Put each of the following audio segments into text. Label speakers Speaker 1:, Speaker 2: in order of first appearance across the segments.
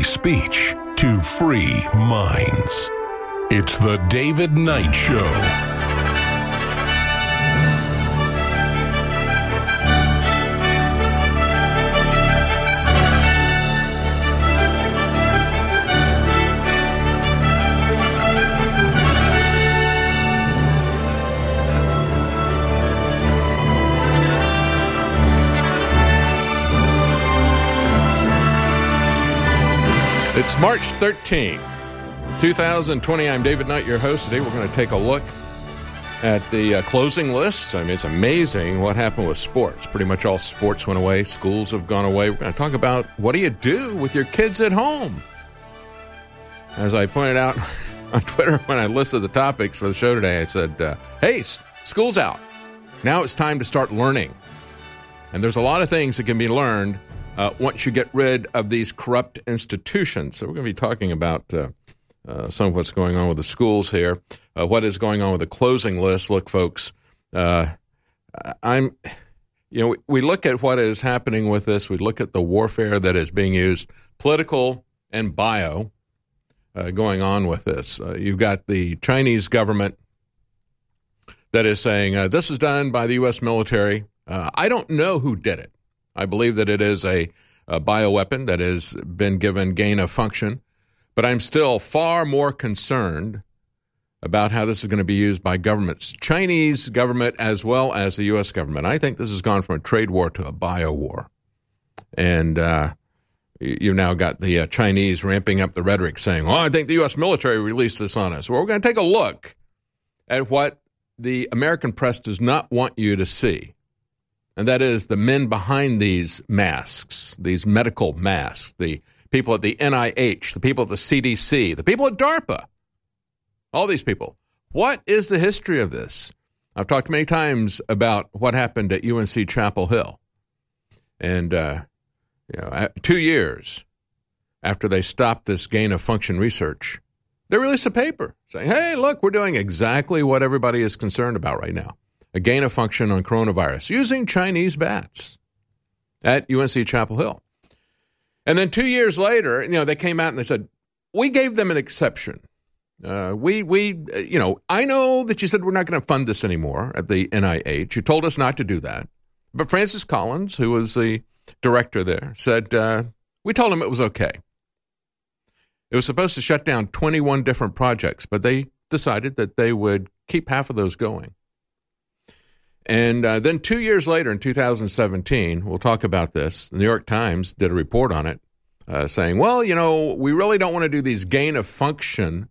Speaker 1: free speech to free minds. It's the David Knight Show.
Speaker 2: It's March 13th, 2020. I'm David Knight, your host. Today we're going to take a look at the closing list. I mean, it's amazing what happened with sports. Pretty much all sports went away. Schools have gone away. We're going to talk about what do you do with your kids at home? As I pointed out on Twitter when I listed the topics for the show today, I said, hey, school's out. Now it's time to start learning. And there's a lot of things that can be learned once you get rid of these corrupt institutions. So we're going to be talking about some of what's going on with the schools here, what is going on with the closing list. Look, folks, we look at what is happening with this. We look at the warfare that is being used, political and bio, going on with this. You've got the Chinese government that is saying this is done by the U.S. military. I don't know who did it. I believe that it is a bioweapon that has been given gain of function, but I'm still far more concerned about how this is going to be used by governments, Chinese government as well as the U.S. government. I think this has gone from a trade war to a bio war. And you've now got the Chinese ramping up the rhetoric saying, well, I think the U.S. military released this on us. Well, we're going to take a look at what the American press does not want you to see. And that is the men behind these masks, these medical masks, the people at the NIH, the people at the CDC, the people at DARPA, all these people. What is the history of this? I've talked many times about what happened at UNC Chapel Hill. And 2 years after they stopped this gain of function research, they released a paper saying, hey, look, we're doing exactly what everybody is concerned about right now. A gain of function on coronavirus using Chinese bats at UNC Chapel Hill. And then 2 years later, they came out and they said, we gave them an exception. I know that you said we're not going to fund this anymore at the NIH. You told us not to do that. But Francis Collins, who was the director there, said, we told him it was okay. It was supposed to shut down 21 different projects, but they decided that they would keep half of those going. And then 2 years later, in 2017, we'll talk about this. The New York Times did a report on it saying, well, we really don't want to do these gain of function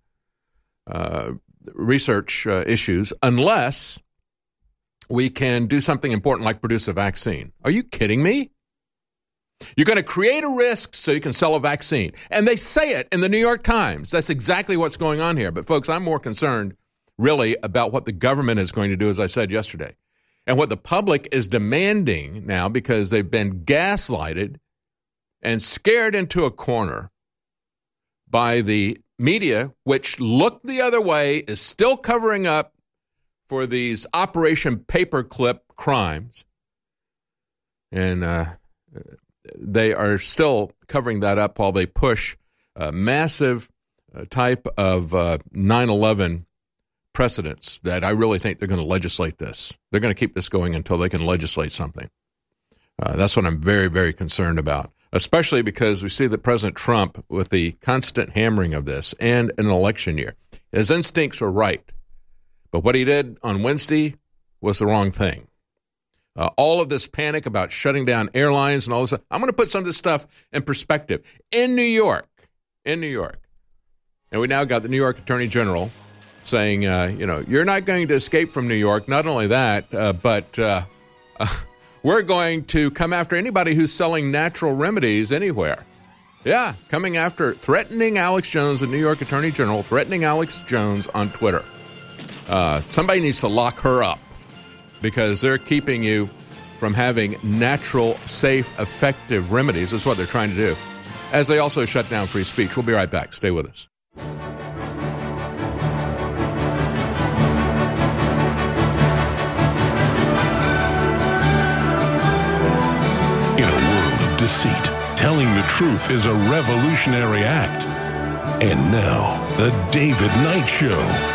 Speaker 2: research issues unless we can do something important like produce a vaccine. Are you kidding me? You're going to create a risk so you can sell a vaccine. And they say it in the New York Times. That's exactly what's going on here. But, folks, I'm more concerned really about what the government is going to do, as I said yesterday. And what the public is demanding now, because they've been gaslighted and scared into a corner by the media, which looked the other way, is still covering up for these Operation Paperclip crimes. And they are still covering that up while they push a massive type of 9/11 precedents that I really think they're going to legislate this. They're going to keep this going until they can legislate something. That's what I'm very, very concerned about, especially because we see that President Trump, with the constant hammering of this and an election year, his instincts were right. But what he did on Wednesday was the wrong thing. All of this panic about shutting down airlines and all this, I'm going to put some of this stuff in perspective. In New York, and we now got the New York Attorney General saying, you're not going to escape from New York. Not only that, but we're going to come after anybody who's selling natural remedies anywhere. Yeah, threatening Alex Jones, the New York Attorney General, threatening Alex Jones on Twitter. Somebody needs to lock her up because they're keeping you from having natural, safe, effective remedies. That's what they're trying to do, as they also shut down free speech. We'll be right back. Stay with us.
Speaker 1: In a world of deceit, telling the truth is a revolutionary act. And now, The David Knight Show.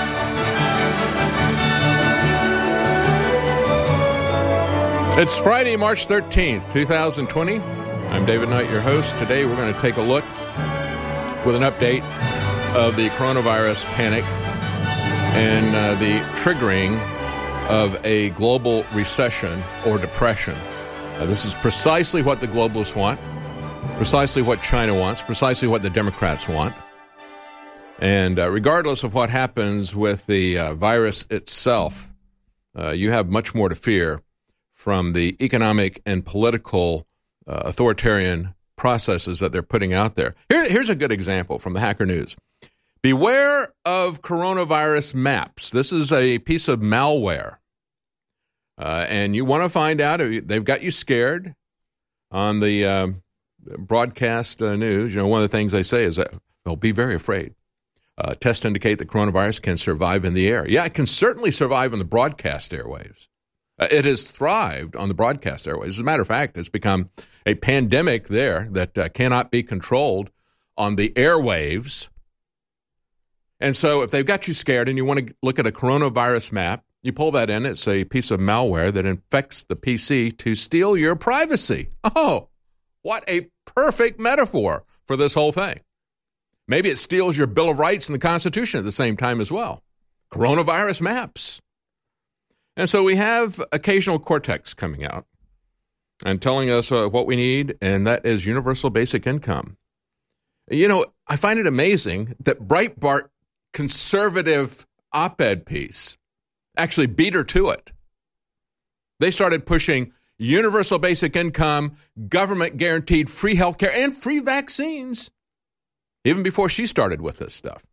Speaker 2: It's Friday, March 13th, 2020. I'm David Knight, your host. Today we're going to take a look with an update of the coronavirus panic and the triggering of a global recession or depression. This is precisely what the globalists want, precisely what China wants, precisely what the Democrats want. And regardless of what happens with the virus itself, you have much more to fear from the economic and political authoritarian processes that they're putting out there. Here's a good example from the Hacker News. Beware of coronavirus maps. This is a piece of malware. And you want to find out, they've got you scared on the broadcast news. You know, one of the things they say is that they'll be very afraid. Tests indicate that coronavirus can survive in the air. Yeah, it can certainly survive in the broadcast airwaves. It has thrived on the broadcast airwaves. As a matter of fact, it's become a pandemic there that cannot be controlled on the airwaves. And so if they've got you scared and you want to look at a coronavirus map, you pull that in. It's a piece of malware that infects the PC to steal your privacy. Oh, what a perfect metaphor for this whole thing. Maybe it steals your Bill of Rights and the Constitution at the same time as well. Coronavirus maps. And so we have occasional Cortex coming out and telling us what we need, and that is universal basic income. You know, I find it amazing that Breitbart conservative op-ed piece actually beat her to it. They started pushing universal basic income, government guaranteed free health care, and free vaccines even before she started with this stuff.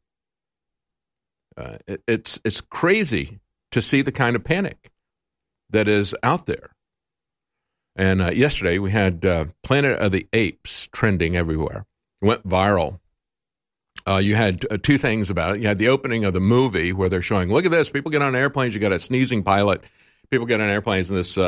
Speaker 2: It's crazy to see the kind of panic that is out there. And yesterday we had Planet of the Apes trending everywhere. It went viral. You had two things about it. You had the opening of the movie where they're showing, look at this, people get on airplanes, you got a sneezing pilot, people get on airplanes, and this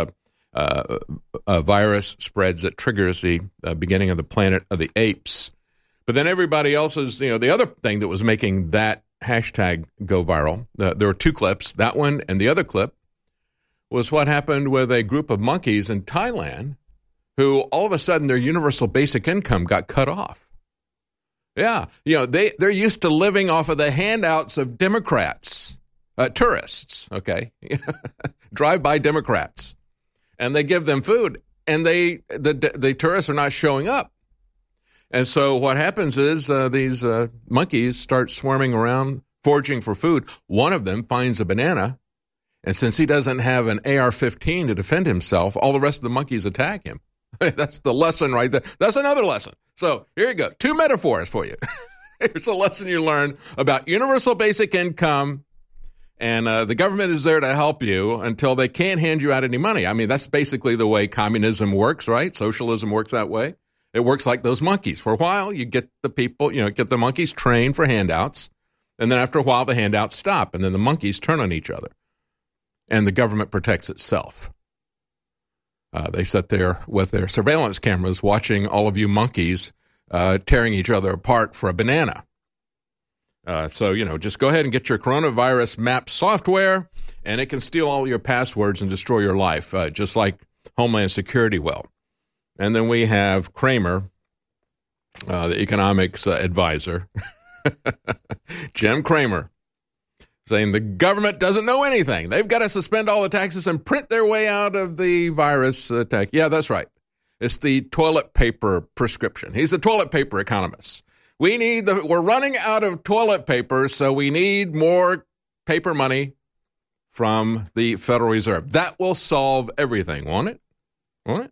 Speaker 2: virus spreads that triggers the beginning of the Planet of the Apes. But then everybody else's, the other thing that was making that hashtag go viral, there were two clips, that one and the other clip, was what happened with a group of monkeys in Thailand who all of a sudden their universal basic income got cut off. Yeah, they're used to living off of the handouts of Democrats, tourists, okay, drive-by Democrats, and they give them food, and the tourists are not showing up. And so what happens is these monkeys start swarming around, foraging for food. One of them finds a banana, and since he doesn't have an AR-15 to defend himself, all the rest of the monkeys attack him. That's the lesson right there. That's another lesson. So here you go. Two metaphors for you. Here's a lesson you learn about universal basic income, and the government is there to help you until they can't hand you out any money. I mean, that's basically the way communism works, right? Socialism works that way. It works like those monkeys. For a while, you get the people, get the monkeys trained for handouts, and then after a while, the handouts stop, and then the monkeys turn on each other, and the government protects itself. They sit there with their surveillance cameras watching all of you monkeys tearing each other apart for a banana. So, just go ahead and get your coronavirus map software, and it can steal all your passwords and destroy your life, just like Homeland Security will. And then we have Cramer, the economics advisor, Jim Cramer, saying the government doesn't know anything. They've got to suspend all the taxes and print their way out of the virus attack. Yeah, that's right. It's the toilet paper prescription. He's the toilet paper economist. We're running out of toilet paper, so we need more paper money from the Federal Reserve. That will solve everything, won't it? Won't it?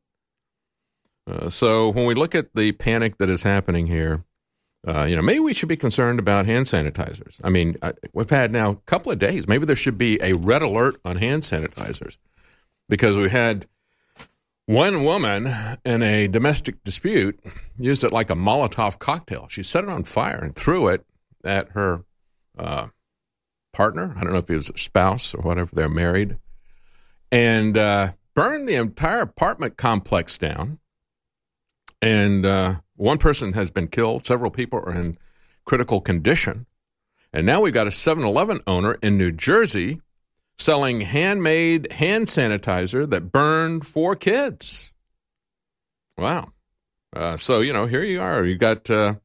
Speaker 2: So when we look at the panic that is happening here, maybe we should be concerned about hand sanitizers. I mean, we've had now a couple of days. Maybe there should be a red alert on hand sanitizers because we had one woman in a domestic dispute used it like a Molotov cocktail. She set it on fire and threw it at her partner. I don't know if he was a spouse or whatever. They're married. And burned the entire apartment complex down. And One person has been killed. Several people are in critical condition. And now we've got a 7-Eleven owner in New Jersey selling handmade hand sanitizer that burned 4 kids. Wow. So, here you are. You got hand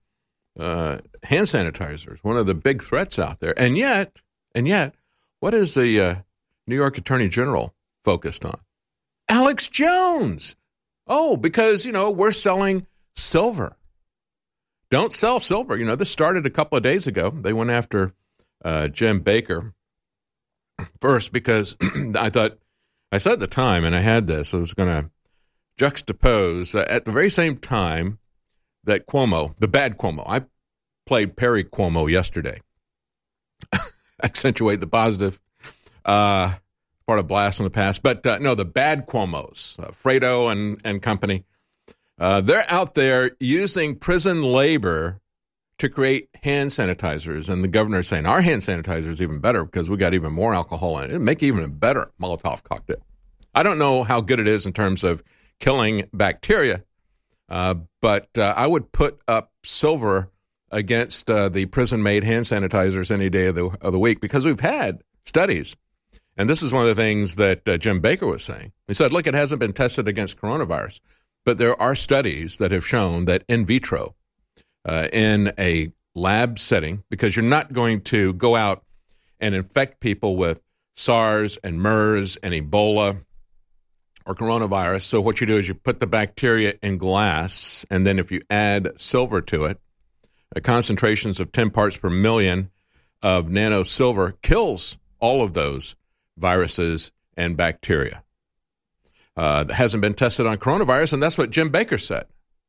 Speaker 2: sanitizers, one of the big threats out there. And yet, what is the New York Attorney General focused on? Alex Jones. Oh, because, we're selling silver. Don't sell silver. This started a couple of days ago. They went after Jim Baker first because I said at the time, and I had this, I was going to juxtapose at the very same time that Cuomo, the bad Cuomo, I played Perry Cuomo yesterday. Accentuate the positive, part of Blast from the Past. But no, the bad Cuomos, Fredo and company, they're out there using prison labor to create hand sanitizers. And the governor's saying, our hand sanitizer is even better because we got even more alcohol in it. It'd make even a better Molotov cocktail. I don't know how good it is in terms of killing bacteria, but I would put up silver against the prison-made hand sanitizers any day of the week because we've had studies. And this is one of the things that Jim Baker was saying. He said, look, it hasn't been tested against coronavirus, but there are studies that have shown that in vitro, in a lab setting, because you're not going to go out and infect people with SARS and MERS and Ebola or coronavirus. So what you do is you put the bacteria in glass, and then if you add silver to it, concentrations of 10 parts per million of nano silver kills all of those viruses and bacteria. That hasn't been tested on coronavirus, and that's what Jim Baker said.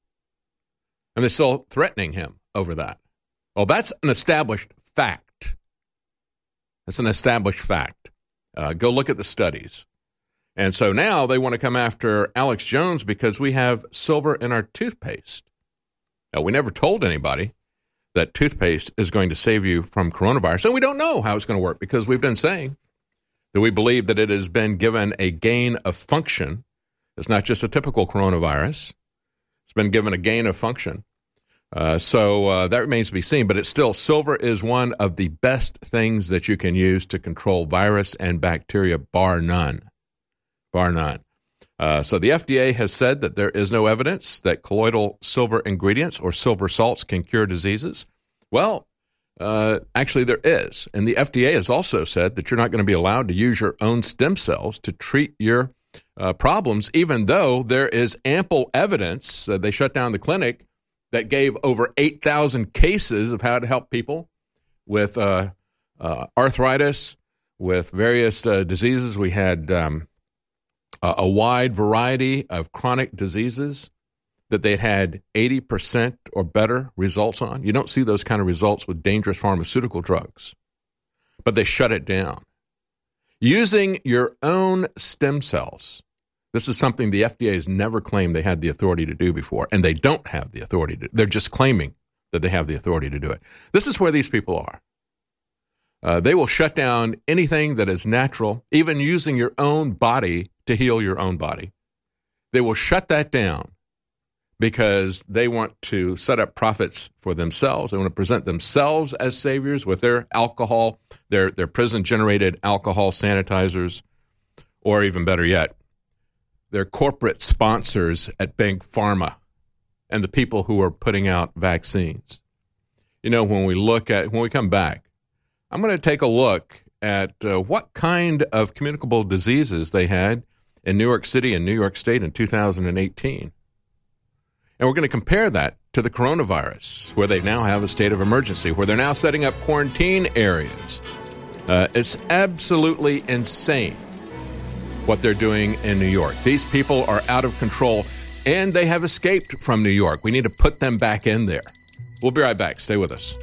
Speaker 2: And they're still threatening him over that. Well, that's an established fact. That's an established fact. Go look at the studies. And so now they want to come after Alex Jones because we have silver in our toothpaste. Now, we never told anybody that toothpaste is going to save you from coronavirus. And we don't know how it's going to work because we've been saying that we believe that it has been given a gain of function. It's not just a typical coronavirus. It's been given a gain of function. So that remains to be seen. But it's still, silver is one of the best things that you can use to control virus and bacteria, bar none. Bar none. So the FDA has said that there is no evidence that colloidal silver ingredients or silver salts can cure diseases. Well, actually there is. And the FDA has also said that you're not going to be allowed to use your own stem cells to treat your problems, even though there is ample evidence. They shut down the clinic that gave over 8,000 cases of how to help people with arthritis, with various diseases. We had a wide variety of chronic diseases that they had 80% or better results on. You don't see those kind of results with dangerous pharmaceutical drugs, but they shut it down. Using your own stem cells. This is something the FDA has never claimed they had the authority to do before, and they don't have the authority to. They're just claiming that they have the authority to do it. This is where these people are. They will shut down anything that is natural, even using your own body to heal your own body. They will shut that down because they want to set up profits for themselves. They want to present themselves as saviors with their alcohol, their prison-generated alcohol sanitizers, or even better yet, their corporate sponsors at Big Pharma and the people who are putting out vaccines. When we come back, I'm going to take a look at what kind of communicable diseases they had in New York City and New York State in 2018. And we're going to compare that to the coronavirus, where they now have a state of emergency, where they're now setting up quarantine areas. It's absolutely insane what they're doing in New York. These people are out of control, and they have escaped from New York. We need to put them back in there. We'll be right back. Stay with us.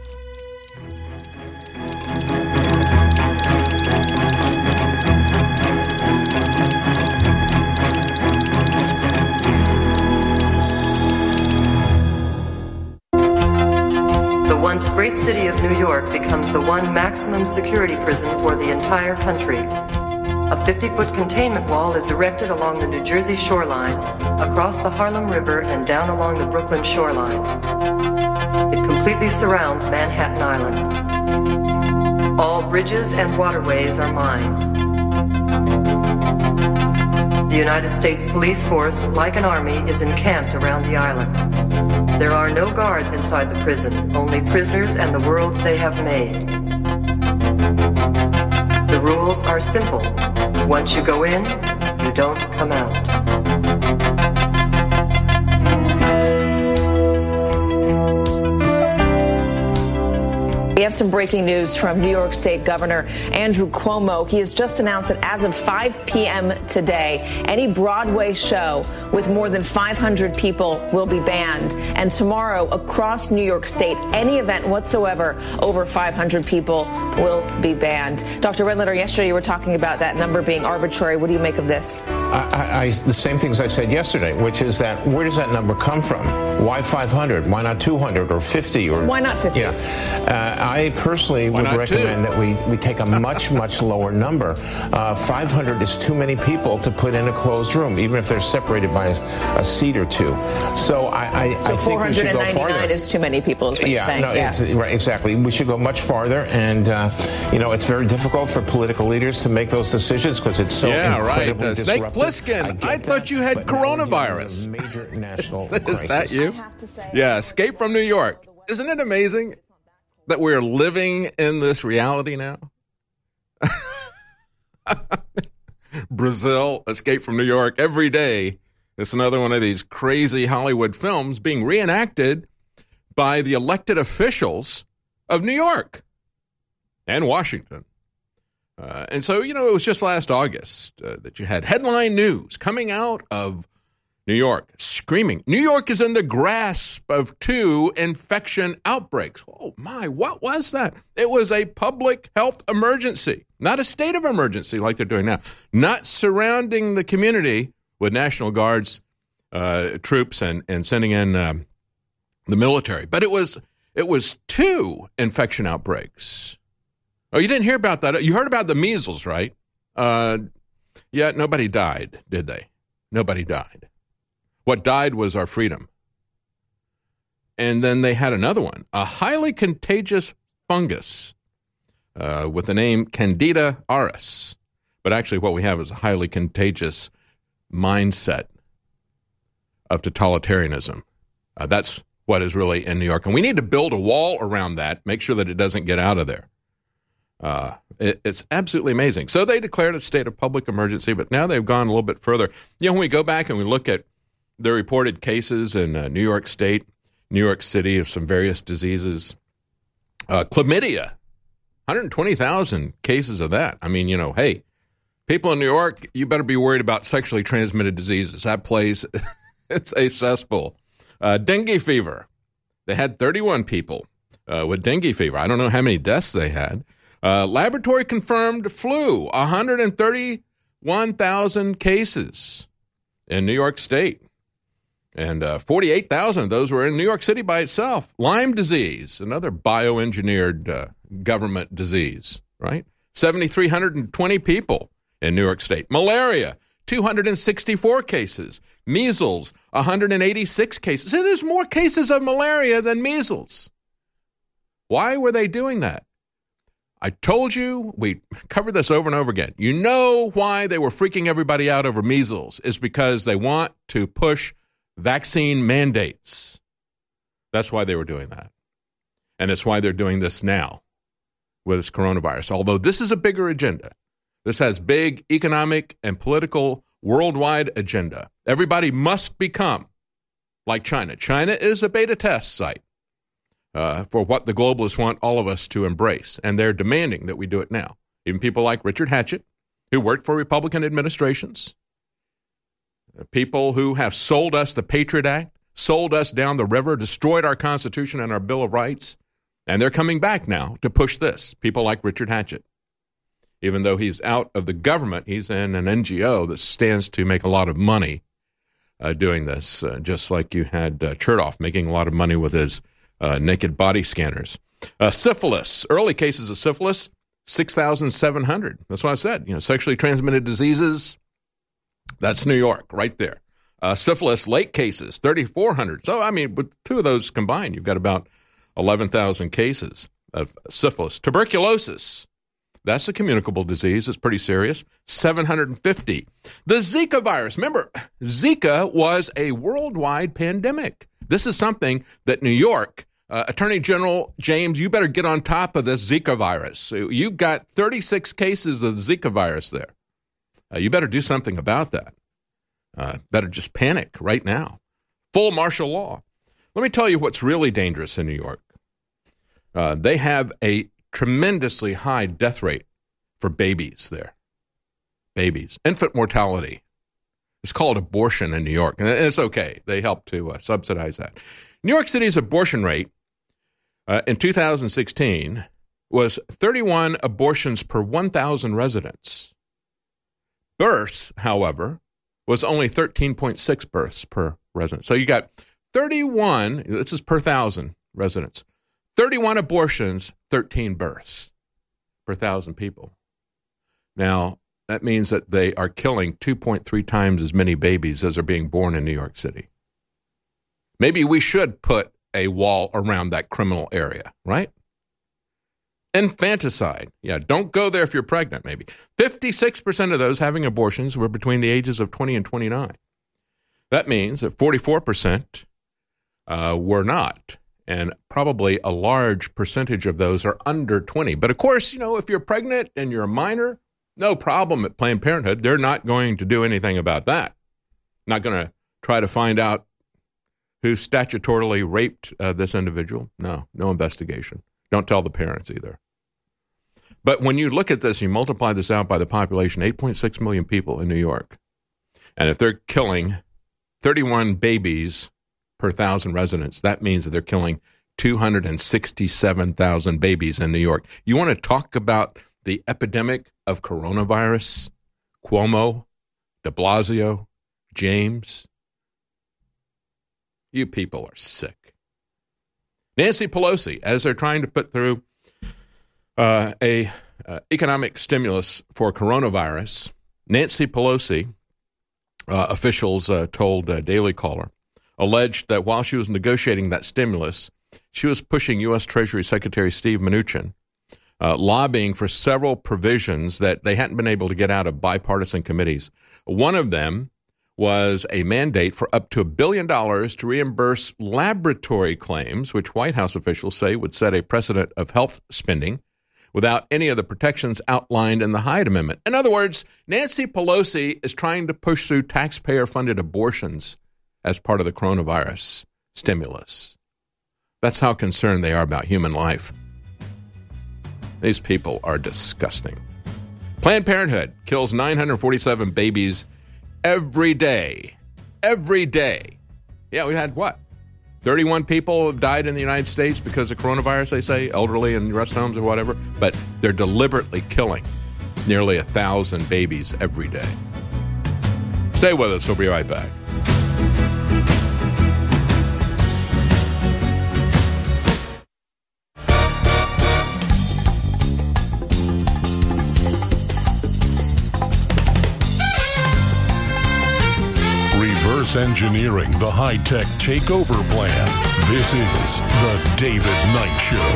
Speaker 3: The once great city of New York becomes the one maximum security prison for the entire country. A 50-foot containment wall is erected along the New Jersey shoreline, across the Harlem River, and down along the Brooklyn shoreline. It completely surrounds Manhattan Island. All bridges and waterways are mined. The United States police force, like an army, is encamped around the island. There are no guards inside the prison, only prisoners and the worlds they have made. The rules are simple. Once you go in, you don't come out.
Speaker 4: We have some breaking news from New York State Governor Andrew Cuomo. He has just announced that as of 5 p.m. today, any Broadway show with more than 500 people will be banned. And tomorrow, across New York State, any event whatsoever over 500 people will be banned. Dr. Redletter, yesterday you were talking about that number being arbitrary. What do you make of this?
Speaker 5: The same things I said yesterday, which is that where does that number come from? Why 500? Why not 200 or 50? Or
Speaker 4: why not 50?
Speaker 5: Yeah. I personally would recommend that we take a much, much lower number. 500 is too many people to put in a closed room, even if they're separated by a seat or two. So I think we should go farther.
Speaker 4: 499 is too many people, is what you're saying.
Speaker 5: Right, exactly. We should go much farther, and it's very difficult for political leaders to make those decisions because it's so incredibly disruptive.
Speaker 2: Snake Plissken, I thought you had coronavirus.
Speaker 5: Major national
Speaker 2: Is that you? Yeah, Escape from New York. Isn't it amazing that we're living in this reality now? Brazil, Escape from New York, every day. It's another one of these crazy Hollywood films being reenacted by the elected officials of New York and Washington. And so, it was just last August that you had headline news coming out of New York screaming, New York is in the grasp of 2 infection outbreaks. Oh, my, what was that? It was a public health emergency, not a state of emergency like they're doing now, not surrounding the community with National Guards troops and sending in the military. But it was 2 infection outbreaks. Oh, you didn't hear about that. You heard about the measles, right? Yeah, nobody died, did they? Nobody died. What died was our freedom. And then they had another one, a highly contagious fungus with the name Candida auris. But actually what we have is a highly contagious mindset of totalitarianism. That's what is really in New York. And we need to build a wall around that, make sure that it doesn't get out of there. It's absolutely amazing. So they declared a state of public emergency, but now they've gone a little bit further. When we go back and we look at the reported cases in New York State, New York City of some various diseases, chlamydia, 120,000 cases of that. I mean, hey, people in New York, you better be worried about sexually transmitted diseases. That place, it's a cesspool. Dengue fever. They had 31 people with dengue fever. I don't know how many deaths they had. Laboratory confirmed flu, 131,000 cases in New York State. And 48,000 of those were in New York City by itself. Lyme disease, another bioengineered government disease, right? 7,320 people in New York State. Malaria, 264 cases. Measles, 186 cases. See, there's more cases of malaria than measles. Why were they doing that? I told you, we covered this over and over again. You know why they were freaking everybody out over measles is because they want to push vaccine mandates. That's why they were doing that. And it's why they're doing this now with this coronavirus. Although this is a bigger agenda. This has big economic and political worldwide agenda. Everybody must become like China. China is a beta test site for what the globalists want all of us to embrace. And they're demanding that we do it now. Even people like Richard Hatchett, who worked for Republican administrations, people who have sold us the Patriot Act, sold us down the river, destroyed our Constitution and our Bill of Rights, and they're coming back now to push this. People like Richard Hatchett. Even though he's out of the government, he's in an NGO that stands to make a lot of money doing this, just like you had Chertoff making a lot of money with his naked body scanners. Syphilis, early cases of syphilis, 6,700. That's what I said. Sexually transmitted diseases, that's New York right there. Syphilis late cases, 3,400. So, with two of those combined, you've got about 11,000 cases of syphilis. Tuberculosis, that's a communicable disease. It's pretty serious. 750. The Zika virus. Remember, Zika was a worldwide pandemic. This is something that New York, Attorney General James, you better get on top of this Zika virus. So you've got 36 cases of the Zika virus there. You better do something about that. Better just panic right now. Full martial law. Let me tell you what's really dangerous in New York. They have a tremendously high death rate for babies there. Babies. Infant mortality. It's called abortion in New York, and it's okay. They help to subsidize that. New York City's abortion rate in 2016 was 31 abortions per 1,000 residents. Births, however, was only 13.6 births per resident. So you got 31, this is per 1,000 residents, 31 abortions, 13 births per 1,000 people. Now, that means that they are killing 2.3 times as many babies as are being born in New York City. Maybe we should put a wall around that criminal area, right? Infanticide. Yeah, don't go there if you're pregnant, maybe. 56% of those having abortions were between the ages of 20 and 29. That means that 44% were not. And probably a large percentage of those are under 20. But of course, if you're pregnant and you're a minor, no problem at Planned Parenthood. They're not going to do anything about that. Not going to try to find out who statutorily raped this individual. No investigation. Don't tell the parents either. But when you look at this, you multiply this out by the population, 8.6 million people in New York. And if they're killing 31 babies per 1,000 residents, that means that they're killing 267,000 babies in New York. You want to talk about the epidemic of coronavirus? Cuomo, de Blasio, James. You people are sick. Nancy Pelosi, as they're trying to put through a economic stimulus for coronavirus, Nancy Pelosi, officials told Daily Caller, alleged that while she was negotiating that stimulus, she was pushing U.S. Treasury Secretary Steve Mnuchin, lobbying for several provisions that they hadn't been able to get out of bipartisan committees. One of them was a mandate for up to $1 billion to reimburse laboratory claims, which White House officials say would set a precedent of health spending without any of the protections outlined in the Hyde Amendment. In other words, Nancy Pelosi is trying to push through taxpayer-funded abortions as part of the coronavirus stimulus. That's how concerned they are about human life. These people are disgusting. Planned Parenthood kills 947 babies every day. Every day. Yeah, we had what? 31 people have died in the United States because of coronavirus, they say, elderly in rest homes or whatever. But they're deliberately killing nearly 1,000 babies every day. Stay with us. We'll be right back.
Speaker 1: Engineering the high-tech takeover plan. This is the David Knight Show.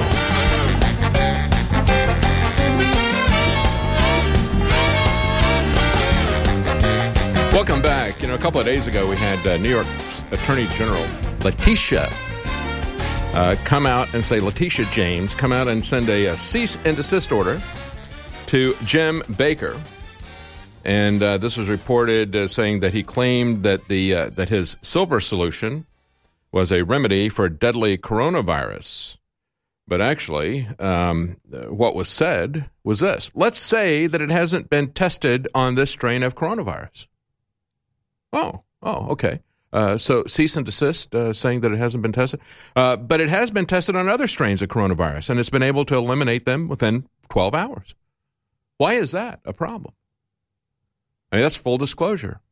Speaker 2: Welcome back. A couple of days ago, we had New York's Attorney General Letitia come out and say, Letitia James, come out and send a cease and desist order to Jim Baker. And this was reported saying that he claimed that that his silver solution was a remedy for deadly coronavirus. But actually, what was said was this. Let's say that it hasn't been tested on this strain of coronavirus. Oh, okay. So cease and desist, saying that it hasn't been tested. But it has been tested on other strains of coronavirus, and it's been able to eliminate them within 12 hours. Why is that a problem? That's full disclosure.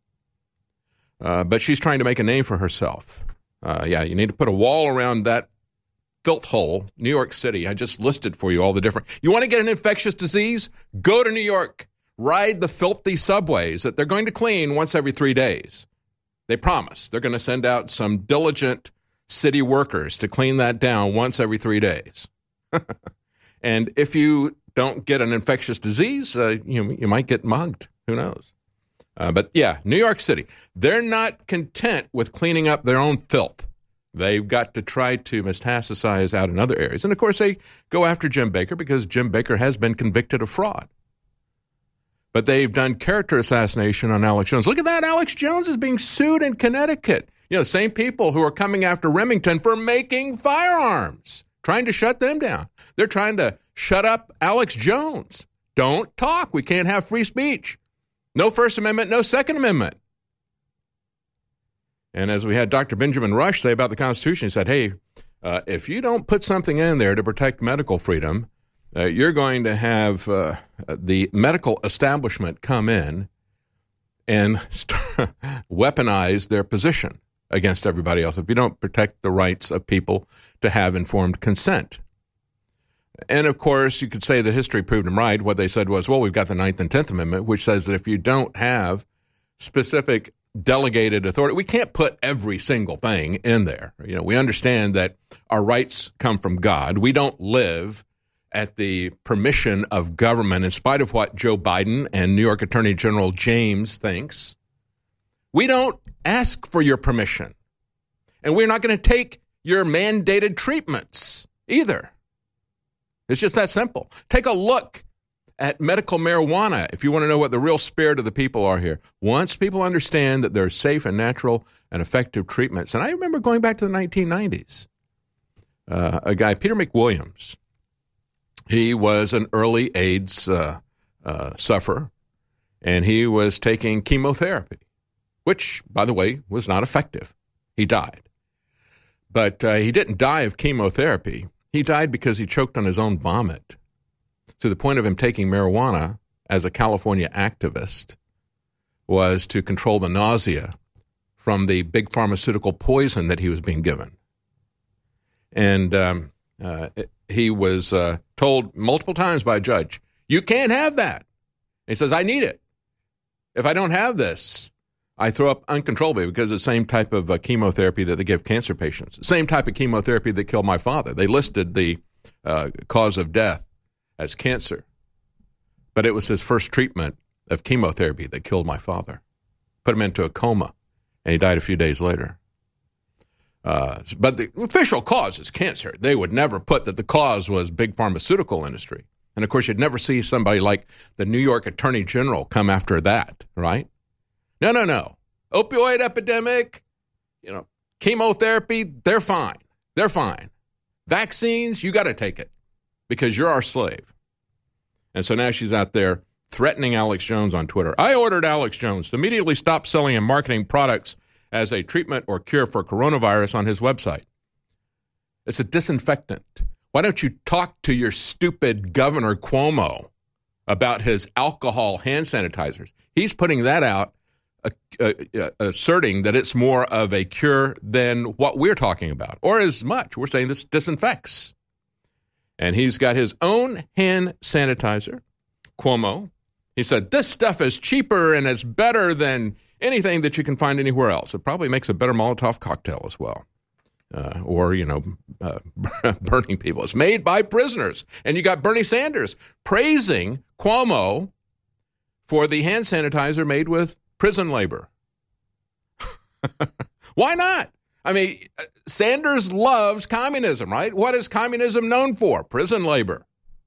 Speaker 2: But she's trying to make a name for herself. You need to put a wall around that filth hole, New York City. I just listed for you all the different. You want to get an infectious disease? Go to New York. Ride the filthy subways that they're going to clean once every 3 days. They promise. They're going to send out some diligent city workers to clean that down once every 3 days. And if you don't get an infectious disease, you might get mugged. Who knows? But yeah, New York City, they're not content with cleaning up their own filth. They've got to try to metastasize out in other areas. And, of course, they go after Jim Baker because Jim Baker has been convicted of fraud. But they've done character assassination on Alex Jones. Look at that. Alex Jones is being sued in Connecticut. The same people who are coming after Remington for making firearms, trying to shut them down. They're trying to shut up Alex Jones. Don't talk. We can't have free speech. No First Amendment, no Second Amendment. And as we had Dr. Benjamin Rush say about the Constitution, he said, hey, if you don't put something in there to protect medical freedom, you're going to have the medical establishment come in and weaponize their position against everybody else if you don't protect the rights of people to have informed consent. And, of course, you could say that history proved him right. What they said was, well, we've got the 9th and 10th Amendment, which says that if you don't have specific delegated authority, we can't put every single thing in there. We understand that our rights come from God. We don't live at the permission of government, in spite of what Joe Biden and New York Attorney General James thinks. We don't ask for your permission. And we're not going to take your mandated treatments either. It's just that simple. Take a look at medical marijuana if you want to know what the real spirit of the people are here. Once people understand that there's safe and natural and effective treatments, and I remember going back to the 1990s, a guy, Peter McWilliams, he was an early AIDS sufferer, and he was taking chemotherapy, which, by the way, was not effective. He died. But he didn't die of chemotherapy. He died because he choked on his own vomit, to the point of him taking marijuana as a California activist was to control the nausea from the big pharmaceutical poison that he was being given. And he was told multiple times by a judge, you can't have that. And he says, I need it. If I don't have this, I throw up uncontrollably, because it's the same type of chemotherapy that they give cancer patients, the same type of chemotherapy that killed my father. They listed the cause of death as cancer, but it was his first treatment of chemotherapy that killed my father, put him into a coma, and he died a few days later. But the official cause is cancer. They would never put that the cause was big pharmaceutical industry. And, of course, you'd never see somebody like the New York Attorney General come after that, right? No. Opioid epidemic, chemotherapy, they're fine. They're fine. Vaccines, you got to take it because you're our slave. And so now she's out there threatening Alex Jones on Twitter. I ordered Alex Jones to immediately stop selling and marketing products as a treatment or cure for coronavirus on his website. It's a disinfectant. Why don't you talk to your stupid Governor Cuomo about his alcohol hand sanitizers? He's putting that out, asserting that it's more of a cure than what we're talking about, or as much. We're saying this disinfects. And he's got his own hand sanitizer, Cuomo. He said, this stuff is cheaper and it's better than anything that you can find anywhere else. It probably makes a better Molotov cocktail as well. Burning people. It's made by prisoners. And you got Bernie Sanders praising Cuomo for the hand sanitizer made with prison labor. Why not? I mean, Sanders loves communism, right? What is communism known for? Prison labor.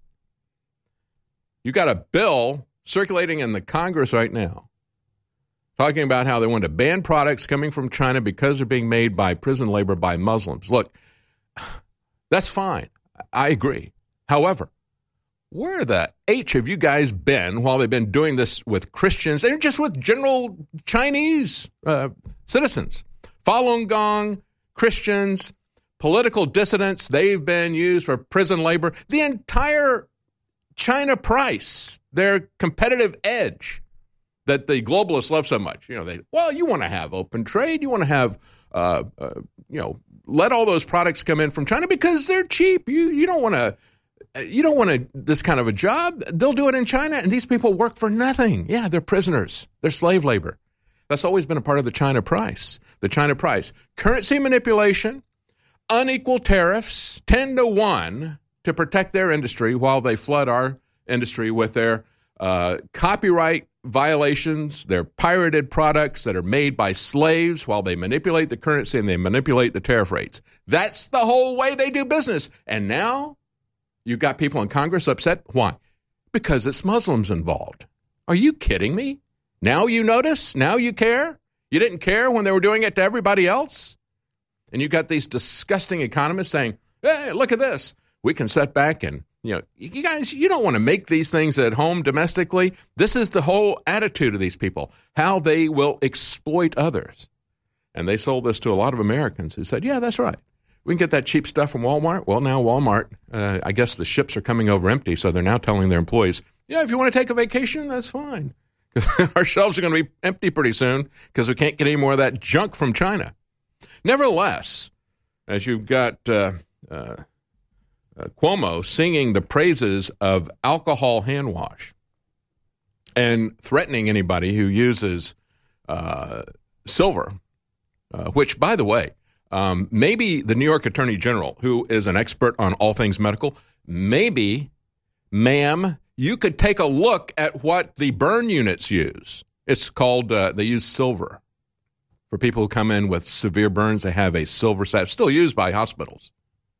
Speaker 2: You got a bill circulating in the Congress right now talking about how they want to ban products coming from China because they're being made by prison labor by Muslims. Look, that's fine. I agree. However, where the H have you guys been while they've been doing this with Christians and just with general Chinese citizens? Falun Gong, Christians, political dissidents, they've been used for prison labor. The entire China price, their competitive edge that the globalists love so much. You want to have open trade. You want to have let all those products come in from China because they're cheap. You don't want this kind of a job. They'll do it in China, and these people work for nothing. Yeah, they're prisoners. They're slave labor. That's always been a part of the China price. The China price. Currency manipulation, unequal tariffs, 10-1 to protect their industry while they flood our industry with their copyright violations, their pirated products that are made by slaves while they manipulate the currency and they manipulate the tariff rates. That's the whole way they do business. And now you've got people in Congress upset. Why? Because it's Muslims involved. Are you kidding me? Now you notice? Now you care? You didn't care when they were doing it to everybody else? And you've got these disgusting economists saying, hey, look at this. We can sit back and, you guys, you don't want to make these things at home domestically. This is the whole attitude of these people, how they will exploit others. And they sold this to a lot of Americans who said, yeah, that's right. We can get that cheap stuff from Walmart. Well, now Walmart, I guess the ships are coming over empty, so they're now telling their employees, yeah, if you want to take a vacation, that's fine. Because our shelves are going to be empty pretty soon because we can't get any more of that junk from China. Nevertheless, as you've got Cuomo singing the praises of alcohol hand wash and threatening anybody who uses silver, which, by the way, maybe the New York Attorney General, who is an expert on all things medical, maybe, ma'am, you could take a look at what the burn units use. It's called, they use silver. For people who come in with severe burns, they have a silver set, still used by hospitals.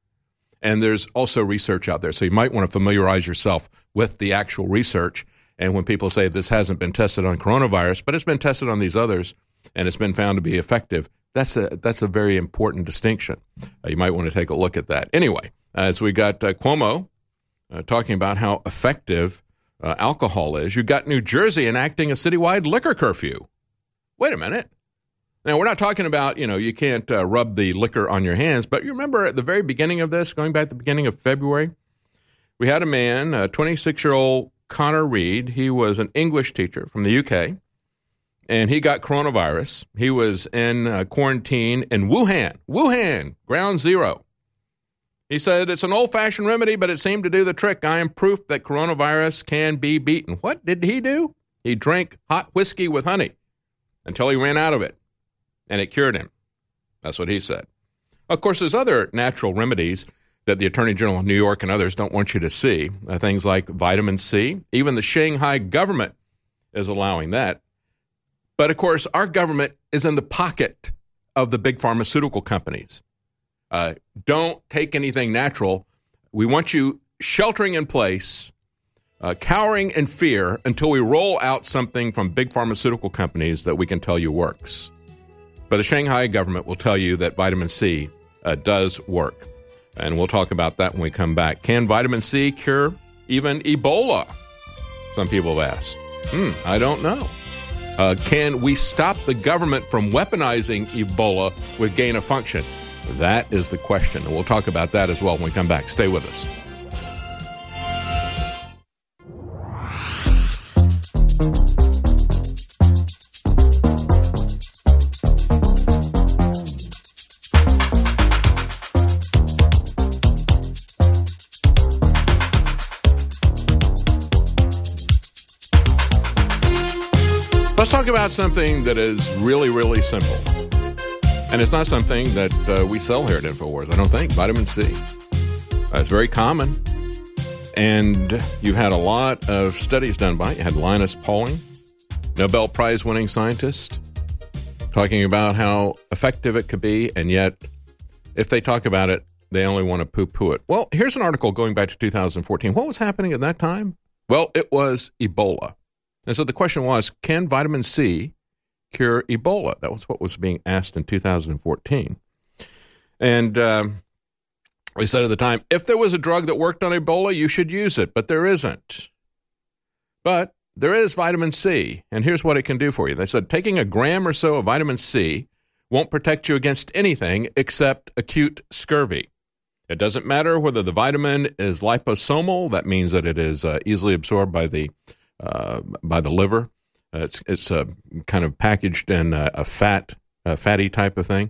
Speaker 2: And there's also research out there, so you might want to familiarize yourself with the actual research. And when people say this hasn't been tested on coronavirus, but it's been tested on these others, and it's been found to be effective, that's a very important distinction. You might want to take a look at that. Anyway, as we got Cuomo talking about how effective alcohol is, you got New Jersey enacting a citywide liquor curfew. Wait a minute. Now, we're not talking about, you can't rub the liquor on your hands, but you remember at the very beginning of this, going back to the beginning of February, we had a man, 26-year-old Connor Reed. He was an English teacher from the UK, and he got coronavirus. He was in quarantine in Wuhan, ground zero. He said, it's an old-fashioned remedy, but it seemed to do the trick. I am proof that coronavirus can be beaten. What did he do? He drank hot whiskey with honey until he ran out of it, and it cured him. That's what he said. Of course, there's other natural remedies that the Attorney General of New York and others don't want you to see, things like vitamin C. Even the Shanghai government is allowing that. But, of course, our government is in the pocket of the big pharmaceutical companies. Don't take anything natural. We want you sheltering in place, cowering in fear until we roll out something from big pharmaceutical companies that we can tell you works. But the Shanghai government will tell you that vitamin C does work. And we'll talk about that when we come back. Can vitamin C cure even Ebola? Some people have asked. I don't know. Can we stop the government from weaponizing Ebola with gain of function? That is the question, and we'll talk about that as well when we come back. Stay with us. Let's talk about something that is really, really simple. And it's not something that we sell here at InfoWars, I don't think. Vitamin C. It's very common. And you've had a lot of studies done by it. You had Linus Pauling, Nobel Prize-winning scientist, talking about how effective it could be. And yet, if they talk about it, they only want to poo-poo it. Well, here's an article going back to 2014. What was happening at that time? Well, it was Ebola. And so the question was, can vitamin C cure Ebola? That was what was being asked in 2014. And we said at the time, if there was a drug that worked on Ebola, you should use it, but there isn't. But there is vitamin C, and here's what it can do for you. They said taking a gram or so of vitamin C won't protect you against anything except acute scurvy. It doesn't matter whether the vitamin is liposomal, that means that it is easily absorbed by the liver. It's kind of packaged in a fatty type of thing.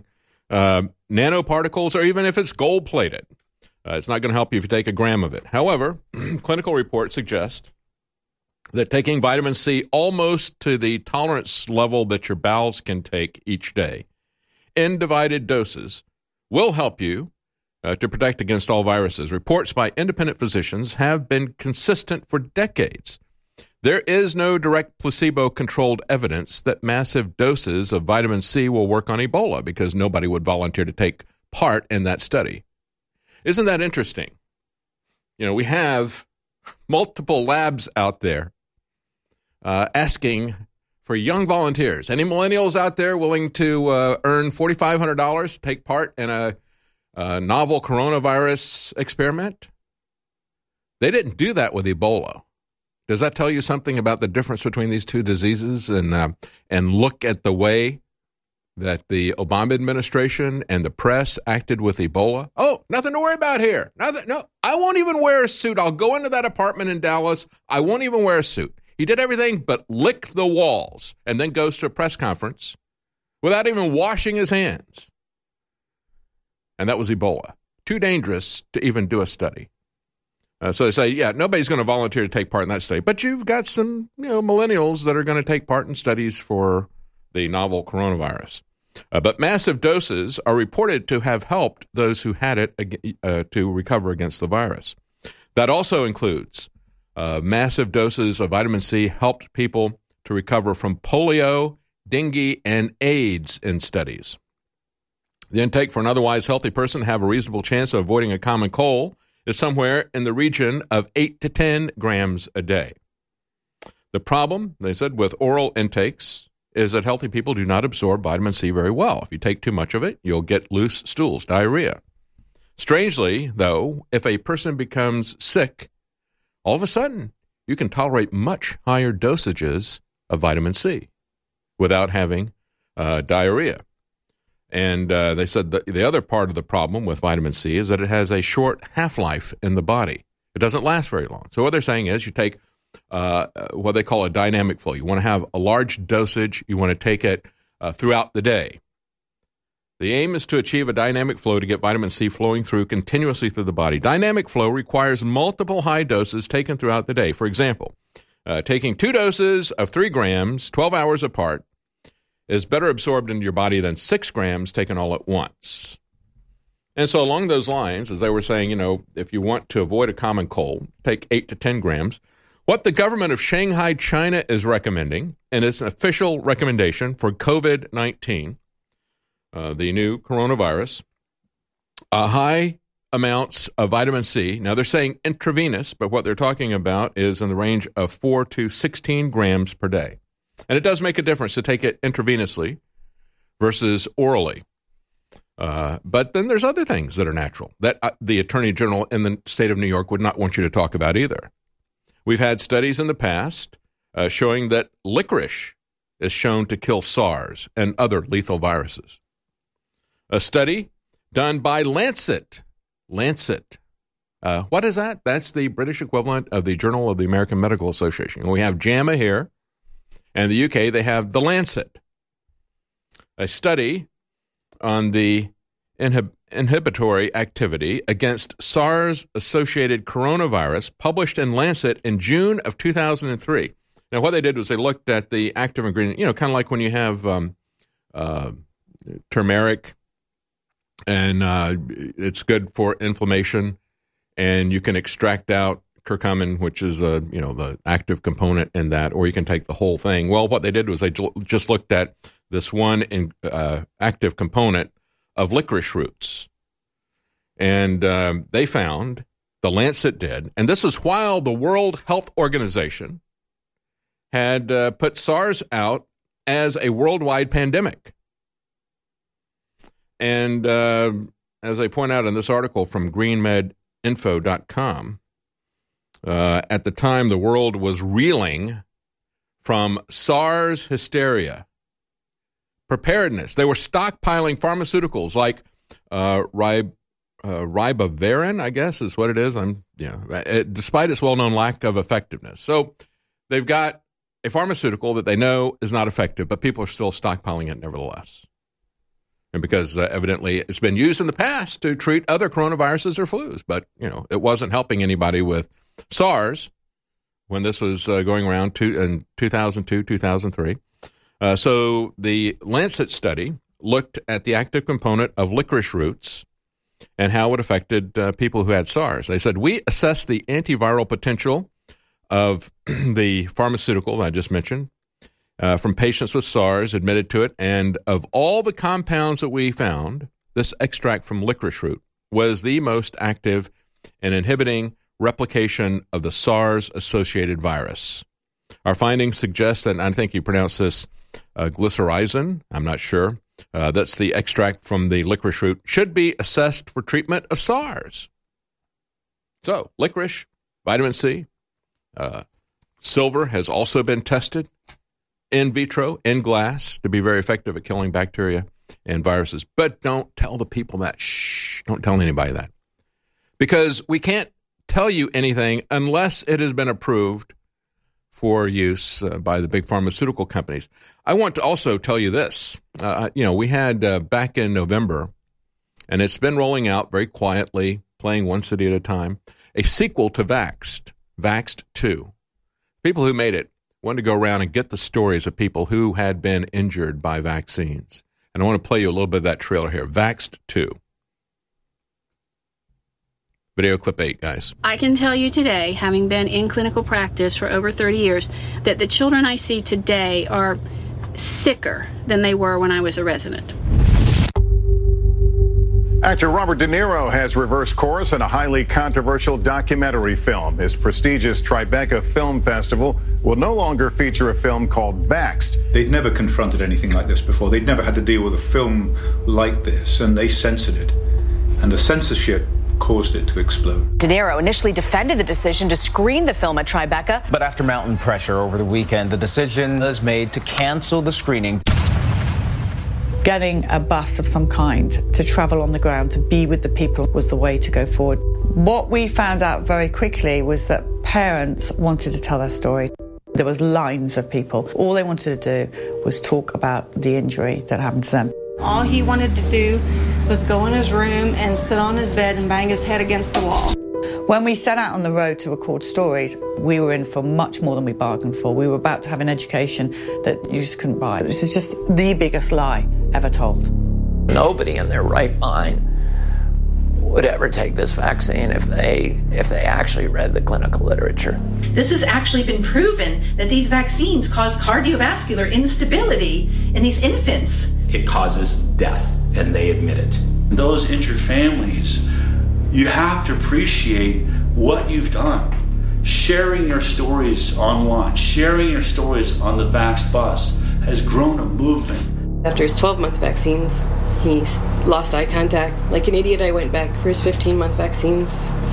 Speaker 2: nanoparticles, or even if it's gold-plated. It's not going to help you if you take a gram of it. However, clinical reports suggest that taking vitamin C almost to the tolerance level that your bowels can take each day in divided doses will help you to protect against all viruses. Reports by independent physicians have been consistent for decades. There is no direct placebo-controlled evidence that massive doses of vitamin C will work on Ebola because nobody would volunteer to take part in that study. Isn't that interesting? You know, we have multiple labs out there asking for young volunteers. Any millennials out there willing to earn $4,500 to take part in a novel coronavirus experiment? They didn't do that with Ebola. Does that tell you something about the difference between these two diseases? And look at the way that the Obama administration and the press acted with Ebola. Oh, nothing to worry about here. Nothing. No, I won't even wear a suit. I'll go into that apartment in Dallas. I won't even wear a suit. He did everything but lick the walls and then goes to a press conference without even washing his hands. And that was Ebola. Too dangerous to even do a study. So they say, yeah, nobody's going to volunteer to take part in that study. But you've got some millennials that are going to take part in studies for the novel coronavirus. But massive doses are reported to have helped those who had it to recover against the virus. That also includes massive doses of vitamin C helped people to recover from polio, dengue, and AIDS in studies. The intake for an otherwise healthy person to have a reasonable chance of avoiding a common cold is somewhere in the region of 8 to 10 grams a day. The problem, they said, with oral intakes is that healthy people do not absorb vitamin C very well. If you take too much of it, you'll get loose stools, diarrhea. Strangely, though, if a person becomes sick, all of a sudden, you can tolerate much higher dosages of vitamin C without having diarrhea. And they said that the other part of the problem with vitamin C is that it has a short half-life in the body. It doesn't last very long. So what they're saying is you take what they call a dynamic flow. You want to have a large dosage. You want to take it throughout the day. The aim is to achieve a dynamic flow to get vitamin C flowing through continuously through the body. Dynamic flow requires multiple high doses taken throughout the day. For example, taking 2 doses of 3 grams, 12 hours apart, is better absorbed into your body than 6 grams taken all at once. And so along those lines, as they were saying, if you want to avoid a common cold, take 8 to 10 grams. What the government of Shanghai, China is recommending, and it's an official recommendation for COVID-19, the new coronavirus, high amounts of vitamin C. Now, they're saying intravenous, but what they're talking about is in the range of 4 to 16 grams per day. And it does make a difference to take it intravenously versus orally. But then there's other things that are natural that the Attorney General in the state of New York would not want you to talk about either. We've had studies in the past showing that licorice is shown to kill SARS and other lethal viruses. A study done by Lancet. What is that? That's the British equivalent of the Journal of the American Medical Association. And we have JAMA here. And the UK, they have The Lancet, a study on the inhibitory activity against SARS-associated coronavirus published in Lancet in June of 2003. Now, what they did was they looked at the active ingredient, kind of like when you have turmeric, and it's good for inflammation, and you can extract out curcumin, which is the active component in that, or you can take the whole thing. Well, what they did was they just looked at this one active component of licorice roots, and they found, the Lancet did, and this is while the World Health Organization had put SARS out as a worldwide pandemic. And as I point out in this article from greenmedinfo.com, at the time, the world was reeling from SARS hysteria. Preparedness. They were stockpiling pharmaceuticals like ribavirin, I guess is what it is. Despite its well-known lack of effectiveness. So they've got a pharmaceutical that they know is not effective, but people are still stockpiling it nevertheless. And because evidently it's been used in the past to treat other coronaviruses or flus. But, it wasn't helping anybody with SARS when this was going around in 2002, 2003. So the Lancet study looked at the active component of licorice roots and how it affected people who had SARS. They said, we assessed the antiviral potential of the pharmaceutical that I just mentioned from patients with SARS admitted to it. And of all the compounds that we found, this extract from licorice root was the most active in inhibiting replication of the SARS-associated virus. Our findings suggest that, and I think you pronounce this glycyrrhizin, I'm not sure, that's the extract from the licorice root, should be assessed for treatment of SARS. So, licorice, vitamin C, silver has also been tested in vitro, in glass, to be very effective at killing bacteria and viruses. But don't tell the people that. Shh, don't tell anybody that. Because we can't tell you anything unless it has been approved for use by the big pharmaceutical companies. I want to also tell you this. We had back in November, and it's been rolling out very quietly, playing one city at a time, a sequel to Vaxxed, Vaxxed 2. People who made it wanted to go around and get the stories of people who had been injured by vaccines. And I want to play you a little bit of that trailer here. Vaxxed 2. Video clip 8, guys.
Speaker 6: I can tell you today, having been in clinical practice for over 30 years, that the children I see today are sicker than they were when I was a resident.
Speaker 7: Actor Robert De Niro has reversed course in a highly controversial documentary film. His prestigious Tribeca Film Festival will no longer feature a film called Vaxxed.
Speaker 8: They'd never confronted anything like this before. They'd never had to deal with a film like this, and they censored it. And the censorship caused it to explode.
Speaker 9: De Niro initially defended the decision to screen the film at Tribeca.
Speaker 10: But after mounting pressure over the weekend, the decision was made to cancel the screening.
Speaker 11: Getting a bus of some kind to travel on the ground, to be with the people, was the way to go forward. What we found out very quickly was that parents wanted to tell their story. There was lines of people. All they wanted to do was talk about the injury that happened to them.
Speaker 12: All he wanted to do was go in his room and sit on his bed and bang his head against the wall.
Speaker 11: When we set out on the road to record stories, we were in for much more than we bargained for. We were about to have an education that you just couldn't buy. This is just the biggest lie ever told.
Speaker 13: Nobody in their right mind would ever take this vaccine if they actually read the clinical literature.
Speaker 14: This has actually been proven that these vaccines cause cardiovascular instability in these infants.
Speaker 15: It causes death, and they admit it. Those injured families, you have to appreciate what you've done. Sharing your stories online, sharing your stories on the Vaxxed bus has grown a movement.
Speaker 16: After his 12-month vaccines, he lost eye contact. Like an idiot, I went back for his 15-month vaccines,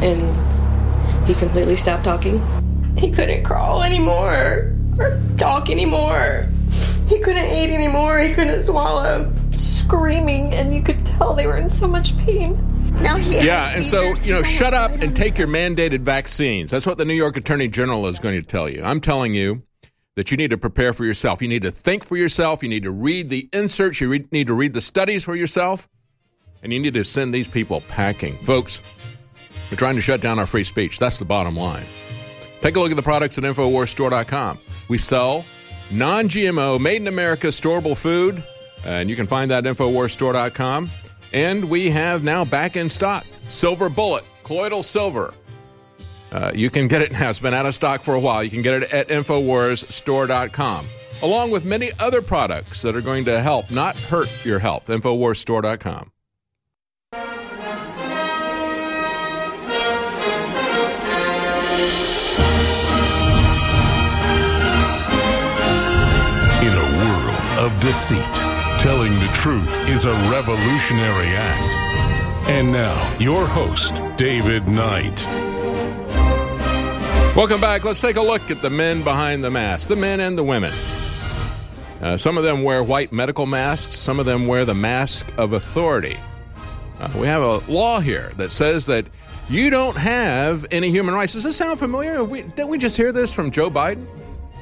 Speaker 16: and he completely stopped talking.
Speaker 17: He couldn't crawl anymore or talk anymore. He couldn't eat anymore. He couldn't swallow. Screaming, and you could tell they were in so much pain.
Speaker 12: Now
Speaker 2: and so, shut up and take your mandated vaccines. That's what the New York Attorney General is going to tell you. I'm telling you that you need to prepare for yourself. You need to think for yourself. You need to read the inserts. You need to read the studies for yourself. And you need to send these people packing. Folks, we're trying to shut down our free speech. That's the bottom line. Take a look at the products at InfoWarsStore.com. We sell non-GMO, made-in-America, storable food. And you can find that at InfoWarsStore.com. And we have now back in stock Silver Bullet, colloidal silver. You can get it now. It's been out of stock for a while. You can get it at InfoWarsStore.com, along with many other products that are going to help, not hurt your health. InfoWarsStore.com.
Speaker 1: In a world of deceit, telling the truth is a revolutionary act. And now, your host, David Knight.
Speaker 2: Welcome back. Let's take a look at the men behind the mask, the men and the women. Some of them wear white medical masks. Some of them wear the mask of authority. We have a law here that says that you don't have any human rights. Does this sound familiar? Didn't we just hear this from Joe Biden?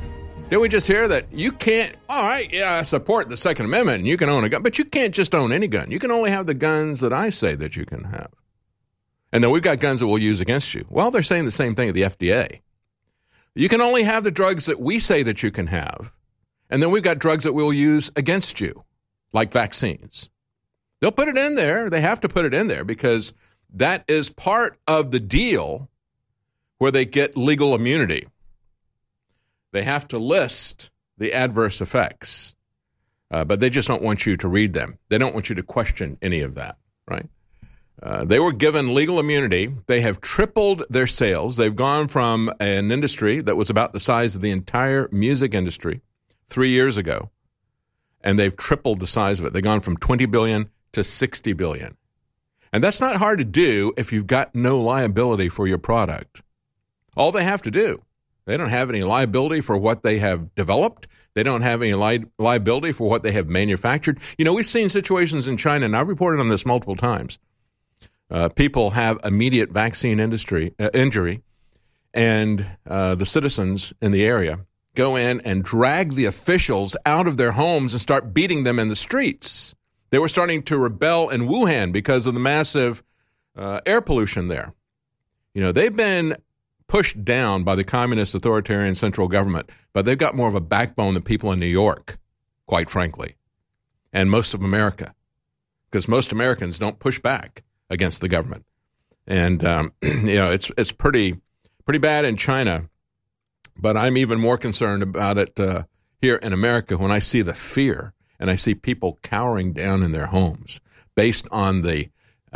Speaker 2: Did we just hear that you can't, all right, yeah, I support the Second Amendment, and you can own a gun, but you can't just own any gun. You can only have the guns that I say that you can have. And then we've got guns that we'll use against you. Well, they're saying the same thing at the FDA. You can only have the drugs that we say that you can have. And then we've got drugs that we'll use against you, like vaccines. They'll put it in there. They have to put it in there because that is part of the deal where they get legal immunity. They have to list the adverse effects, but they just don't want you to read them. They don't want you to question any of that, right? They were given legal immunity. They have tripled their sales. They've gone from an industry that was about the size of the entire music industry 3 years ago, and they've tripled the size of it. They've gone from $20 billion to $60 billion. And that's not hard to do if you've got no liability for your product. All they have to do, they don't have any liability for what they have developed. They don't have any liability for what they have manufactured. You know, we've seen situations in China, and I've reported on this multiple times. People have immediate vaccine injury, and the citizens in the area go in and drag the officials out of their homes and start beating them in the streets. They were starting to rebel in Wuhan because of the massive air pollution there. You know, they've been pushed down by the communist authoritarian central government, but they've got more of a backbone than people in New York, quite frankly, and most of America, because most Americans don't push back against the government. And, you know, it's pretty bad in China, but I'm even more concerned about it here in America when I see the fear and I see people cowering down in their homes based on the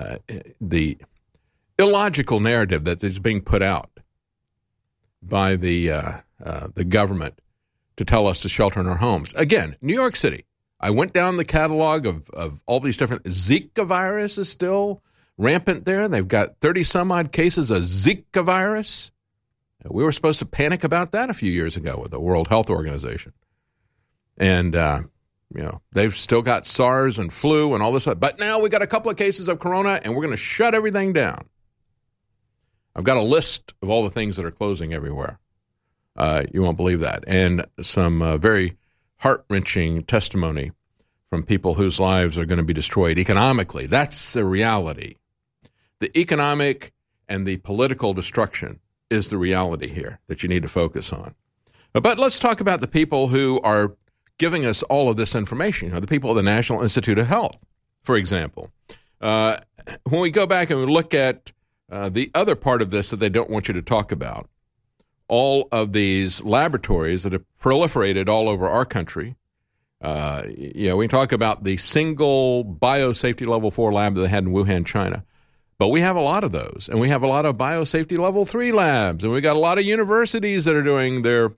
Speaker 2: illogical narrative that is being put out by the government to tell us to shelter in our homes. Again, New York City. I went down the catalog of all these different Zika virus is still rampant there. They've got 30 some odd cases of Zika virus. We were supposed to panic about that a few years ago with the World Health Organization. And, you know, they've still got SARS and flu and all this stuff. But now we got a couple of cases of corona and we're going to shut everything down. I've got a list of all the things that are closing everywhere. You won't believe that. And some very heart-wrenching testimony from people whose lives are going to be destroyed economically. That's the reality. The economic and the political destruction is the reality here that you need to focus on. But let's talk about the people who are giving us all of this information, you know, the people at the National Institute of Health, for example. When we go back and we look at the other part of this that they don't want you to talk about, all of these laboratories that have proliferated all over our country. You know, we talk about the single biosafety level 4 lab that they had in Wuhan, China. But we have a lot of those, and we have a lot of biosafety level 3 labs, and we got a lot of universities that are doing their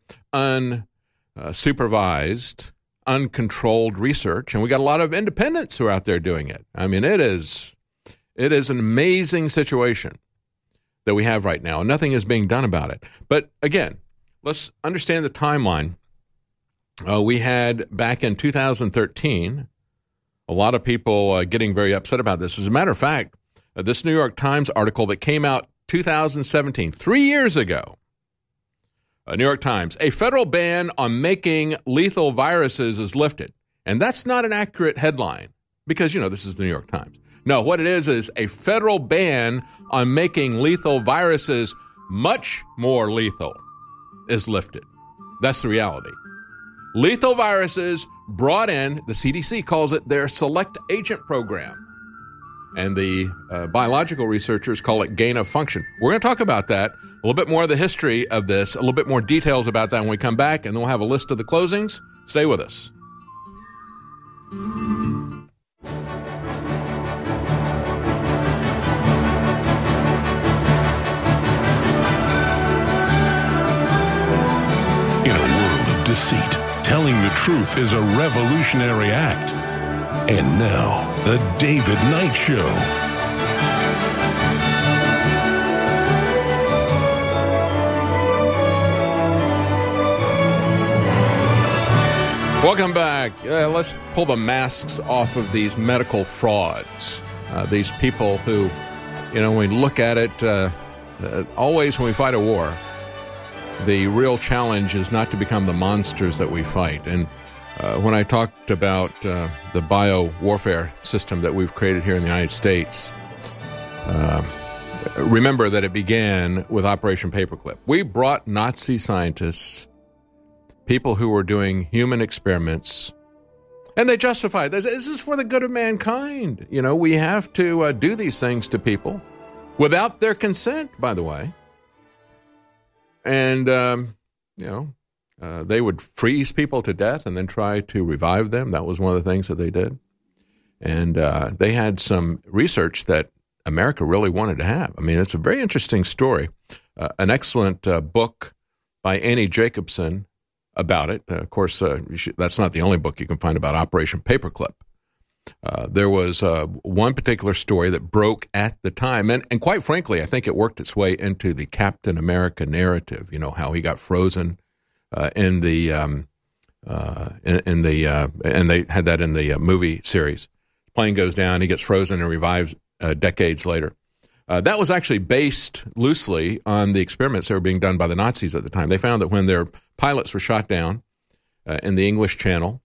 Speaker 2: unsupervised, uncontrolled research, and we got a lot of independents who are out there doing it. I mean, it is an amazing situation that we have right now, and nothing is being done about it. But again, let's understand the timeline. We had back in 2013 a lot of people getting very upset about this. As a matter of fact, this New York Times article that came out 2017, 3 years ago, New York Times, a federal ban on making lethal viruses is lifted. And that's not an accurate headline because, you know, this is the New York Times. No, what it is a federal ban on making lethal viruses much more lethal is lifted. That's the reality. Lethal viruses brought in, the CDC calls it their select agent program. And the biological researchers call it gain of function. We're going to talk about that, a little bit more of the history of this, a little bit more details about that when we come back, and then we'll have a list of the closings. Stay with us.
Speaker 1: In a world of deceit, telling the truth is a revolutionary act. And now, The David Knight Show.
Speaker 2: Welcome back. Let's pull the masks off of these medical frauds. These people who, you know, when we look at it, always when we fight a war, the real challenge is not to become the monsters that we fight. And when I talked about the bio-warfare system that we've created here in the United States, remember that it began with Operation Paperclip. We brought Nazi scientists, people who were doing human experiments, and they justified this. This is for the good of mankind. You know, we have to do these things to people without their consent, by the way. And, they would freeze people to death and then try to revive them. That was one of the things that they did. And they had some research that America really wanted to have. I mean, it's a very interesting story. An excellent book by Annie Jacobson about it. Of course, that's not the only book you can find about Operation Paperclip. There was one particular story that broke at the time, and quite frankly, I think it worked its way into the Captain America narrative. You know, how he got frozen and they had that in the movie series. Plane goes down, he gets frozen and revives decades later. That was actually based loosely on the experiments that were being done by the Nazis at the time. They found that when their pilots were shot down in the English Channel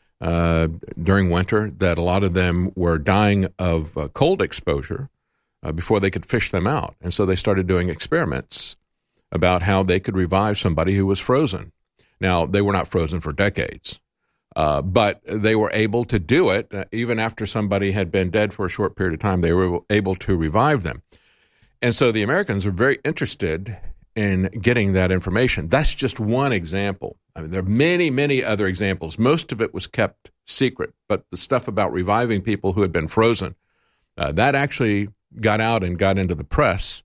Speaker 2: during winter, that a lot of them were dying of cold exposure before they could fish them out. And so they started doing experiments about how they could revive somebody who was frozen. Now, they were not frozen for decades, but they were able to do it even after somebody had been dead for a short period of time. They were able to revive them. And so the Americans were very interested in getting that information. That's just one example. I mean, there are many, many other examples. Most of it was kept secret, but the stuff about reviving people who had been frozen, that actually got out and got into the press.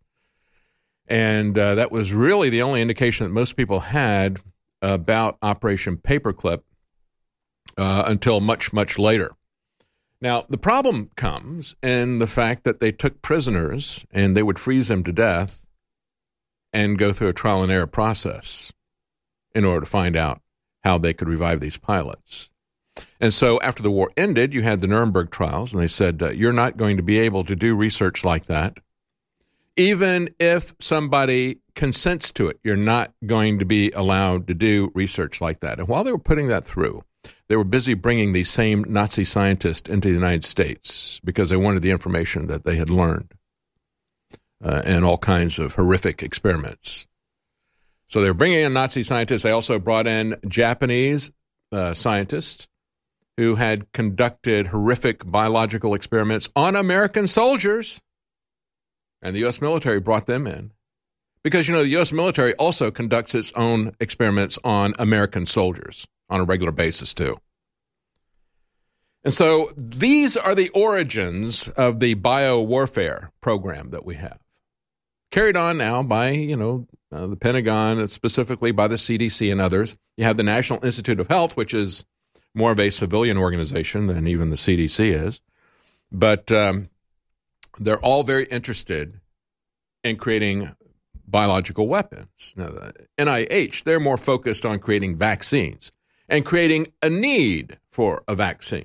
Speaker 2: And that was really the only indication that most people had about Operation Paperclip until much, much later. Now, the problem comes in the fact that they took prisoners and they would freeze them to death and go through a trial and error process in order to find out how they could revive these pilots. And so after the war ended, you had the Nuremberg trials, and they said, you're not going to be able to do research like that. Even if somebody consents to it, you're not going to be allowed to do research like that. And while they were putting that through, they were busy bringing these same Nazi scientists into the United States because they wanted the information that they had learned and all kinds of horrific experiments. So they were bringing in Nazi scientists. They also brought in Japanese scientists who had conducted horrific biological experiments on American soldiers. And the U.S. military brought them in. Because, you know, the U.S. military also conducts its own experiments on American soldiers on a regular basis, too. And so these are the origins of the biowarfare program that we have. Carried on now by, the Pentagon, and specifically by the CDC and others. You have the National Institute of Health, which is more of a civilian organization than even the CDC is. But they're all very interested in creating biological weapons. Now, the NIH, they're more focused on creating vaccines and creating a need for a vaccine.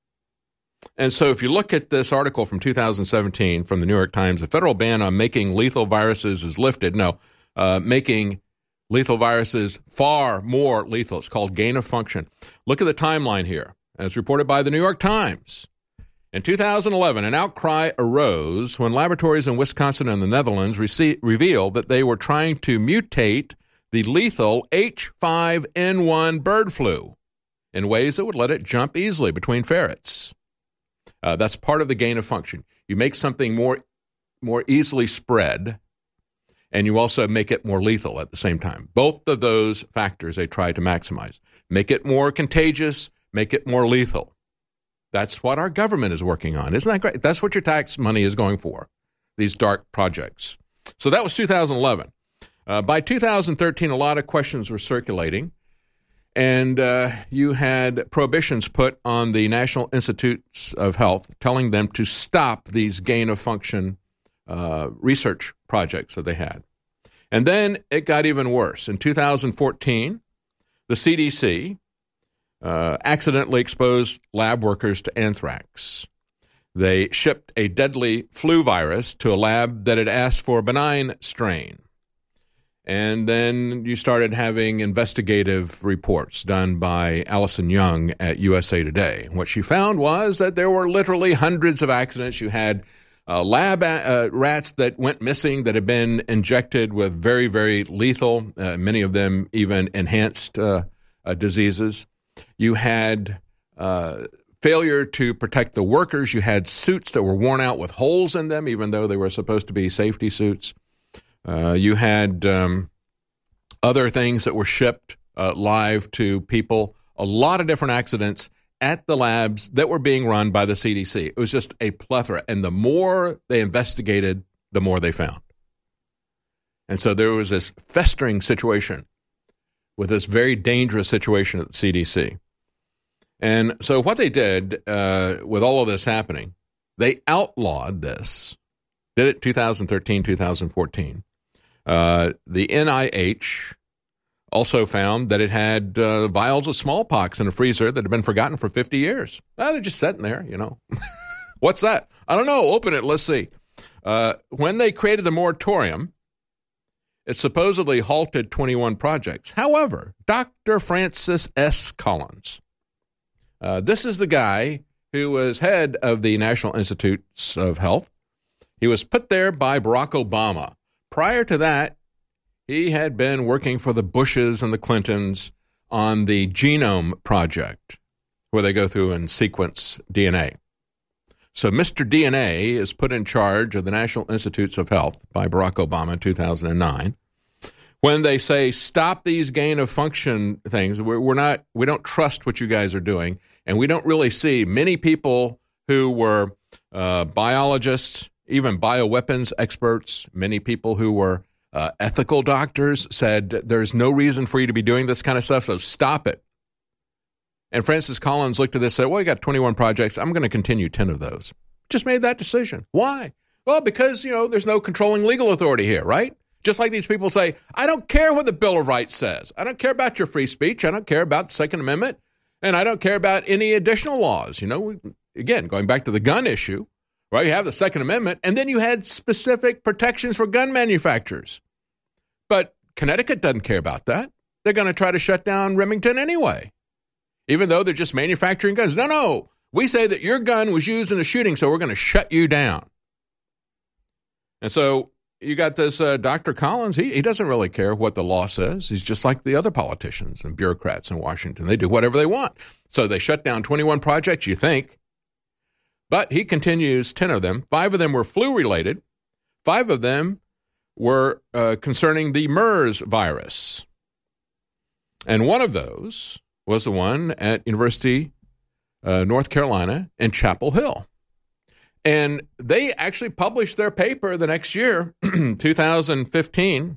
Speaker 2: And so if you look at this article from 2017 from the New York Times, the federal ban on making lethal viruses is lifted. No, making lethal viruses far more lethal. It's called gain of function. Look at the timeline here, as reported by the New York Times. In 2011, an outcry arose when laboratories in Wisconsin and the Netherlands revealed that they were trying to mutate the lethal H5N1 bird flu in ways that would let it jump easily between ferrets. That's part of the gain of function. You make something more easily spread, and you also make it more lethal at the same time. Both of those factors they try to maximize. Make it more contagious, make it more lethal. That's what our government is working on. Isn't that great? That's what your tax money is going for, these dark projects. So that was 2011. By 2013, a lot of questions were circulating, and you had prohibitions put on the National Institutes of Health telling them to stop these gain-of-function research projects that they had. And then it got even worse. In 2014, the CDC accidentally exposed lab workers to anthrax. They shipped a deadly flu virus to a lab that had asked for a benign strain. And then you started having investigative reports done by Allison Young at USA Today. What she found was that there were literally hundreds of accidents. You had lab rats that went missing that had been injected with very, very lethal, many of them even enhanced diseases. You had failure to protect the workers. You had suits that were worn out with holes in them, even though they were supposed to be safety suits. You had other things that were shipped live to people, a lot of different accidents at the labs that were being run by the CDC. It was just a plethora. And the more they investigated, the more they found. And so there was this festering situation with this very dangerous situation at the CDC. And so what they did with all of this happening, they outlawed this, did it 2013, 2014. The NIH also found that it had vials of smallpox in a freezer that had been forgotten for 50 years. They're just sitting there, you know. What's that? I don't know. Open it. Let's see. When they created the moratorium, it supposedly halted 21 projects. However, Dr. Francis S. Collins, this is the guy who was head of the National Institutes of Health. He was put there by Barack Obama. Prior to that, he had been working for the Bushes and the Clintons on the Genome Project, where they go through and sequence DNA. So Mr. DNA is put in charge of the National Institutes of Health by Barack Obama in 2009. When they say, stop these gain-of-function things, we don't trust what you guys are doing, and we don't really see many people who were biologists, even bioweapons experts, many people who were ethical doctors said there's no reason for you to be doing this kind of stuff, so stop it. And Francis Collins looked at this and said, well, you got 21 projects. I'm going to continue 10 of those. Just made that decision. Why? Well, because, there's no controlling legal authority here, right? Just like these people say, I don't care what the Bill of Rights says. I don't care about your free speech. I don't care about the Second Amendment. And I don't care about any additional laws. Again, going back to the gun issue, right? You have the Second Amendment, and then you had specific protections for gun manufacturers. But Connecticut doesn't care about that. They're going to try to shut down Remington anyway, even though they're just manufacturing guns. No, we say that your gun was used in a shooting, so we're going to shut you down. And so you got this Dr. Collins. He doesn't really care what the law says. He's just like the other politicians and bureaucrats in Washington. They do whatever they want. So they shut down 21 projects, you think. But he continues 10 of them. 5 of them were flu-related. 5 of them were concerning the MERS virus. And one of those was the one at University North Carolina in Chapel Hill. And they actually published their paper the next year, 2015.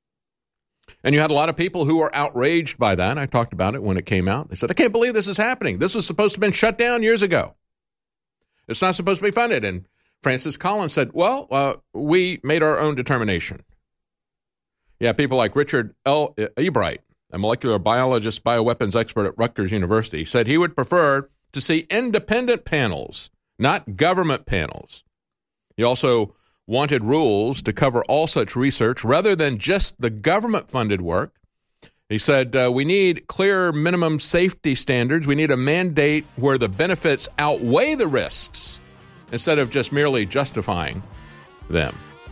Speaker 2: And you had a lot of people who were outraged by that. I talked about it when it came out. They said, I can't believe this is happening. This was supposed to have been shut down years ago. It's not supposed to be funded. And Francis Collins said, well, we made our own determination. Yeah, people like Richard L. Ebright, a molecular biologist, bioweapons expert at Rutgers University, said he would prefer to see independent panels, not government panels. He also wanted rules to cover all such research rather than just the government-funded work. He said, we need clear minimum safety standards. We need a mandate where the benefits outweigh the risks instead of just merely justifying them.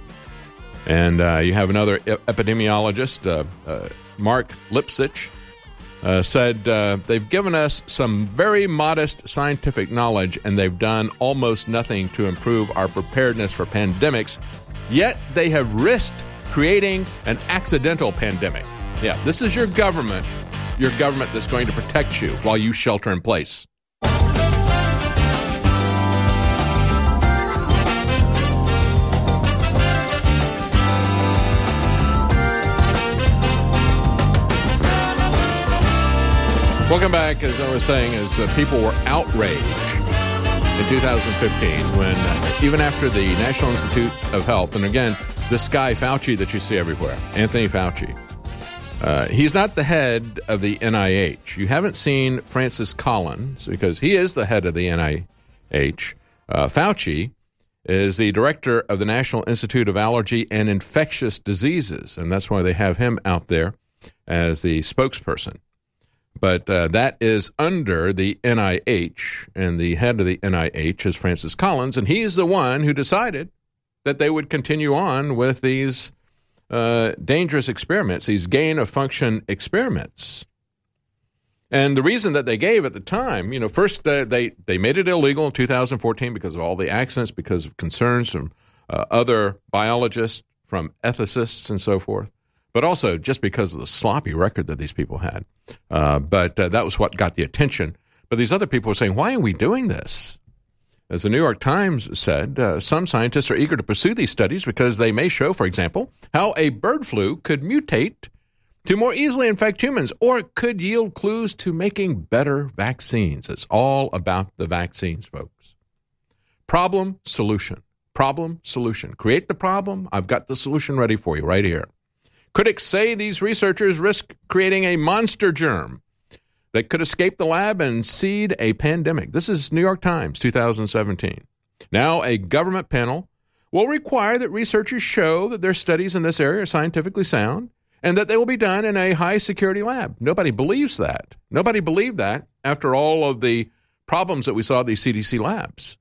Speaker 2: And you have another epidemiologist, Mark Lipsitch, said they've given us some very modest scientific knowledge and they've done almost nothing to improve our preparedness for pandemics, yet they have risked creating an accidental pandemic. Yeah, this is your government that's going to protect you while you shelter in place. Welcome back. As I was saying, people were outraged in 2015 when, even after the National Institute of Health, and again, this guy Fauci that you see everywhere, Anthony Fauci, he's not the head of the NIH. You haven't seen Francis Collins because he is the head of the NIH. Fauci is the director of the National Institute of Allergy and Infectious Diseases, and that's why they have him out there as the spokesperson. But that is under the NIH, and the head of the NIH is Francis Collins, and he's the one who decided that they would continue on with these dangerous experiments, these gain-of-function experiments. And the reason that they gave at the time, first they made it illegal in 2014 because of all the accidents, because of concerns from other biologists, from ethicists and so forth, but also just because of the sloppy record that these people had. But that was what got the attention. But these other people were saying, why are we doing this? As the New York Times said, some scientists are eager to pursue these studies because they may show, for example, how a bird flu could mutate to more easily infect humans, or it could yield clues to making better vaccines. It's all about the vaccines, folks. Problem, solution. Problem, solution. Create the problem. I've got the solution ready for you right here. Critics say these researchers risk creating a monster germ that could escape the lab and seed a pandemic. This is New York Times, 2017. Now, a government panel will require that researchers show that their studies in this area are scientifically sound and that they will be done in a high-security lab. Nobody believes that. Nobody believed that after all of the problems that we saw at these CDC labs.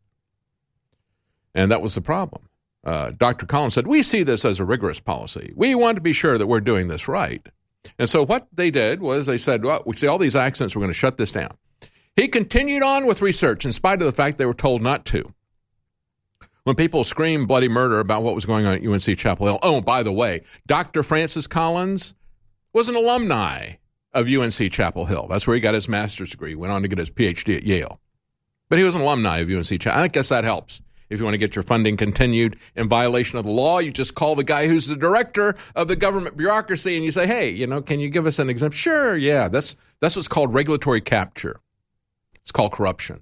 Speaker 2: And that was the problem. Dr. Collins said, we see this as a rigorous policy. We want to be sure that we're doing this right. And so what they did was they said, well, we see all these accidents, we're going to shut this down. He continued on with research in spite of the fact they were told not to. When people screamed bloody murder about what was going on at UNC Chapel Hill, oh, by the way, Dr. Francis Collins was an alumni of UNC Chapel Hill. That's where he got his master's degree, went on to get his PhD at Yale. But he was an alumni of UNC Chapel Hill. I guess that helps. If you want to get your funding continued in violation of the law, you just call the guy who's the director of the government bureaucracy and you say, hey, can you give us an exemption? Sure, yeah, that's what's called regulatory capture. It's called corruption.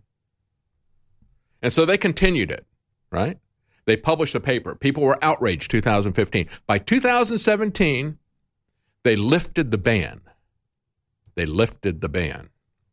Speaker 2: And so they continued it, right? They published a paper. People were outraged 2015. By 2017, they lifted the ban. They lifted the ban.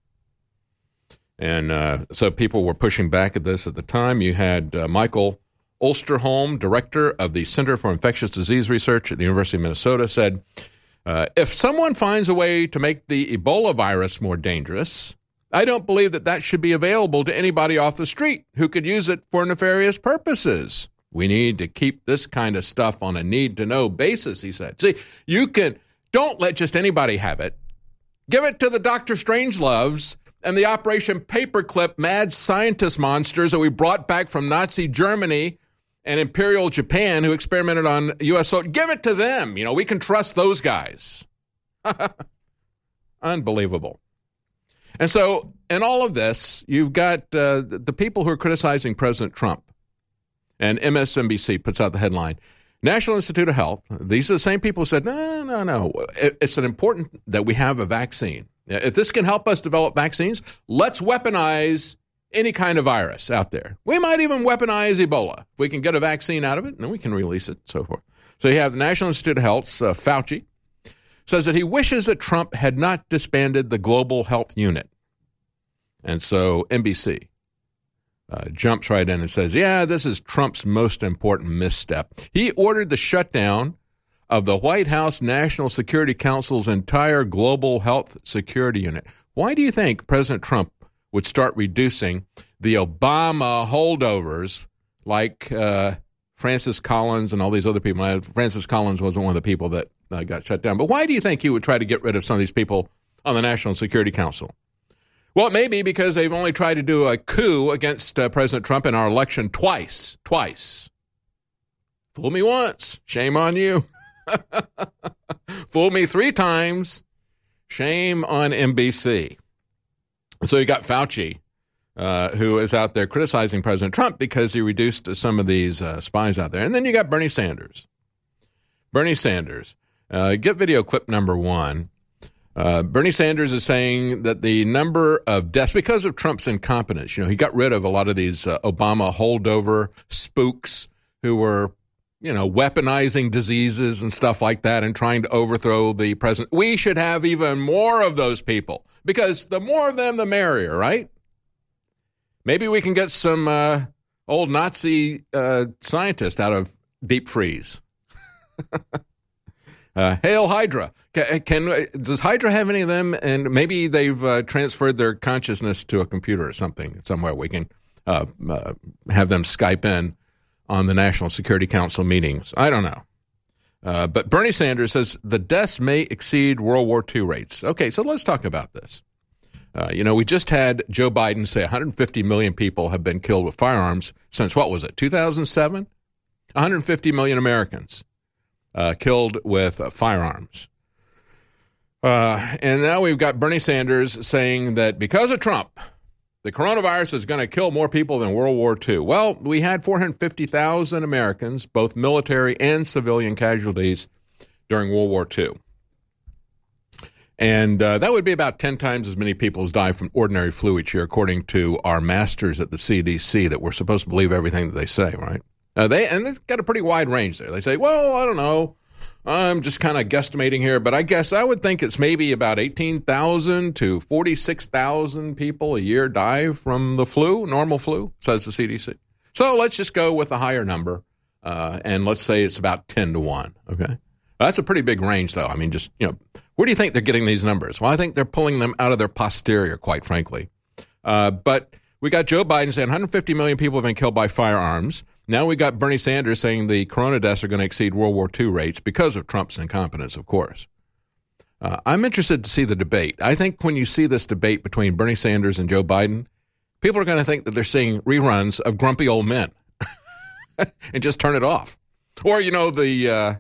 Speaker 2: And so people were pushing back at this at the time. You had Michael Osterholm, director of the Center for Infectious Disease Research at the University of Minnesota, said, if someone finds a way to make the Ebola virus more dangerous, I don't believe that should be available to anybody off the street who could use it for nefarious purposes. We need to keep this kind of stuff on a need-to-know basis, he said. See, don't let just anybody have it. Give it to the Dr. Strangeloves and the Operation Paperclip mad scientist monsters that we brought back from Nazi Germany and Imperial Japan who experimented on U.S. soldiers. Give it to them. We can trust those guys. Unbelievable. And so in all of this, you've got the people who are criticizing President Trump. And MSNBC puts out the headline, National Institute of Health. These are the same people who said, no. It's important that we have a vaccine. If this can help us develop vaccines, let's weaponize any kind of virus out there. We might even weaponize Ebola. If we can get a vaccine out of it, then we can release it, and so forth. So you have the National Institute of Health's Fauci says that he wishes that Trump had not disbanded the Global Health Unit. And so NBC jumps right in and says, yeah, this is Trump's most important misstep. He ordered the shutdown of the White House National Security Council's entire Global Health Security Unit. Why do you think President Trump would start reducing the Obama holdovers like Francis Collins and all these other people? Francis Collins wasn't one of the people that got shut down. But why do you think he would try to get rid of some of these people on the National Security Council? Well, it may be because they've only tried to do a coup against President Trump in our election twice. Fool me once, shame on you. Fool me 3 times, shame on NBC. So you got Fauci, who is out there criticizing President Trump because he reduced some of these spies out there. And then you got Bernie Sanders. Get video clip number 1. Bernie Sanders is saying that the number of deaths, because of Trump's incompetence, he got rid of a lot of these Obama holdover spooks who were, weaponizing diseases and stuff like that and trying to overthrow the president. We should have even more of those people because the more of them, the merrier, right? Maybe we can get some old Nazi scientist out of deep freeze. Hail Hydra. Does Hydra have any of them? And maybe they've transferred their consciousness to a computer or something, somewhere we can have them Skype in on the National Security Council meetings. I don't know. But Bernie Sanders says the deaths may exceed World War II rates. Okay, so let's talk about this. We just had Joe Biden say 150 million people have been killed with firearms since, 2007? 150 million Americans killed with firearms. And now we've got Bernie Sanders saying that because of Trump, the coronavirus is going to kill more people than World War II. Well, we had 450,000 Americans, both military and civilian casualties, during World War II. And that would be about 10 times as many people as die from ordinary flu each year, according to our masters at the CDC, that we're supposed to believe everything that they say, right? They've got a pretty wide range there. They say, well, I don't know. I'm just kind of guesstimating here, but I guess I would think it's maybe about 18,000 to 46,000 people a year die from the flu, normal flu, says the CDC. So let's just go with a higher number, and let's say it's about 10 to 1, okay? That's a pretty big range, though. I mean, just, where do you think they're getting these numbers? Well, I think they're pulling them out of their posterior, quite frankly. But we got Joe Biden saying 150 million people have been killed by firearms. Now we got Bernie Sanders saying the corona deaths are going to exceed World War II rates because of Trump's incompetence, of course. I'm interested to see the debate. I think when you see this debate between Bernie Sanders and Joe Biden, people are going to think that they're seeing reruns of Grumpy Old Men and just turn it off. Or, the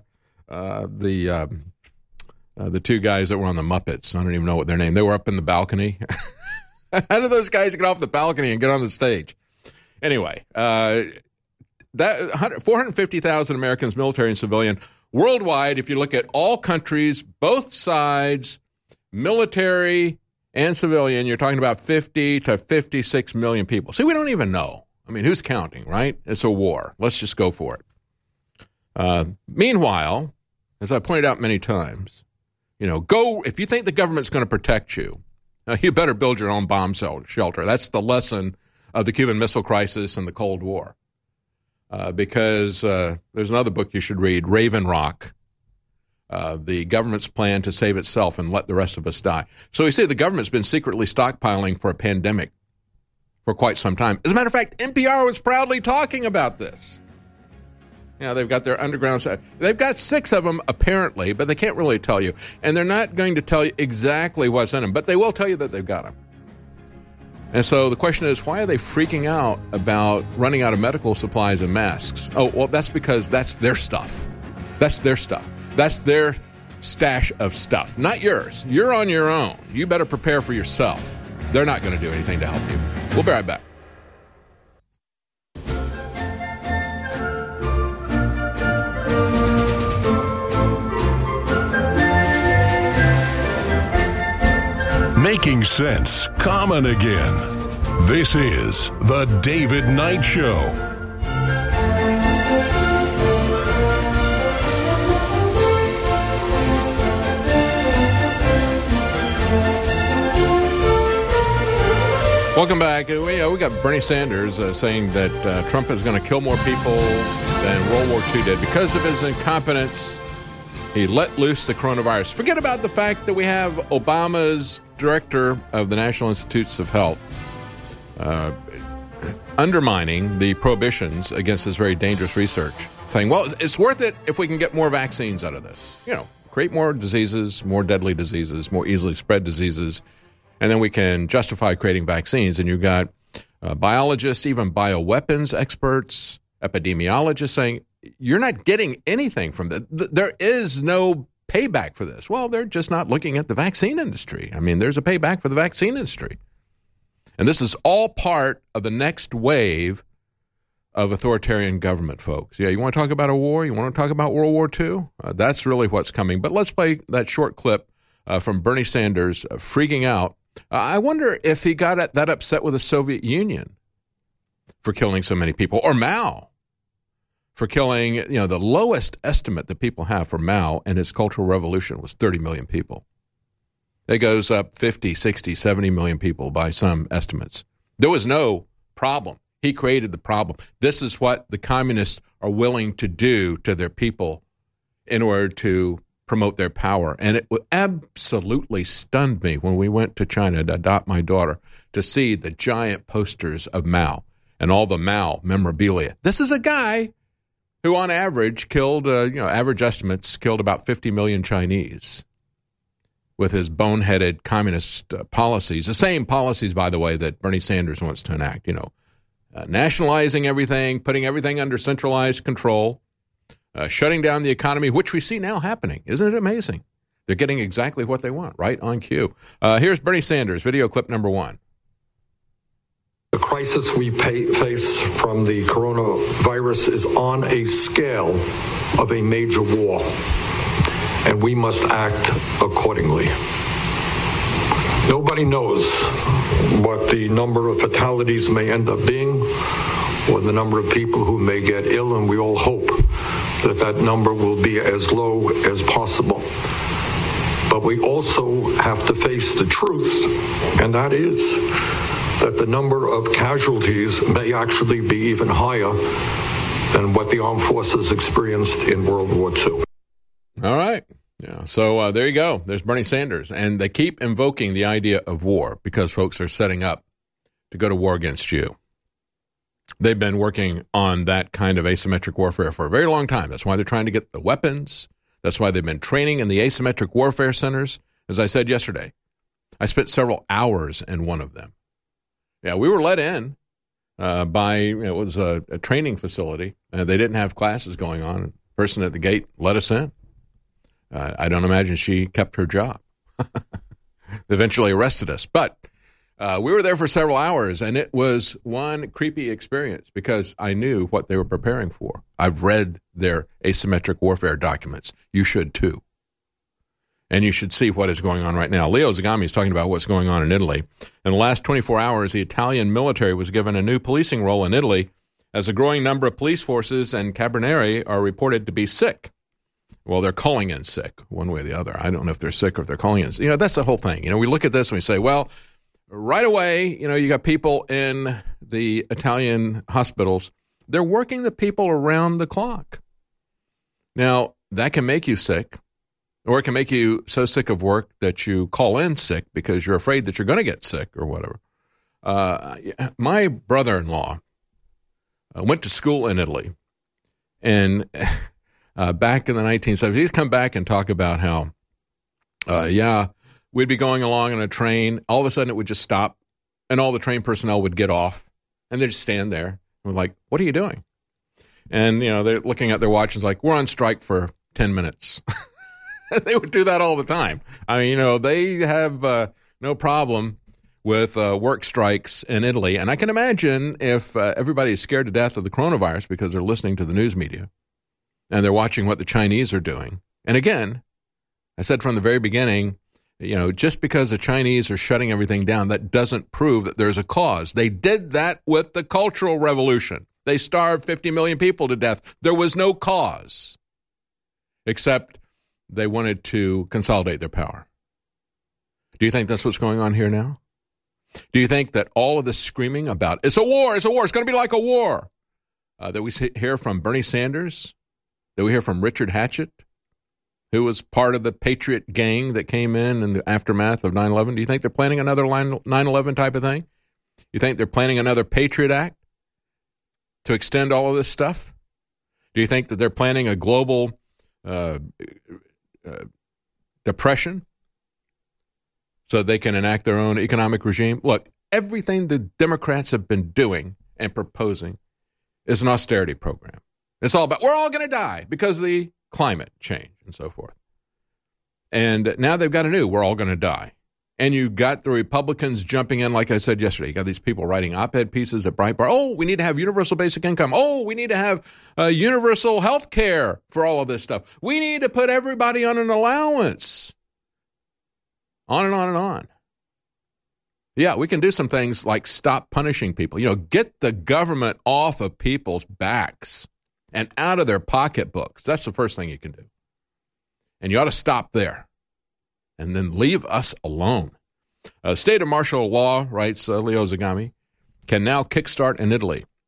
Speaker 2: two guys that were on the Muppets. I don't even know what their name. They were up in the balcony. How did those guys get off the balcony and get on the stage? Anyway, that 450,000 Americans, military and civilian, worldwide. If you look at all countries, both sides, military and civilian, you're talking about 50 to 56 million people. See, we don't even know. I mean, who's counting, right? It's a war. Let's just go for it. Meanwhile, as I pointed out many times, if you think the government's going to protect you, you better build your own bomb shelter. That's the lesson of the Cuban Missile Crisis and the Cold War. Because there's another book you should read, Raven Rock, the government's plan to save itself and let the rest of us die. So we see the government's been secretly stockpiling for a pandemic for quite some time. As a matter of fact, NPR was proudly talking about this. They've got their underground. They've got 6 of them, apparently, but they can't really tell you. And they're not going to tell you exactly what's in them, but they will tell you that they've got them. And so the question is, why are they freaking out about running out of medical supplies and masks? Oh, well, that's because that's their stuff. That's their stuff. That's their stash of stuff, not yours. You're on your own. You better prepare for yourself. They're not going to do anything to help you. We'll be right back.
Speaker 1: Making sense common again. This is The David Knight Show.
Speaker 2: Welcome back. We got Bernie Sanders saying that Trump is going to kill more people than World War II did because of his incompetence. He let loose the coronavirus. Forget about the fact that we have Obama's director of the National Institutes of Health undermining the prohibitions against this very dangerous research, saying, well, it's worth it if we can get more vaccines out of this. Create more diseases, more deadly diseases, more easily spread diseases, and then we can justify creating vaccines. And you've got biologists, even bioweapons experts, epidemiologists saying, you're not getting anything from this. There is no payback for this. Well, they're just not looking at the vaccine industry. I mean, there's a payback for the vaccine industry. And this is all part of the next wave of authoritarian government, folks. Yeah, you want to talk about a war? You want to talk about World War II? That's really what's coming. But let's play that short clip from Bernie Sanders freaking out. I wonder if he got that upset with the Soviet Union for killing so many people, or Mao for killing, the lowest estimate that people have for Mao and his Cultural Revolution was 30 million people. It goes up 50, 60, 70 million people by some estimates. There was no problem. He created the problem. This is what the communists are willing to do to their people in order to promote their power. And it absolutely stunned me when we went to China to adopt my daughter to see the giant posters of Mao and all the Mao memorabilia. This is a guy who on average killed, average estimates, killed about 50 million Chinese with his boneheaded communist policies. The same policies, by the way, that Bernie Sanders wants to enact, nationalizing everything, putting everything under centralized control, shutting down the economy, which we see now happening. Isn't it amazing? They're getting exactly what they want, right on cue. Here's Bernie Sanders, video clip number 1.
Speaker 18: The crisis we face from the coronavirus is on a scale of a major war, and we must act accordingly. Nobody knows what the number of fatalities may end up being or the number of people who may get ill, and we all hope that that number will be as low as possible. But we also have to face the truth, and that is that the number of casualties may actually be even higher than what the armed forces experienced in World War II.
Speaker 2: All right. Yeah. So there you go. There's Bernie Sanders. And they keep invoking the idea of war because folks are setting up to go to war against you. They've been working on that kind of asymmetric warfare for a very long time. That's why they're trying to get the weapons. That's why they've been training in the asymmetric warfare centers. As I said yesterday, I spent several hours in one of them. Yeah, we were let in by, it was a training facility. They didn't have classes going on. The person at the gate let us in. I don't imagine she kept her job. They eventually arrested us. But we were there for several hours, and it was one creepy experience because I knew what they were preparing for. I've read their asymmetric warfare documents. You should, too. And you should see what is going on right now. Leo Zagami is talking about what's going on in Italy. In the last 24 hours, the Italian military was given a new policing role in Italy as a growing number of police forces and carabinieri are reported to be sick. Well, they're calling in sick one way or the other. I don't know if they're sick or if they're calling in. That's the whole thing. We look at this and we say, well, right away, you got people in the Italian hospitals. They're working the people around the clock. Now, that can make you sick. Or it can make you so sick of work that you call in sick because you're afraid that you're going to get sick or whatever. My brother-in-law went to school in Italy. And back in the 1970s, he'd come back and talk about how, we'd be going along on a train. All of a sudden, it would just stop. And all the train personnel would get off. And they'd just stand there. And we're like, what are you doing? And, they're looking at their watch and it's like, we're on strike for 10 minutes. They would do that all the time. I mean, they have no problem with work strikes in Italy. And I can imagine if everybody is scared to death of the coronavirus because they're listening to the news media and they're watching what the Chinese are doing. And again, I said from the very beginning, just because the Chinese are shutting everything down, that doesn't prove that there's a cause. They did that with the Cultural Revolution. They starved 50 million people to death. There was no cause, except they wanted to consolidate their power. Do you think that's what's going on here now? Do you think that all of this screaming about, it's a war, it's going to be like a war, that we hear from Bernie Sanders, that we hear from Richard Hatchett, who was part of the Patriot gang that came in the aftermath of 9/11? Do you think they're planning another 9/11 type of thing? You think they're planning another Patriot Act to extend all of this stuff? Do you think that they're planning a global depression so they can enact their own economic regime? Look, everything the Democrats have been doing and proposing is an austerity program. It's all about, we're all going to die because of the climate change and so forth. And now they've got a new, we're all going to die. And you got the Republicans jumping in, like I said yesterday. You got these people writing op-ed pieces at Breitbart. Oh, we need to have universal basic income. Oh, we need to have universal health care for all of this stuff. We need to put everybody on an allowance. On and on and on. Yeah, we can do some things like stop punishing people. Get the government off of people's backs and out of their pocketbooks. That's the first thing you can do. And you ought to stop there. And then leave us alone. State of martial law, writes Leo Zagami, can now kickstart in Italy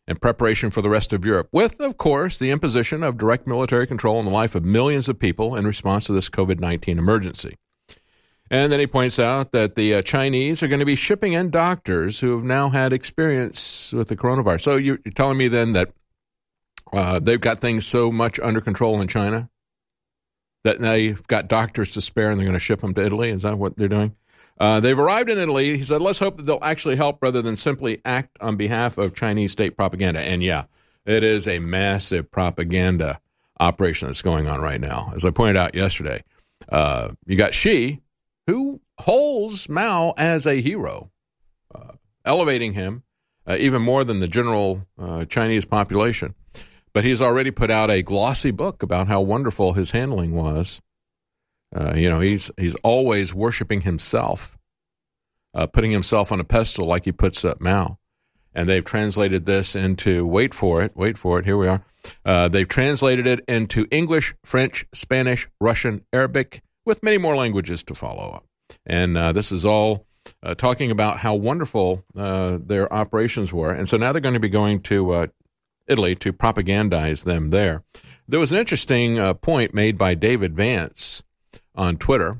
Speaker 2: in preparation for the rest of Europe, with, of course, the imposition of direct military control on the life of millions of people in response to this COVID-19 emergency. And then he points out that the Chinese are going to be shipping in doctors who have now had experience with the coronavirus. So you're telling me then that they've got things so much under control in China that they've got doctors to spare and they're going to ship them to Italy? Is that what they're doing? They've arrived in Italy. He said, let's hope that they'll actually help rather than simply act on behalf of Chinese state propaganda. And yeah, it is a massive propaganda operation that's going on right now. As I pointed out yesterday, you got Xi, who holds Mao as a hero, elevating him even more than the general Chinese population. But he's already put out a glossy book about how wonderful his handling was. He's always worshiping himself, putting himself on a pedestal like he puts up Mao. And they've translated this into, wait for it, here we are. They've translated it into English, French, Spanish, Russian, Arabic, with many more languages to follow up. And this is all talking about how wonderful their operations were. And so now they're going to be going to Italy to propagandize them there. There was an interesting point made by David Vance on Twitter.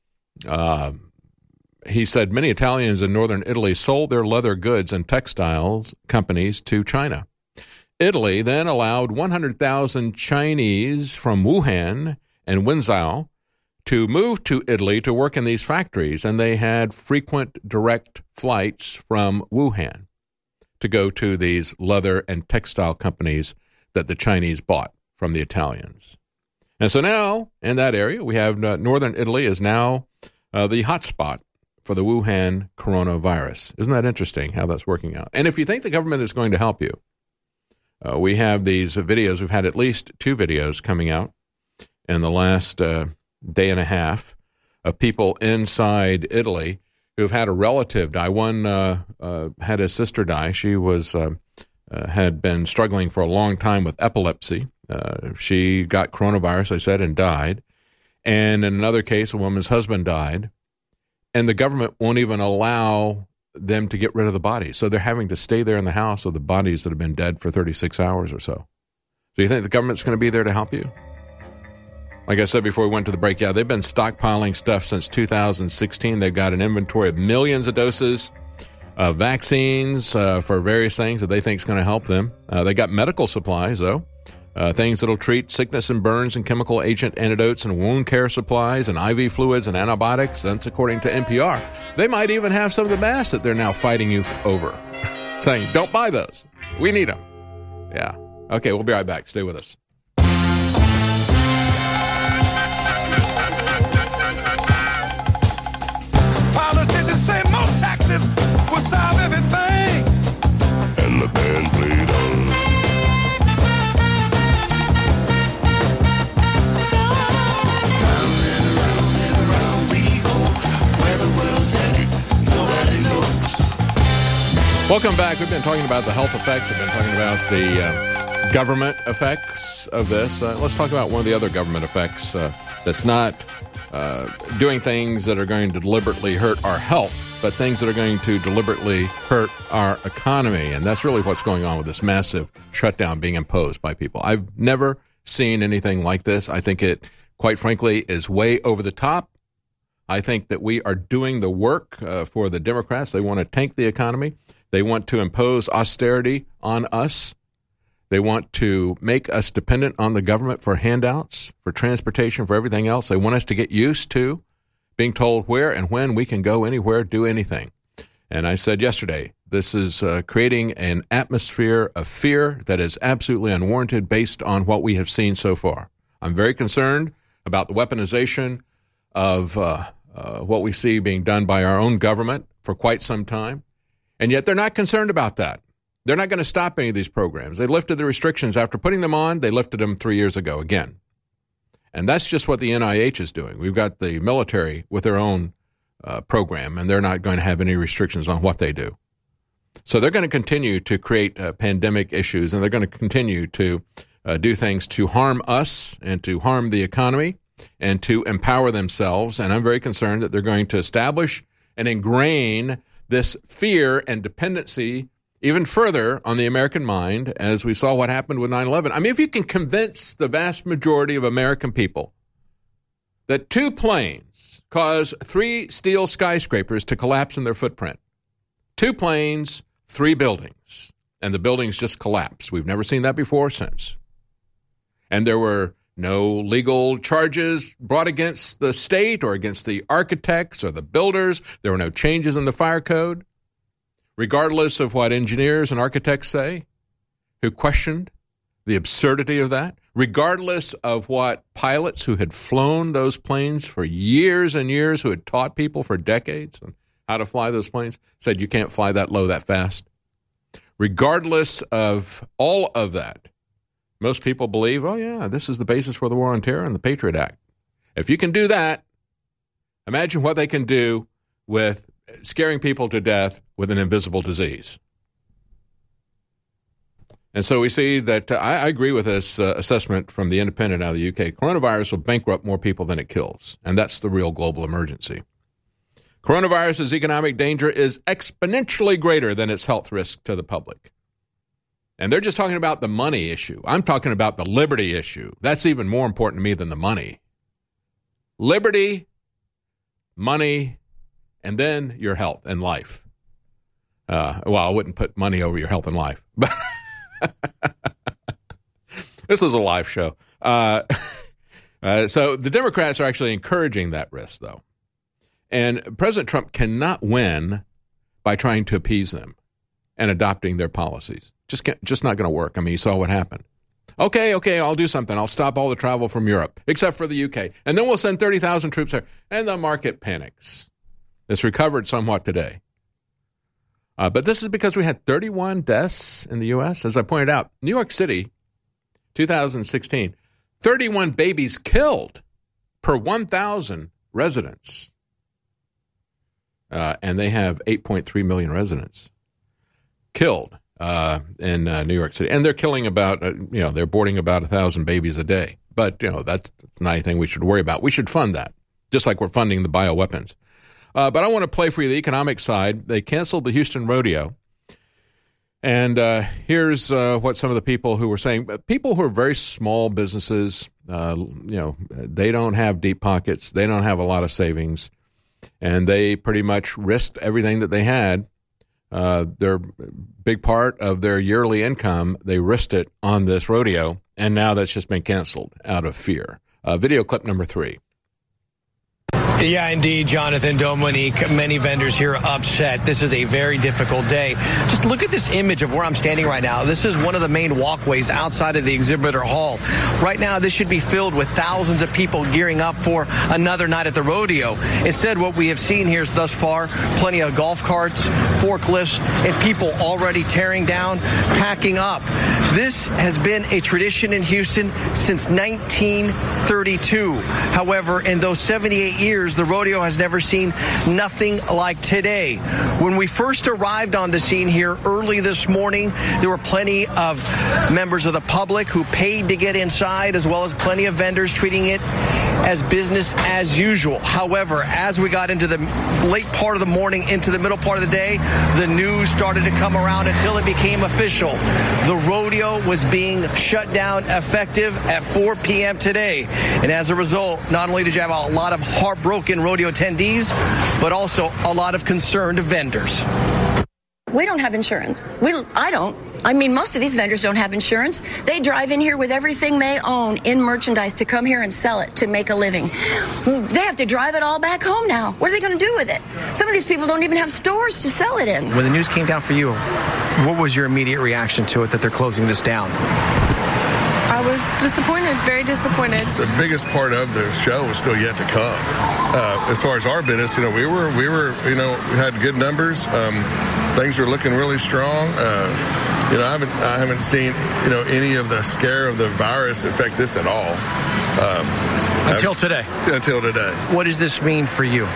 Speaker 2: He said many Italians in northern Italy sold their leather goods and textiles companies to China. Italy then allowed 100,000 Chinese from Wuhan and Wenzhou to move to Italy to work in these factories, and they had frequent direct flights from Wuhan to go to these leather and textile companies that the Chinese bought from the Italians. And so now, in that area, we have northern Italy is now the hotspot for the Wuhan coronavirus. Isn't that interesting how that's working out? And if you think the government is going to help you, we have these videos. We've had at least 2 videos coming out in the last day and a half of people inside Italy who've had a relative die. One had his sister die. She was had been struggling for a long time with epilepsy. She got coronavirus, I said, and died. And in another case, a woman's husband died. And the government won't even allow them to get rid of the bodies. So they're having to stay there in the house with the bodies that have been dead for 36 hours or so. So you think the government's going to be there to help you? Like I said before we went to the break, yeah, they've been stockpiling stuff since 2016. They've got an inventory of millions of doses of vaccines for various things that they think is going to help them. They got medical supplies, though. Things that'll treat sickness and burns and chemical agent antidotes and wound care supplies and IV fluids and antibiotics. That's according to NPR. They might even have some of the masks that they're now fighting you over, saying, don't buy those. We need them. Yeah. Okay, we'll be right back. Stay with us.
Speaker 19: Politicians say more taxes will solve everything. And the band played on.
Speaker 2: Welcome back. We've been talking about the health effects. We've been talking about the government effects of this. Let's talk about one of the other government effects that's not doing things that are going to deliberately hurt our health, but things that are going to deliberately hurt our economy. And that's really what's going on with this massive shutdown being imposed by people. I've never seen anything like this. I think it, quite frankly, is way over the top. I think that we are doing the work for the Democrats. They want to tank the economy. They want to impose austerity on us. They want to make us dependent on the government for handouts, for transportation, for everything else. They want us to get used to being told where and when we can go anywhere, do anything. And I said yesterday, this is creating an atmosphere of fear that is absolutely unwarranted based on what we have seen so far. I'm very concerned about the weaponization of what we see being done by our own government for quite some time. And yet they're not concerned about that. They're not going to stop any of these programs. They lifted the restrictions. After putting them on, they lifted them 3 years ago again. And that's just what the NIH is doing. We've got the military with their own program, and they're not going to have any restrictions on what they do. So they're going to continue to create pandemic issues, and they're going to continue to do things to harm us and to harm the economy and to empower themselves. And I'm very concerned that they're going to establish and ingrain this fear and dependency even further on the American mind, as we saw what happened with 9/11. I mean, if you can convince the vast majority of American people that 2 planes caused 3 steel skyscrapers to collapse in their footprint, 2 planes, 3 buildings, and the buildings just collapsed. We've never seen that before or since. And there were no legal charges brought against the state or against the architects or the builders. There were no changes in the fire code, regardless of what engineers and architects say, who questioned the absurdity of that, regardless of what pilots who had flown those planes for years and years, who had taught people for decades on how to fly those planes, said you can't fly that low that fast. Regardless of all of that, most people believe, oh, yeah, this is the basis for the War on Terror and the Patriot Act. If you can do that, imagine what they can do with scaring people to death with an invisible disease. And so we see that I agree with this assessment from the Independent out of the UK. Coronavirus will bankrupt more people than it kills, and that's the real global emergency. Coronavirus's economic danger is exponentially greater than its health risk to the public. And they're just talking about the money issue. I'm talking about the liberty issue. That's even more important to me than the money. Liberty, money, and then your health and life. Well, I wouldn't put money over your health and life. But this is a live show. So the Democrats are actually encouraging that risk, though. And President Trump cannot win by trying to appease them and adopting their policies. Just not going to work. I mean, you saw what happened. Okay, I'll do something. I'll stop all the travel from Europe, except for the UK. And then we'll send 30,000 troops there. And the market panics. It's recovered somewhat today. But this is because we had 31 deaths in the U.S. As I pointed out, New York City, 2016, 31 babies killed per 1,000 residents. And they have 8.3 million residents killed in New York City. And they're killing about, they're aborting about 1,000 babies a day. But, that's not anything we should worry about. We should fund that, just like we're funding the bioweapons. But I want to play for you the economic side. They canceled the Houston Rodeo. And here's what some of the people who were saying. People who are very small businesses, they don't have deep pockets. They don't have a lot of savings. And they pretty much risked everything that they had. Their big part of their yearly income, they risked it on this rodeo. And now that's just been canceled out of fear. Video clip number 3.
Speaker 20: Yeah, indeed, Jonathan, Dominique. Many vendors here are upset. This is a very difficult day. Just look at this image of where I'm standing right now. This is one of the main walkways outside of the exhibitor hall. Right now, this should be filled with thousands of people gearing up for another night at the rodeo. Instead, what we have seen here thus far, plenty of golf carts, forklifts, and people already tearing down, packing up. This has been a tradition in Houston since 1932. However, in those 78 years, the rodeo has never seen nothing like today. When we first arrived on the scene here early this morning, there were plenty of members of the public who paid to get inside, as well as plenty of vendors treating it as business as usual. However, as we got into the late part of the morning, into the middle part of the day, the news started to come around until it became official. The rodeo was being shut down effective at 4 p.m. today. And as a result, not only did you have a lot of heartbroken rodeo attendees, but also a lot of concerned vendors.
Speaker 21: We don't have insurance. I don't. I mean, most of these vendors don't have insurance. They drive in here with everything they own in merchandise to come here and sell it to make a living. They have to drive it all back home now. What are they going to do with it? Some of these people don't even have stores to sell it in.
Speaker 20: When the news came down for you, what was your immediate reaction to it that they're closing this down?
Speaker 17: I was disappointed, very disappointed.
Speaker 22: The biggest part of the show was still yet to come. As far as our business, we had good numbers. Things are looking really strong. I haven't seen, any of the scare of the virus affect this at all.
Speaker 20: Until today.
Speaker 22: Until today.
Speaker 20: What does this mean for you?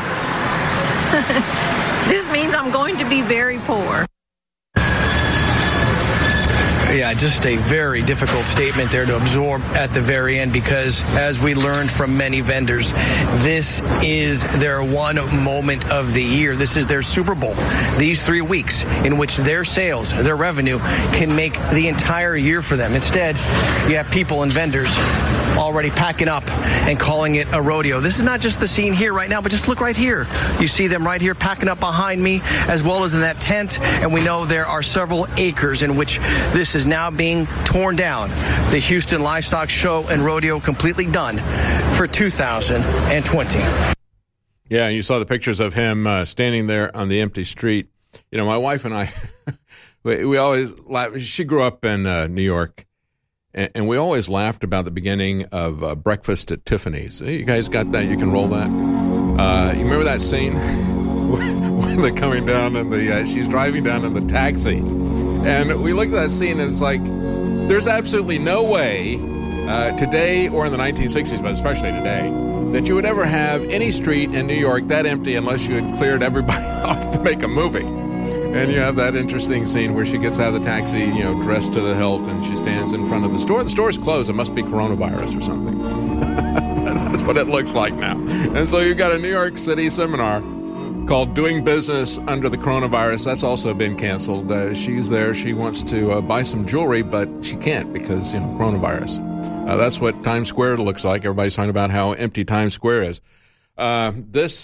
Speaker 17: This means I'm going to be very poor.
Speaker 20: Yeah, just a very difficult statement there to absorb at the very end because, as we learned from many vendors, this is their one moment of the year. This is their Super Bowl. These 3 weeks in which their sales, their revenue can make the entire year for them. Instead, you have people and vendors already packing up and calling it a rodeo. This is not just the scene here right now, but just look right here. You see them right here packing up behind me, as well as in that tent, and we know there are several acres in which this is now being torn down. The Houston Livestock Show and Rodeo completely done for 2020.
Speaker 2: Yeah, you saw the pictures of him standing there on the empty street. You know, my wife and I, we always laugh. She grew up in New York, and we always laughed about the beginning of Breakfast at Tiffany's. You guys got that? You can roll that? You remember that scene when they're coming down and she's driving down in the taxi? And we looked at that scene and it's like, there's absolutely no way today or in the 1960s, but especially today, that you would ever have any street in New York that empty unless you had cleared everybody off to make a movie. And you have that interesting scene where she gets out of the taxi, you know, dressed to the hilt, and she stands in front of the store. The store's closed. It must be coronavirus or something. That's what it looks like now. And so you've got a New York City seminar called Doing Business Under the Coronavirus. That's also been canceled. She's there. She wants to buy some jewelry, but she can't because, you know, coronavirus. That's what Times Square looks like. Everybody's talking about how empty Times Square is. This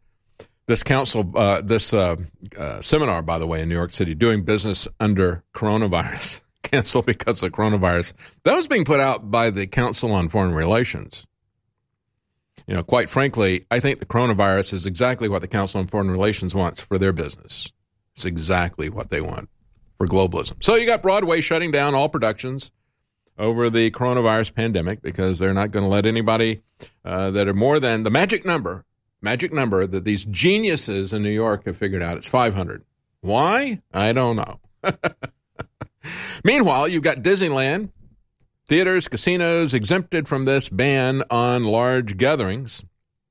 Speaker 2: seminar, by the way, in New York City, Doing Business Under Coronavirus, canceled because of coronavirus. That was being put out by the Council on Foreign Relations. You know, quite frankly, I think the coronavirus is exactly what the Council on Foreign Relations wants for their business. It's exactly what they want for globalism. So you got Broadway shutting down all productions over the coronavirus pandemic because they're not going to let anybody that are more than the magic number that these geniuses in New York have figured out. It's 500. Why? I don't know. Meanwhile, you've got Disneyland, theaters, casinos exempted from this ban on large gatherings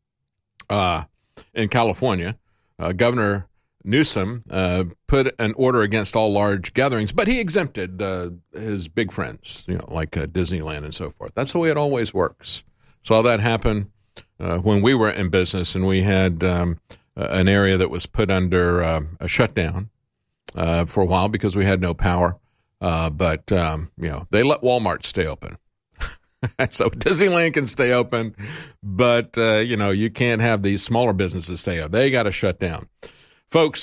Speaker 2: in California. Governor Newsom put an order against all large gatherings, but he exempted his big friends, you know, like Disneyland and so forth. That's the way it always works. Saw that happen when we were in business, and we had an area that was put under a shutdown for a while because we had no power. But you know, they let Walmart stay open. So Disneyland can stay open, but you know, you can't have these smaller businesses stay open. They got to shut down. Folks,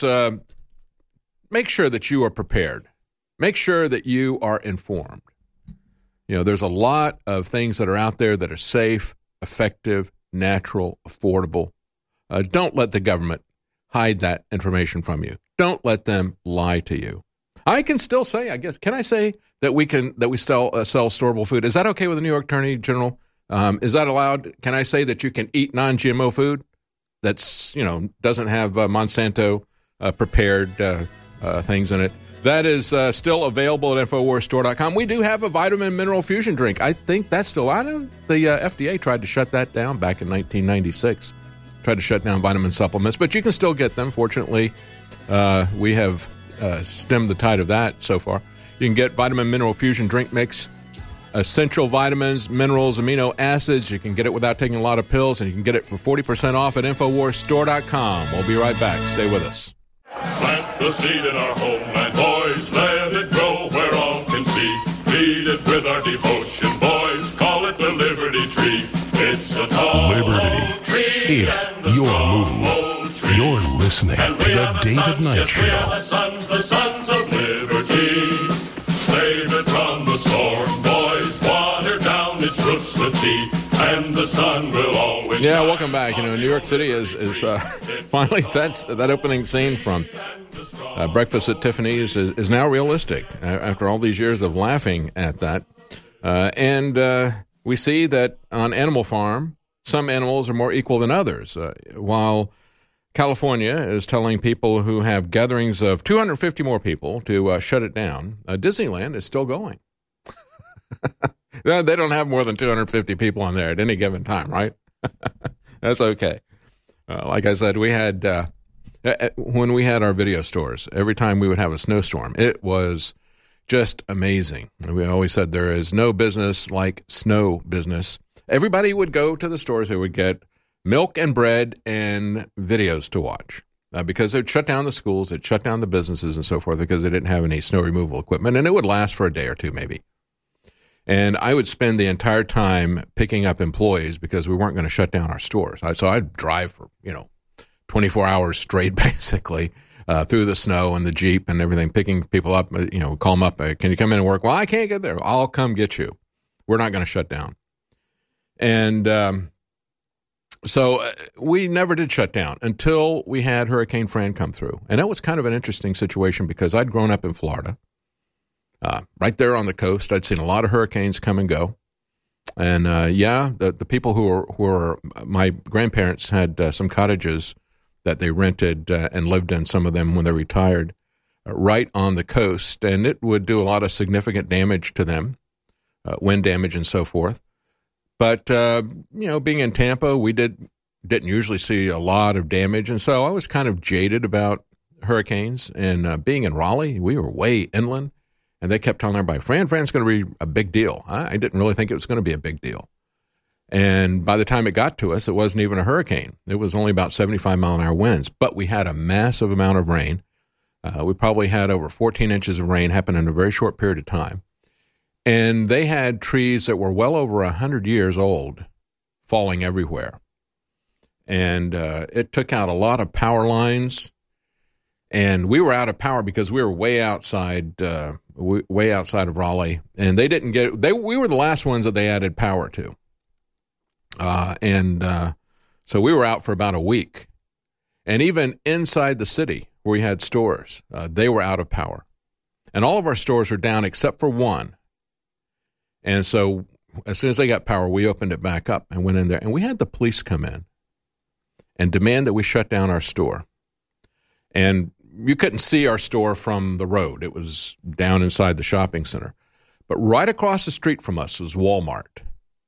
Speaker 2: make sure that you are prepared. Make sure that you are informed. You know, there's a lot of things that are out there that are safe, effective, natural, affordable. Don't let the government hide that information from you. Don't let them lie to you. I can still say, I guess, can I say that we sell storable food? Is that okay with the New York Attorney General? Is that allowed? Can I say that you can eat non-GMO food that's, you know, doesn't have Monsanto prepared things in it? That is still available at InfoWarsStore.com. We do have a vitamin mineral fusion drink. I think that's still out. The FDA tried to shut that down back in 1996. Tried to shut down vitamin supplements, but you can still get them. Fortunately, we have stemmed the tide of that so far. You can get vitamin mineral fusion drink mix, essential vitamins, minerals, amino acids. You can get it without taking a lot of pills, and you can get it for 40% off at InfoWarsStore.com. We'll be right back. Stay with us.
Speaker 19: Plant the seed in our homeland, boys. Let it grow where all can see. Feed it with our devotion, boys. Call it the Liberty Tree. It's a tall Liberty. Tree.
Speaker 1: It's your move. You're listening to the David Knight Show.
Speaker 19: The sons of liberty. Save it from the storm, boys. Water down its roots, the tea, and the sun will always shine.
Speaker 2: Yeah, welcome back. You know, New York City is finally, that opening scene from Breakfast at Tiffany's is now realistic after all these years of laughing at that. And we see that on Animal Farm, some animals are more equal than others. While California is telling people who have gatherings of 250 more people to shut it down, Disneyland is still going. They don't have more than 250 people on there at any given time, right? That's okay. Like I said, we had when we had our video stores, every time we would have a snowstorm, it was just amazing. We always said there is no business like snow business. Everybody would go to the stores. They would get milk and bread and videos to watch because they'd shut down the schools, they'd shut down the businesses and so forth because they didn't have any snow removal equipment, and it would last for a day or two maybe. And I would spend the entire time picking up employees because we weren't going to shut down our stores. So I'd drive for, 24 hours straight, basically, through the snow and the Jeep and everything, picking people up, call them up. Can you come in and work? Well, I can't get there. I'll come get you. We're not going to shut down. And so we never did shut down until we had Hurricane Fran come through. And that was kind of an interesting situation because I'd grown up in Florida. Right there on the coast, I'd seen a lot of hurricanes come and go. And, the people who were my grandparents had some cottages that they rented and lived in, some of them when they retired, right on the coast. And it would do a lot of significant damage to them, wind damage and so forth. But, being in Tampa, we didn't usually see a lot of damage. And so I was kind of jaded about hurricanes. And being in Raleigh, we were way inland. And they kept telling everybody, Fran's going to be a big deal. I didn't really think it was going to be a big deal. And by the time it got to us, it wasn't even a hurricane. It was only about 75-mile-an-hour winds. But we had a massive amount of rain. We probably had over 14 inches of rain happen in a very short period of time. And they had trees that were well over 100 years old falling everywhere. And it took out a lot of power lines. And we were out of power because we were way outside of Raleigh, and they didn't get. We were the last ones that they added power to, so we were out for about a week. And even inside the city where we had stores, they were out of power, and all of our stores were down except for one. And so, as soon as they got power, we opened it back up and went in there, and we had the police come in and demand that we shut down our store. And you couldn't see our store from the road. It was down inside the shopping center. But right across the street from us was Walmart.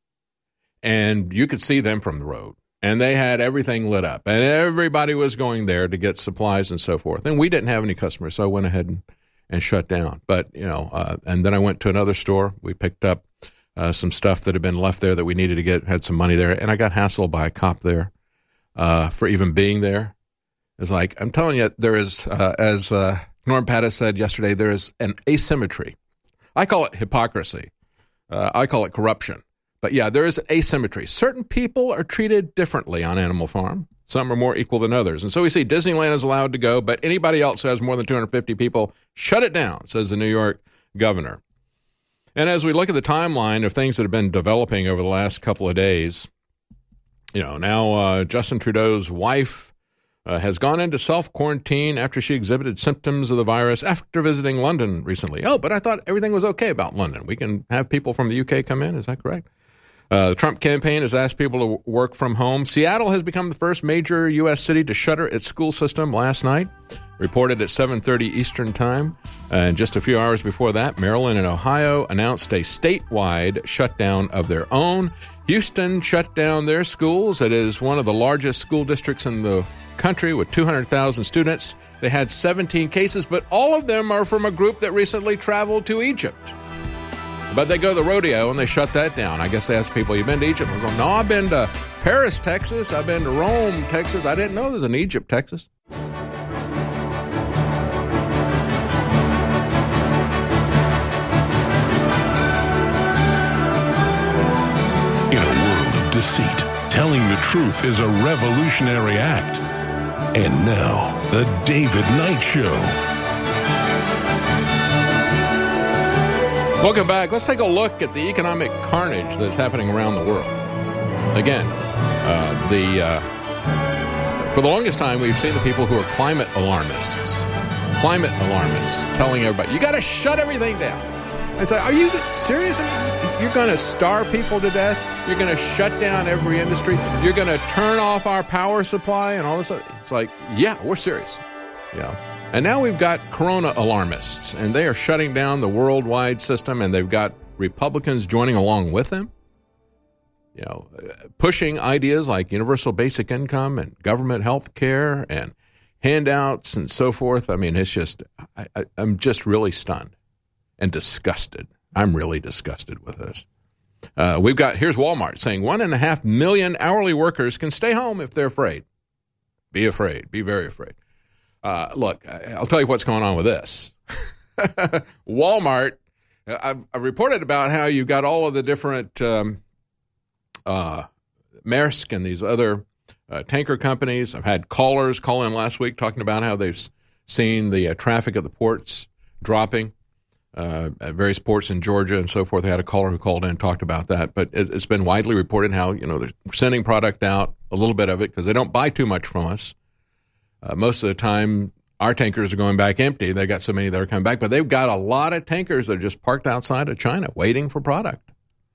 Speaker 2: And you could see them from the road. And they had everything lit up. And everybody was going there to get supplies and so forth. And we didn't have any customers, so I went ahead and shut down. But, and then I went to another store. We picked up some stuff that had been left there that we needed to get, had some money there. And I got hassled by a cop there for even being there. It's like, I'm telling you, there is, as Norm Pattis said yesterday, there is an asymmetry. I call it hypocrisy. I call it corruption. But yeah, there is asymmetry. Certain people are treated differently on Animal Farm. Some are more equal than others. And so we see Disneyland is allowed to go, but anybody else who has more than 250 people, shut it down, says the New York governor. And as we look at the timeline of things that have been developing over the last couple of days, now Justin Trudeau's wife has gone into self-quarantine after she exhibited symptoms of the virus after visiting London recently. Oh, but I thought everything was okay about London. We can have people from the UK come in. Is that correct? The Trump campaign has asked people to work from home. Seattle has become the first major U.S. city to shutter its school system last night, reported at 7:30 Eastern Time. And just a few hours before that, Maryland and Ohio announced a statewide shutdown of their own. Houston shut down their schools. It is one of the largest school districts in the country with 200,000 students. They had 17 cases, but all of them are from a group that recently traveled to Egypt. But they go to the rodeo and they shut that down. I guess they ask people, you been to Egypt? I go, no, I've been to Paris, Texas. I've been to Rome, Texas. I didn't know there's an Egypt, Texas.
Speaker 1: In a world of deceit, telling the truth is a revolutionary act. And now, The David Knight Show.
Speaker 2: Welcome back. Let's take a look at the economic carnage that's happening around the world. Again, for the longest time, we've seen the people who are climate alarmists telling everybody, you got to shut everything down. It's like, are you serious? You're going to starve people to death? You're going to shut down every industry? You're going to turn off our power supply and all this stuff? It's like, yeah, we're serious. Yeah. And now we've got corona alarmists, and they are shutting down the worldwide system, and they've got Republicans joining along with them, pushing ideas like universal basic income and government health care and handouts and so forth. I mean, it's just, I'm just really stunned. and disgusted. I'm really disgusted with this. Here's Walmart saying 1.5 million hourly workers can stay home if they're afraid. Be afraid. Be very afraid. Look, I'll tell you what's going on with this. Walmart, I've reported about how you got all of the different Maersk and these other tanker companies. I've had callers call in last week talking about how they've seen the traffic at the ports dropping at various ports in Georgia and so forth. They had a caller who called in and talked about that. But it's been widely reported how, they're sending product out, a little bit of it, because they don't buy too much from us. Most of the time, our tankers are going back empty. They got so many that are coming back. But they've got a lot of tankers that are just parked outside of China waiting for product.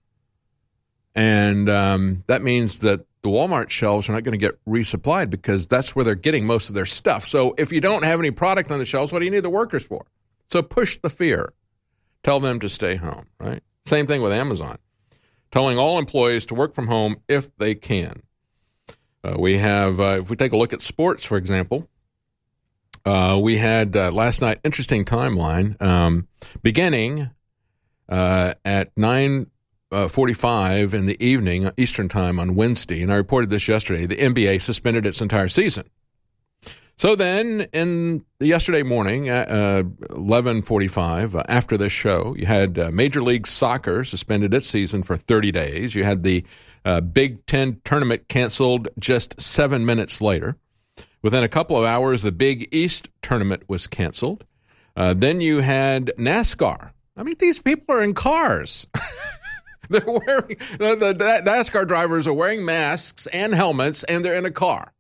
Speaker 2: And that means that the Walmart shelves are not going to get resupplied because that's where they're getting most of their stuff. So if you don't have any product on the shelves, what do you need the workers for? So push the fear. Tell them to stay home, right? Same thing with Amazon. Telling all employees to work from home if they can. We have, if we take a look at sports, for example, we had last night, interesting timeline, beginning at 9:45 in the evening, Eastern time on Wednesday, and I reported this yesterday, the NBA suspended its entire season. So then, in yesterday morning at 11:45, after this show, you had Major League Soccer suspended its season for 30 days. You had the Big Ten tournament canceled just 7 minutes later. Within a couple of hours, the Big East tournament was canceled. Then you had NASCAR. I mean, these people are in cars. They're wearing the NASCAR drivers are wearing masks and helmets, and they're in a car.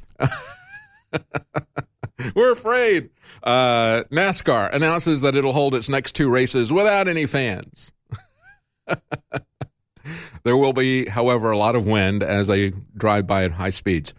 Speaker 2: We're afraid. NASCAR announces that it'll hold its next 2 races without any fans. There will be, however, a lot of wind as they drive by at high speeds.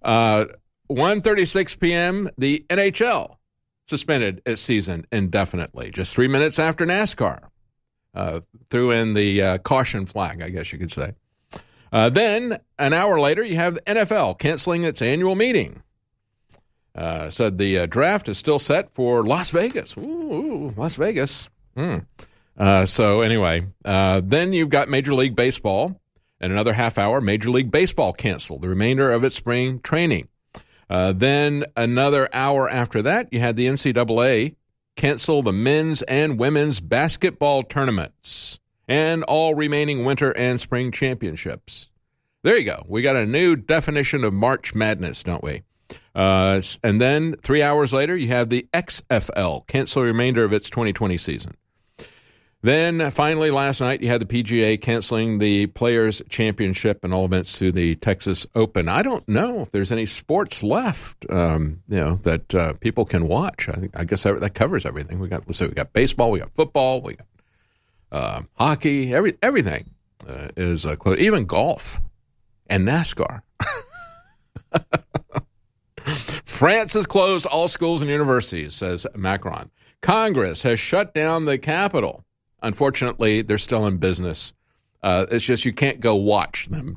Speaker 2: 1:36 p.m., the NHL suspended its season indefinitely, just 3 minutes after NASCAR threw in the caution flag, I guess you could say. Then, an hour later, you have the NFL canceling its annual meeting. Said the draft is still set for Las Vegas. Ooh, Las Vegas. So anyway, then you've got Major League Baseball. In another half hour, Major League Baseball canceled the remainder of its spring training. Then another hour after that, you had the NCAA cancel the men's and women's basketball tournaments and all remaining winter and spring championships. There you go. We got a new definition of March Madness, don't we? And then 3 hours later, you have the XFL cancel the remainder of its 2020 season. Then finally last night, you had the PGA canceling the Players' Championship and all events to the Texas Open. I don't know if there's any sports left, that people can watch. I guess that covers everything. We got baseball, we got football, we got hockey, everything is closed, even golf and NASCAR. France has closed all schools and universities, says Macron. Congress has shut down the Capitol. Unfortunately, they're still in business. It's just you can't go watch them.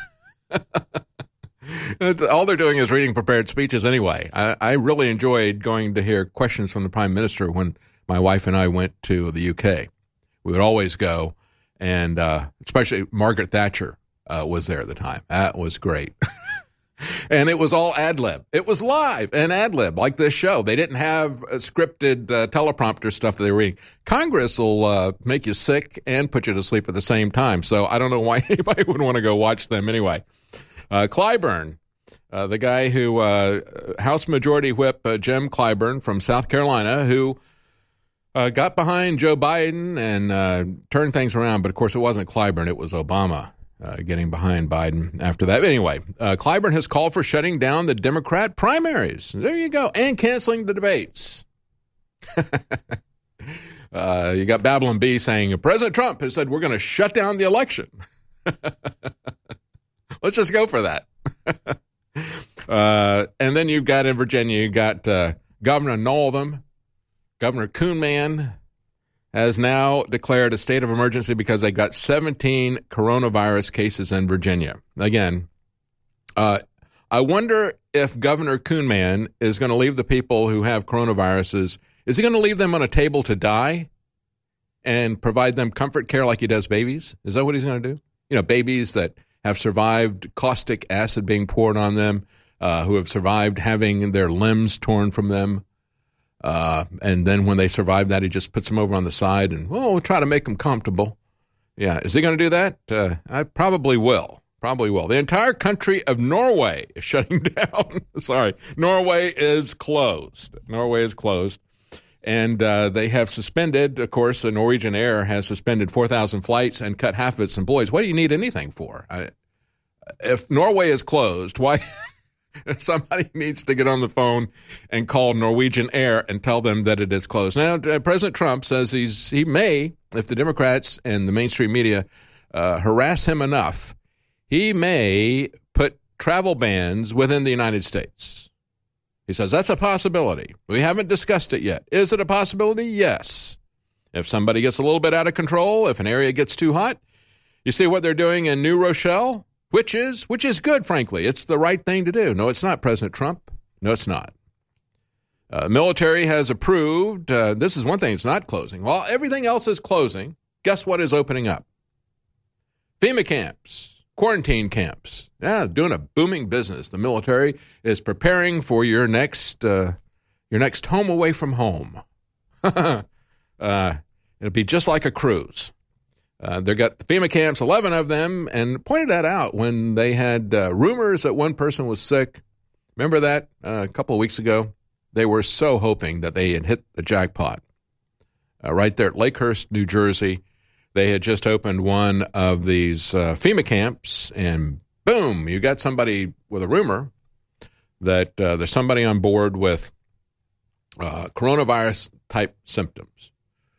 Speaker 2: All they're doing is reading prepared speeches anyway. I really enjoyed going to hear questions from the Prime Minister when my wife and I went to the UK. We would always go, and especially Margaret Thatcher was there at the time. That was great. And it was all ad-lib. It was live and ad-lib, like this show. They didn't have scripted teleprompter stuff that they were reading. Congress will make you sick and put you to sleep at the same time. So I don't know why anybody would want to go watch them anyway. Clyburn, the guy who, House Majority Whip Jim Clyburn from South Carolina, who got behind Joe Biden and turned things around. But, of course, it wasn't Clyburn. It was Obama. Getting behind Biden after that. Anyway, Clyburn has called for shutting down the Democrat primaries. There you go. And canceling the debates. You got Babylon B saying, President Trump has said we're going to shut down the election. Let's just go for that. And then you've got in Virginia, you got Governor Northam, Governor Kuhnman, has now declared a state of emergency because they got 17 coronavirus cases in Virginia. Again, I wonder if Governor Kuhnman is going to leave the people who have coronaviruses, is he going to leave them on a table to die? and provide them comfort care like he does babies? Is that what he's going to do? You know, babies that have survived caustic acid being poured on them, who have survived having their limbs torn from them. And then when they survive that, he just puts them over on the side and, we'll try to make them comfortable. Yeah. Is he going to do that? I probably will. Probably will. The entire country of Norway is shutting down. Sorry. Norway is closed. And they have suspended, of course, Norwegian Air has suspended 4,000 flights and cut half of its employees. What do you need anything for? If Norway is closed, why? Somebody needs to get on the phone and call Norwegian Air and tell them that it is closed. Now, President Trump says he may, if the Democrats and the mainstream media harass him enough, he may put travel bans within the United States. He says that's a possibility. We haven't discussed it yet. Is it a possibility? Yes. If somebody gets a little bit out of control, if an area gets too hot, you see what they're doing in New Rochelle, which is good, frankly. It's the right thing to do. No, it's not, President Trump. No, it's not. Military has approved. This is one thing it's not closing. While everything else is closing, guess what is opening up? FEMA camps. Quarantine camps. Yeah, doing a booming business. The military is preparing for your next home away from home. It'll be just like a cruise. They got the FEMA camps, 11 of them, and pointed that out when they had rumors that one person was sick. Remember that a couple of weeks ago? They were so hoping that they had hit the jackpot. Right there at Lakehurst, New Jersey. They had just opened one of these FEMA camps, and boom, you got somebody with a rumor that there's somebody on board with coronavirus-type symptoms.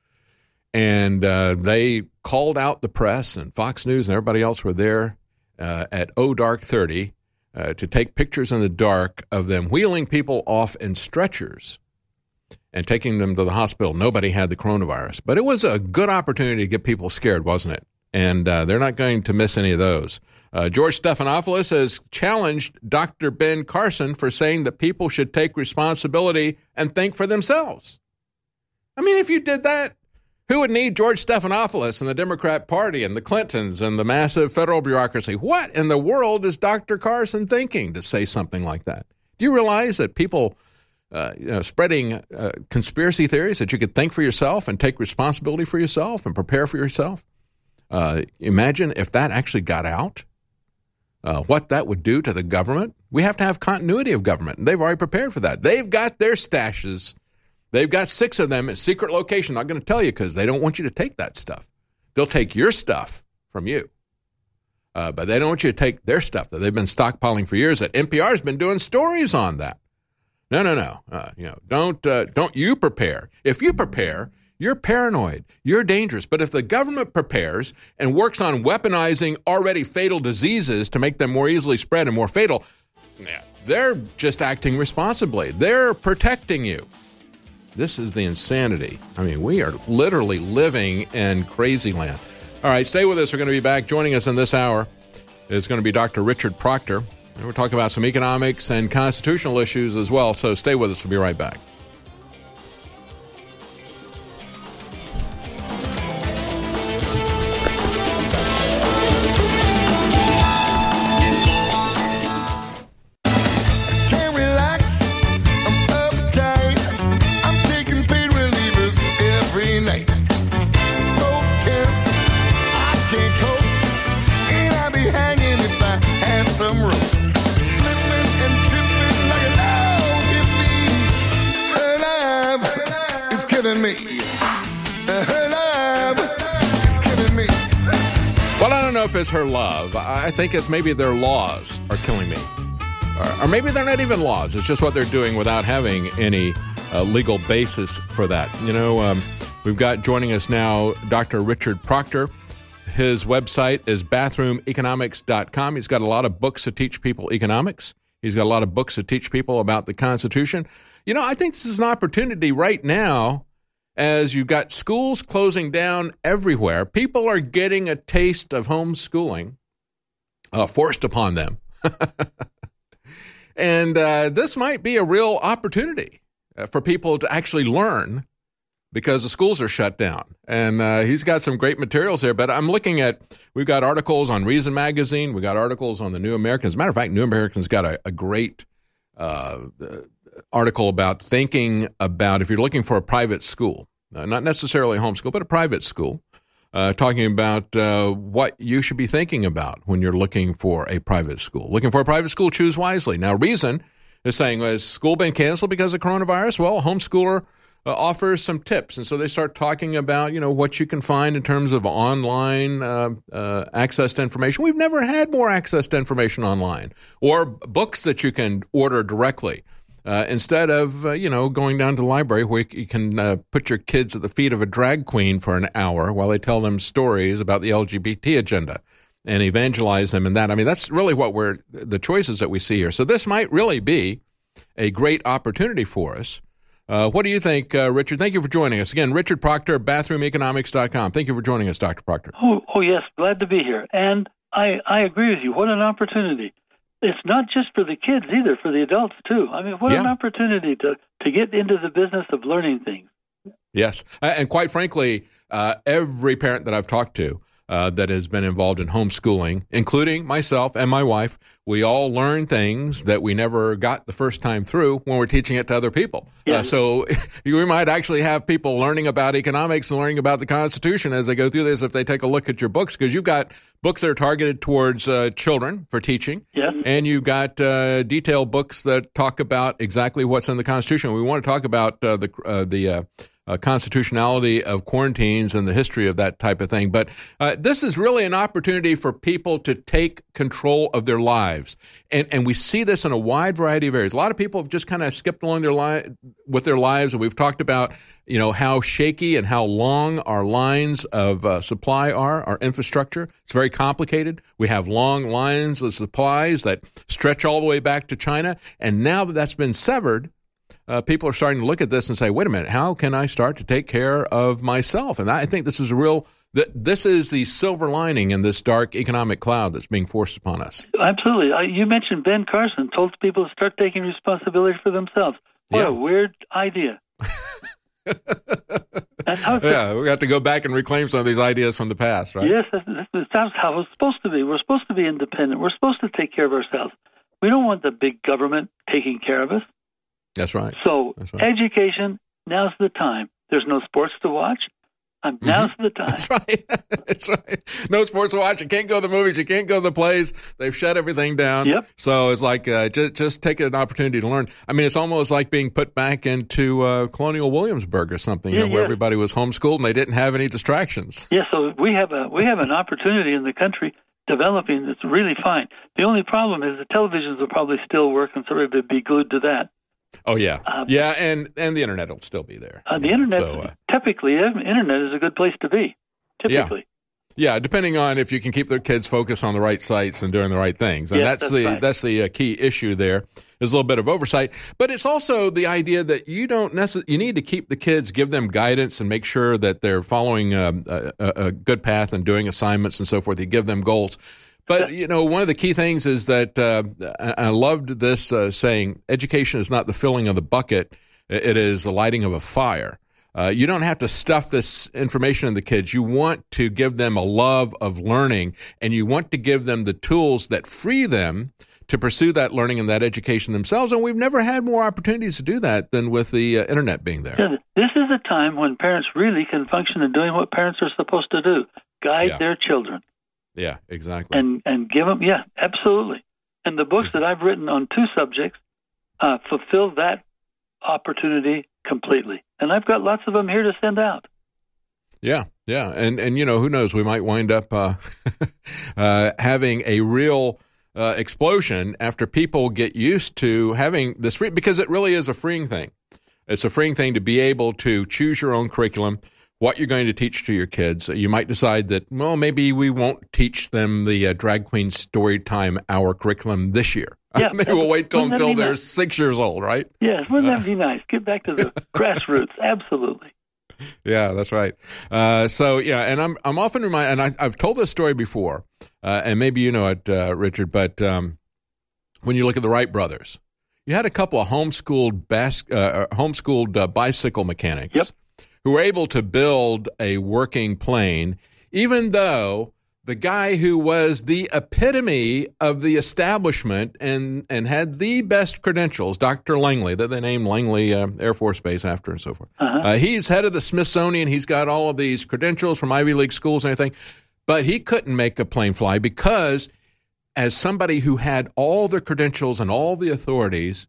Speaker 2: And they called out the press, and Fox News and everybody else were there at dark 30 to take pictures in the dark of them wheeling people off in stretchers and taking them to the hospital. Nobody had the coronavirus. But it was a good opportunity to get people scared, wasn't it? And they're not going to miss any of those. George Stephanopoulos has challenged Dr. Ben Carson for saying that people should take responsibility and think for themselves. I mean, if you did that, who would need George Stephanopoulos and the Democrat Party and the Clintons and the massive federal bureaucracy? What in the world is Dr. Carson thinking to say something like that? Do you realize that people spreading conspiracy theories that you could think for yourself and take responsibility for yourself and prepare for yourself? Imagine if that actually got out, what that would do to the government. We have to have continuity of government. They've already prepared for that. They've got their stashes. They've got 6 of them at secret location. Not going to tell you because they don't want you to take that stuff. They'll take your stuff from you. But they don't want you to take their stuff that they've been stockpiling for years. That NPR's been doing stories on that. No. Don't you prepare. If you prepare, you're paranoid. You're dangerous. But if the government prepares and works on weaponizing already fatal diseases to make them more easily spread and more fatal, they're just acting responsibly. They're protecting you. This is the insanity. I mean, we are literally living in crazy land. All right, stay with us. We're going to be back. Joining us in this hour is going to be Dr. Richard Proctor. And we're talking about some economics and constitutional issues as well. So stay with us. We'll be right back. If it's her love, I think it's maybe their laws are killing me, or maybe they're not even laws. It's just what they're doing without having any legal basis for that. You know, we've got joining us now Dr. Richard Proctor. His website is bathroomeconomics.com. He's got a lot of books to teach people economics. He's got a lot of books to teach people about the Constitution. You know, I think this is an opportunity right now. As you've got schools closing down everywhere, people are getting a taste of homeschooling forced upon them. And this might be a real opportunity for people to actually learn because the schools are shut down. And he's got some great materials there. But I'm looking at, we've got articles on Reason Magazine. We've got articles on the New American. As a matter of fact, New American's got a great article about thinking about if you're looking for a private school, not necessarily a homeschool, but a private school, talking about what you should be thinking about when you're looking for a private school. Looking for a private school, choose wisely. Now, Reason is saying, has school been canceled because of coronavirus? Well, a homeschooler offers some tips. And so they start talking about, what you can find in terms of online access to information. We've never had more access to information online, or books that you can order directly. Instead of, going down to the library where you can put your kids at the feet of a drag queen for an hour while they tell them stories about the LGBT agenda and evangelize them in that. I mean, that's really the choices that we see here. So this might really be a great opportunity for us. What do you think, Richard? Thank you for joining us. Again, Richard Proctor, bathroomeconomics.com. Thank you for joining us, Dr. Proctor.
Speaker 3: Oh, yes. Glad to be here. And I agree with you. What an opportunity. It's not just for the kids either, for the adults too. I mean, what an opportunity to get into the business of learning things.
Speaker 2: Yes. And quite frankly, every parent that I've talked to that has been involved in homeschooling, including myself and my wife, we all learn things that we never got the first time through when we're teaching it to other people. Yeah. So we might actually have people learning about economics and learning about the Constitution as they go through this if they take a look at your books, because you've got books that are targeted towards children for teaching, and you've got detailed books that talk about exactly what's in the Constitution. We want to talk about the constitutionality of quarantines and the history of that type of thing. But this is really an opportunity for people to take control of their lives. And we see this in a wide variety of areas. A lot of people have just kind of skipped along with their lives. And we've talked about, how shaky and how long our lines of supply are, our infrastructure. It's very complicated. We have long lines of supplies that stretch all the way back to China. And now that that's been severed, people are starting to look at this and say, wait a minute, how can I start to take care of myself? And I think this is this is the silver lining in this dark economic cloud that's being forced upon us.
Speaker 3: Absolutely. You mentioned Ben Carson told people to start taking responsibility for themselves. What a weird idea. That's how
Speaker 2: we got to go back and reclaim some of these ideas from the past, right?
Speaker 3: Yes, that's how it's supposed to be. We're supposed to be independent. We're supposed to take care of ourselves. We don't want the big government taking care of us.
Speaker 2: That's right.
Speaker 3: So education, now's the time. There's no sports to watch. Now's the time.
Speaker 2: That's right. That's right. No sports to watch. You can't go to the movies. You can't go to the plays. They've shut everything down.
Speaker 3: Yep.
Speaker 2: So it's like just take an opportunity to learn. I mean, it's almost like being put back into Colonial Williamsburg or something, where everybody was homeschooled and they didn't have any distractions.
Speaker 3: Yeah. So we have an opportunity in the country developing that's really fine. The only problem is the televisions will probably still work, and so everybody would be glued to that.
Speaker 2: Oh, yeah. And the Internet will still be there.
Speaker 3: The Internet, typically, Internet is a good place to be, typically.
Speaker 2: Yeah, depending on if you can keep their kids focused on the right sites and doing the right things. And that's the key issue there, is a little bit of oversight. But it's also the idea that you need to keep the kids, give them guidance and make sure that they're following a good path and doing assignments and so forth. You give them goals. But, one of the key things is that I loved this saying, education is not the filling of the bucket, it is the lighting of a fire. You don't have to stuff this information in the kids. You want to give them a love of learning, and you want to give them the tools that free them to pursue that learning and that education themselves. And we've never had more opportunities to do that than with the Internet being there.
Speaker 3: Yeah, this is a time when parents really can function in doing what parents are supposed to do, guide their children.
Speaker 2: Yeah, exactly.
Speaker 3: And give them, absolutely. And the books that I've written on 2 subjects fulfill that opportunity completely. And I've got lots of them here to send out.
Speaker 2: Yeah. And who knows, we might wind up having a real explosion after people get used to having this free, because it really is a freeing thing. It's a freeing thing to be able to choose your own curriculum, what you're going to teach to your kids. You might decide that, well, maybe we won't teach them the Drag Queen Storytime Hour curriculum this year.
Speaker 3: Yeah,
Speaker 2: maybe we'll wait until they're 6 years old, right?
Speaker 3: Yes, wouldn't that be nice? Get back to the grassroots, absolutely.
Speaker 2: Yeah, that's right. And I'm often reminded, and I've told this story before, and maybe you know it, Richard, but when you look at the Wright brothers, you had a couple of homeschooled bicycle mechanics.
Speaker 3: Yep.
Speaker 2: who were able to build a working plane, even though the guy who was the epitome of the establishment and had the best credentials, Dr. Langley, that they named Langley Air Force Base after and so forth. He's head of the Smithsonian. He's got all of these credentials from Ivy League schools and everything. But he couldn't make a plane fly because as somebody who had all the credentials and all the authorities,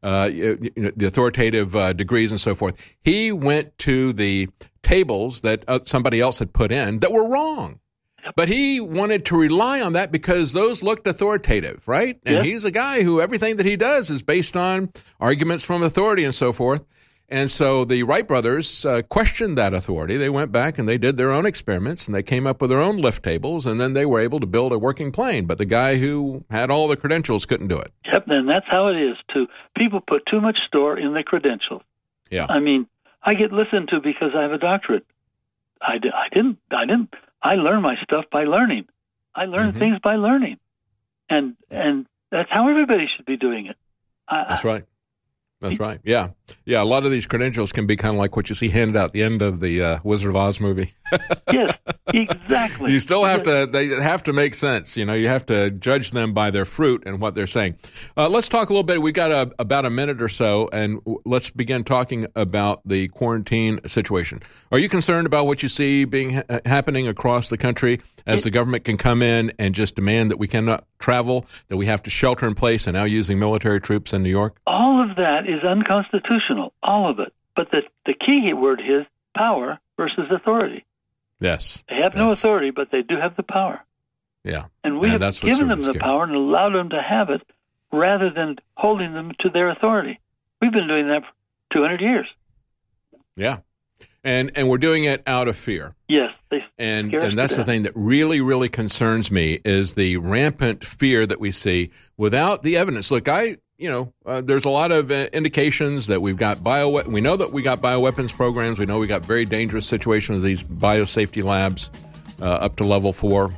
Speaker 2: the authoritative degrees and so forth, he went to the tables that somebody else had put in that were wrong. But he wanted to rely on that because those looked authoritative, right? And he's a guy who everything that he does is based on arguments from authority and so forth. And so the Wright brothers questioned that authority. They went back and they did their own experiments and they came up with their own lift tables, and then they were able to build a working plane. But the guy who had all the credentials couldn't do it.
Speaker 3: Yep, and that's how it is, too. People put too much store in the credentials.
Speaker 2: Yeah.
Speaker 3: I mean, I get listened to because I have a doctorate. I didn't. I learn my stuff by learning. I learn things by learning. And that's how everybody should be doing it.
Speaker 2: That's right. That's right. Yeah. Yeah, a lot of these credentials can be kind of like what you see handed out at the end of the Wizard of Oz movie.
Speaker 3: Yes, exactly.
Speaker 2: You still have to, they have to make sense. You know, you have to judge them by their fruit and what they're saying. Let's talk a little bit. We got about a minute or so, and let's begin talking about the quarantine situation. Are you concerned about what you see happening across the country as the government can come in and just demand that we cannot travel, that we have to shelter in place, and now using military troops in New York?
Speaker 3: All of that is unconstitutional, all of it. But the key word is power versus authority.
Speaker 2: Yes.
Speaker 3: They have no authority, but they do have the power.
Speaker 2: Yeah.
Speaker 3: And we have given them the power and allowed them to have it rather than holding them to their authority. We've been doing that for 200 years.
Speaker 2: Yeah. And we're doing it out of fear.
Speaker 3: Yes.
Speaker 2: And that's the thing that really, really concerns me is the rampant fear that we see without the evidence. Look, there's a lot of indications that we've got we know that we got bioweapons programs. We know we got very dangerous situations with these biosafety labs up to level 4.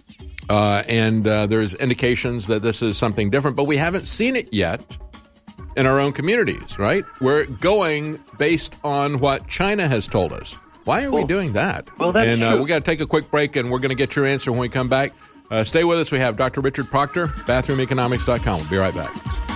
Speaker 2: And there's indications that this is something different, but we haven't seen it yet in our own communities, right? We're going based on what China has told us. Why are we doing that?
Speaker 3: Well, that's true.
Speaker 2: We got to take a quick break, and we're going to get your answer when we come back. Stay with us. We have Dr. Richard Proctor, bathroomeconomics.com. We'll be right back.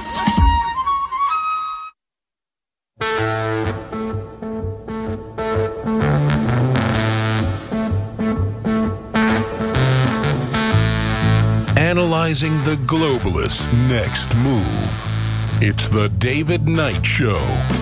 Speaker 1: Analyzing the globalists' next move. It's the David Knight Show.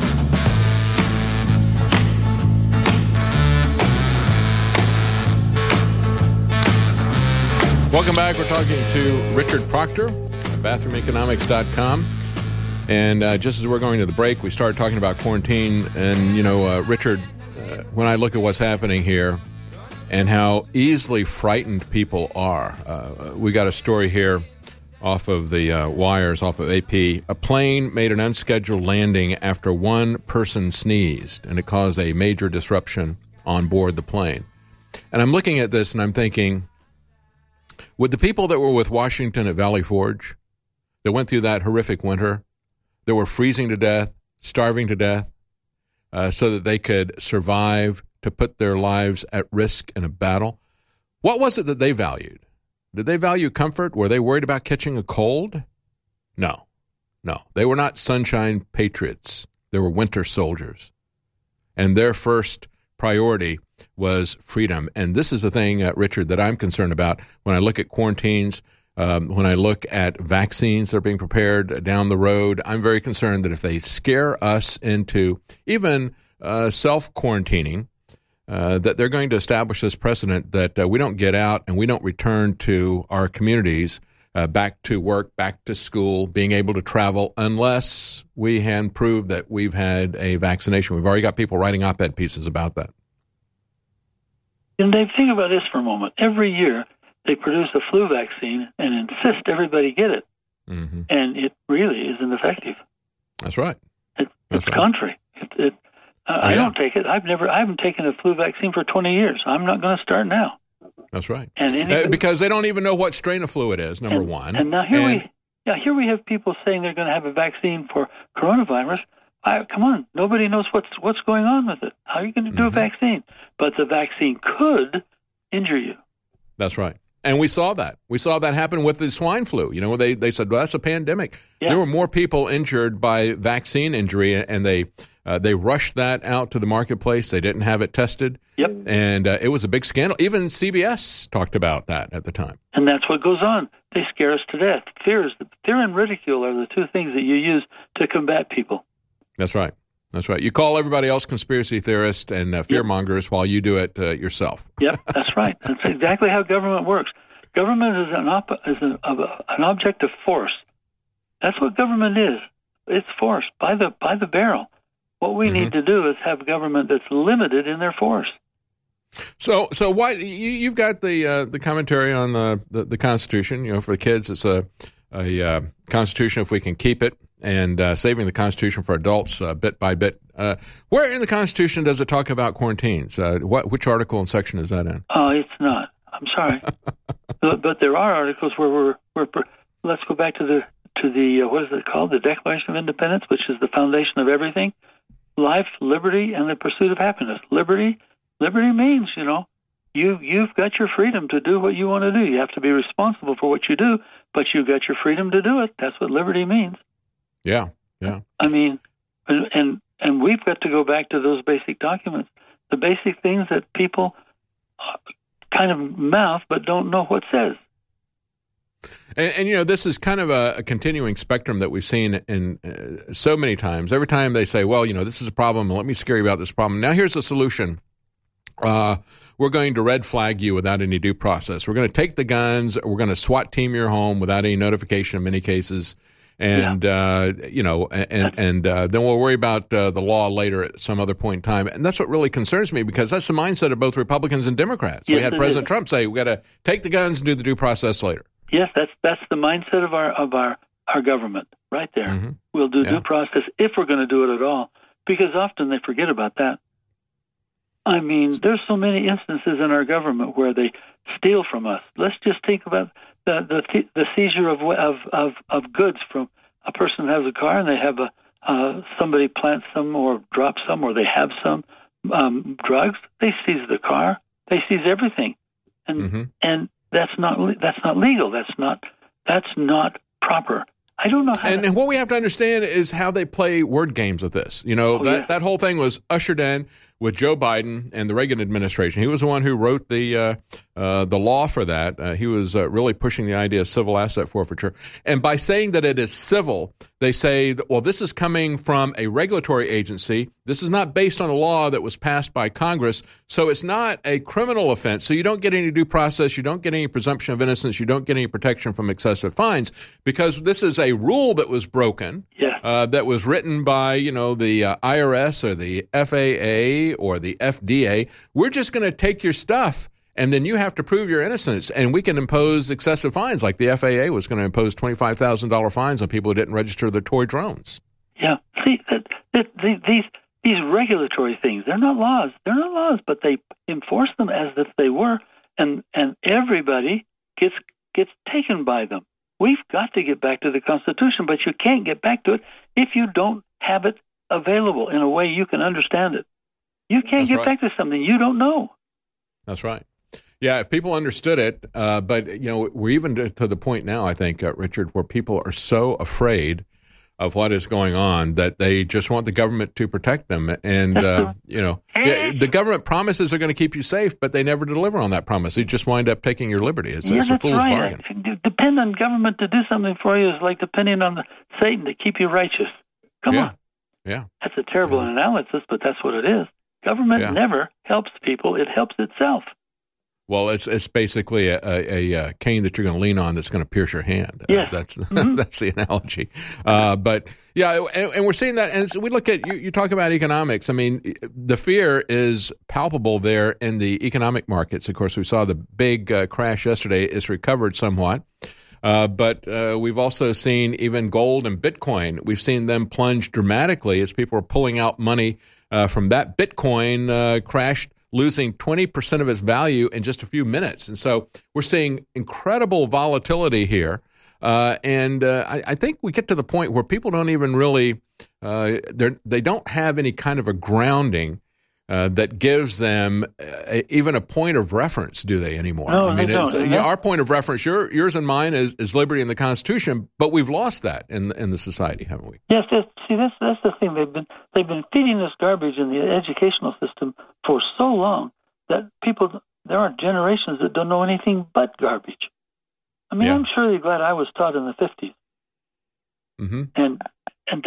Speaker 2: Welcome back. We're talking to Richard Proctor at bathroomeconomics.com. And just as we're going to the break, we started talking about quarantine. And, Richard, when I look at what's happening here and how easily frightened people are, we got a story here off of the wires, off of AP. A plane made an unscheduled landing after one person sneezed, and it caused a major disruption on board the plane. And I'm looking at this and I'm thinking, would the people that were with Washington at Valley Forge, that went through that horrific winter, that were freezing to death, starving to death, so that they could survive to put their lives at risk in a battle, what was it that they valued? Did they value comfort? Were they worried about catching a cold? No. They were not sunshine patriots. They were winter soldiers. And their first priority was freedom. And this is the thing, Richard, that I'm concerned about when I look at quarantines, when I look at vaccines that are being prepared down the road. I'm very concerned that if they scare us into even self-quarantining, that they're going to establish this precedent that we don't get out and we don't return to our communities, back to work, back to school, being able to travel, unless we can prove that we've had a vaccination. We've already got people writing op-ed pieces about that.
Speaker 3: And Dave, think about this for a moment. Every year they produce a flu vaccine and insist everybody get it. Mm-hmm. And it really isn't effective.
Speaker 2: That's right.
Speaker 3: It's contrary. I don't take it. I haven't taken a flu vaccine for 20 years. I'm not going to start now.
Speaker 2: That's right. And because they don't even know what strain of flu it is, number one.
Speaker 3: And now here we have people saying they're going to have a vaccine for coronavirus. Come on, nobody knows what's going on with it. How are you going to do a vaccine? But the vaccine could injure you.
Speaker 2: That's right. And we saw that. We saw that happen with the swine flu. You know, they said, well, that's a pandemic. Yeah. There were more people injured by vaccine injury, and they rushed that out to the marketplace. They didn't have it tested.
Speaker 3: Yep.
Speaker 2: And it was a big scandal. Even CBS talked about that at the time.
Speaker 3: And that's what goes on. They scare us to death. Fear and ridicule are the two things that you use to combat people.
Speaker 2: That's right. That's right. You call everybody else conspiracy theorists and fearmongers while you do it yourself.
Speaker 3: Yep, that's right. That's exactly how government works. Government is an object of force. That's what government is. It's force by the barrel. What we need to do is have government that's limited in their force.
Speaker 2: So why you've got the commentary on the Constitution? You know, for the kids, it's a Constitution if we can keep it. And saving the Constitution for adults bit by bit. Where in the Constitution does it talk about quarantines? Which article and section is that in?
Speaker 3: Oh, it's not. I'm sorry, but there are articles where we're let's go back to the what is it called? The Declaration of Independence, which is the foundation of everything: life, liberty, and the pursuit of happiness. Liberty means, you know, you've got your freedom to do what you want to do. You have to be responsible for what you do, but you've got your freedom to do it. That's what liberty means.
Speaker 2: Yeah.
Speaker 3: I mean, and we've got to go back to those basic documents, the basic things that people kind of mouth but don't know what says.
Speaker 2: And you know, this is kind of a continuing spectrum that we've seen in so many times. Every time they say, well, you know, this is a problem, let me scare you about this problem. Now here's a solution. We're going to red flag you without any due process. We're going to take the guns. We're going to SWAT team your home without any notification in many cases. And, you know, and then we'll worry about the law later at some other point in time. And that's what really concerns me, because that's the mindset of both Republicans and Democrats. Yes, we had President Trump say, we got to take the guns and do the due process later.
Speaker 3: Yes, that's the mindset of our government right there. Mm-hmm. We'll do due process if we're going to do it at all, because often they forget about that. I mean, there's so many instances in our government where they steal from us. Let's just think about the seizure of goods from a person who has a car and they have somebody plants some or drops some, or they have some drugs. They seize the car. They seize everything, and that's not legal. That's not proper. I don't know how.
Speaker 2: And what we have to understand is how they play word games with this. You know, that whole thing was ushered in with Joe Biden and the Reagan administration. He was the one who wrote the law for that. He was really pushing the idea of civil asset forfeiture. And by saying that it is civil, they say, well, this is coming from a regulatory agency. This is not based on a law that was passed by Congress. So it's not a criminal offense. So you don't get any due process. You don't get any presumption of innocence. You don't get any protection from excessive fines, because this is a rule that was broken, that was written by, you know, the IRS or the FAA or the FDA. We're just going to take your stuff, and then you have to prove your innocence, and we can impose excessive fines, like the FAA was going to impose $25,000 fines on people who didn't register their toy drones.
Speaker 3: Yeah. See, these regulatory things, they're not laws. They're not laws, but they enforce them as if they were, and everybody gets taken by them. We've got to get back to the Constitution, but you can't get back to it if you don't have it available in a way you can understand it. You can't get back to something you don't know.
Speaker 2: That's right. Yeah, if people understood it, but, you know, we're even to the point now, I think, Richard, where people are so afraid of what is going on that they just want the government to protect them. And, you know, the government promises they're going to keep you safe, but they never deliver on that promise. You just wind up taking your liberty. It's a fool's bargain.
Speaker 3: Depend on government to do something for you is like depending on Satan to keep you righteous. Come on.
Speaker 2: Yeah.
Speaker 3: That's a terrible analysis, but that's what it is. Government never helps people. It helps itself.
Speaker 2: Well, it's basically a cane that you're going to lean on that's going to pierce your hand. That's the analogy. But yeah, and we're seeing that. And we look at you talk about economics. I mean, the fear is palpable there in the economic markets. Of course, we saw the big crash yesterday. It's recovered somewhat. But we've also seen even gold and Bitcoin. We've seen them plunge dramatically as people are pulling out money from that. Bitcoin crashed, losing 20% of its value in just a few minutes. And so we're seeing incredible volatility here. And I think we get to the point where people don't even really they don't have any kind of a grounding that gives them even a point of reference, do they, anymore?
Speaker 3: No,
Speaker 2: I mean,
Speaker 3: they don't.
Speaker 2: our point of reference, yours and mine, is liberty in the Constitution, but we've lost that in the society, haven't we?
Speaker 3: Yes, see, that's the thing. They've been feeding this garbage in the educational system for so long that there are generations that don't know anything but garbage. I mean, I'm surely glad I was taught in the 50s.
Speaker 2: Mm-hmm.
Speaker 3: And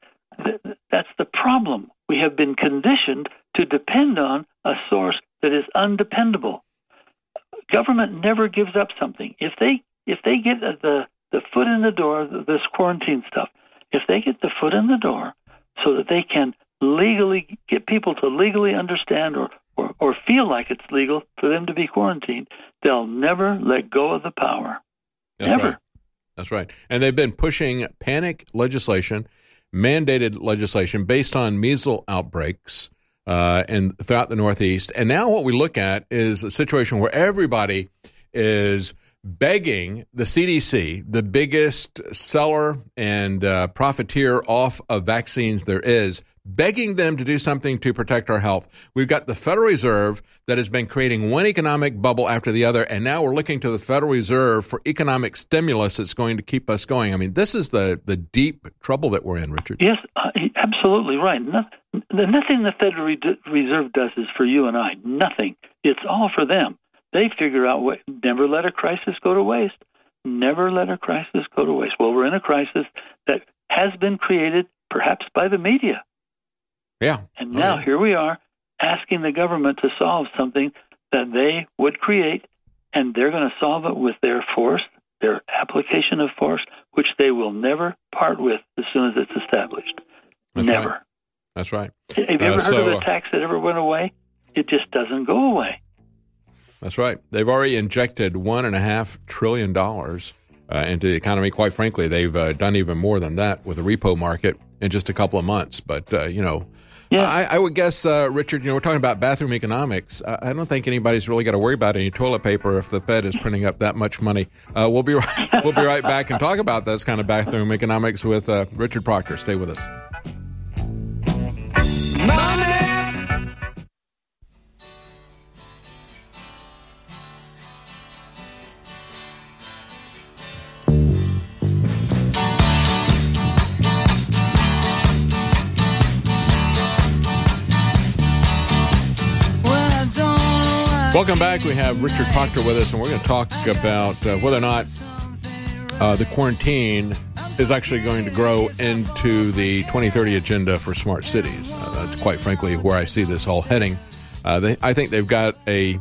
Speaker 3: that's the problem. We have been conditioned to depend on a source that is undependable. Government never gives up something. If they get the foot in the door, this quarantine stuff, if they get the foot in the door so that they can legally get people to legally understand or feel like it's legal for them to be quarantined, they'll never let go of the power.
Speaker 2: That's
Speaker 3: never.
Speaker 2: Right. That's right. And they've been pushing panic legislation, mandated legislation based on measles outbreaks and throughout the Northeast. And now what we look at is a situation where everybody is begging the CDC, the biggest seller and profiteer off of vaccines there is, begging them to do something to protect our health. We've got the Federal Reserve that has been creating one economic bubble after the other, and now we're looking to the Federal Reserve for economic stimulus that's going to keep us going. I mean, this is the deep trouble that we're in, Richard.
Speaker 3: Yes, absolutely right. Nothing the Federal Reserve does is for you and I. Nothing. It's all for them. They figure out what. Never let a crisis go to waste. Never let a crisis go to waste. Well, we're in a crisis that has been created perhaps by the media.
Speaker 2: Yeah.
Speaker 3: And now here we are asking the government to solve something that they would create, and they're going to solve it with their force, their application of force, which they will never part with as soon as it's established.
Speaker 2: That's
Speaker 3: never.
Speaker 2: Right. That's right.
Speaker 3: Have you ever heard of a tax that ever went away? It just doesn't go away.
Speaker 2: That's right. They've already injected $1.5 trillion into the economy. Quite frankly, they've done even more than that with the repo market in just a couple of months. But, I would guess, Richard, we're talking about bathroom economics. I don't think anybody's really got to worry about any toilet paper if the Fed is printing up that much money. We'll be right back and talk about this kind of bathroom economics with Richard Proctor. Stay with us. Welcome back. We have Richard Proctor with us, and we're going to talk about whether or not the quarantine is actually going to grow into the 2030 agenda for smart cities. That's quite frankly where I see this all heading. I think they've got a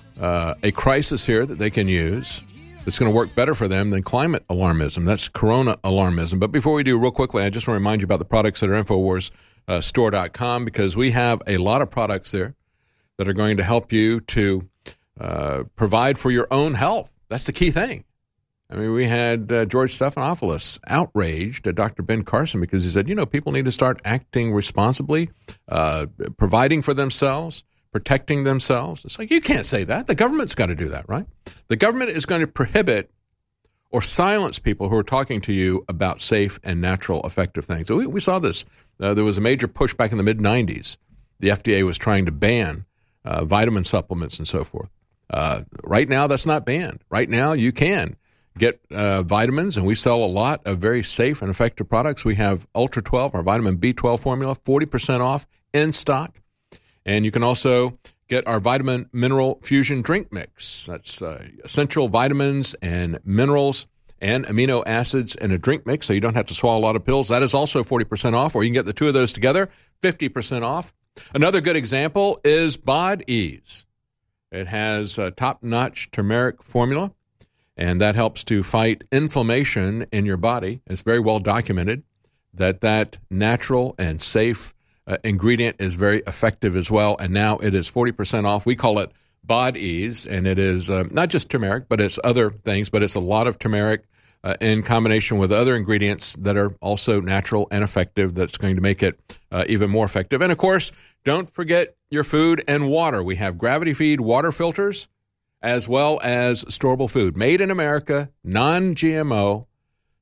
Speaker 2: crisis here that they can use that's going to work better for them than climate alarmism. That's corona alarmism. But before we do, real quickly, I just want to remind you about the products at our InfoWarsStore.com, because we have a lot of products there that are going to help you to provide for your own health. That's the key thing. I mean, we had George Stephanopoulos outraged at Dr. Ben Carson because he said, people need to start acting responsibly, providing for themselves, protecting themselves. It's like, you can't say that. The government's got to do that, right? The government is going to prohibit or silence people who are talking to you about safe and natural, effective things. So we saw this. There was a major push back in the mid-'90s. The FDA was trying to ban vitamin supplements and so forth. Right now, that's not banned. Right now, you can get vitamins, and we sell a lot of very safe and effective products. We have Ultra 12, our vitamin B12 formula, 40% off in stock. And you can also get our vitamin mineral fusion drink mix. That's essential vitamins and minerals and amino acids in a drink mix, so you don't have to swallow a lot of pills. That is also 40% off, or you can get the two of those together, 50% off. Another good example is Bod Ease. It has a top-notch turmeric formula, and that helps to fight inflammation in your body. It's very well documented that natural and safe ingredient is very effective as well, and now it is 40% off. We call it Bod Ease, and it is not just turmeric, but it's other things, but it's a lot of turmeric in combination with other ingredients that are also natural and effective that's going to make it even more effective. And, of course, don't forget your food and water. We have Gravity Feed water filters as well as storable food. Made in America, non-GMO,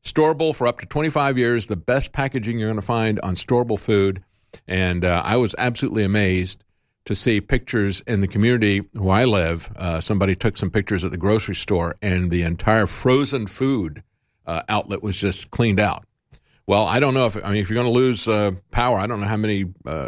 Speaker 2: Storable for up to 25 years, the best packaging you're going to find on storable food. And I was absolutely amazed to see pictures in the community where I live. Somebody took some pictures at the grocery store, and the entire frozen food outlet was just cleaned out. Well, I don't know if you're going to lose power, I don't know how many,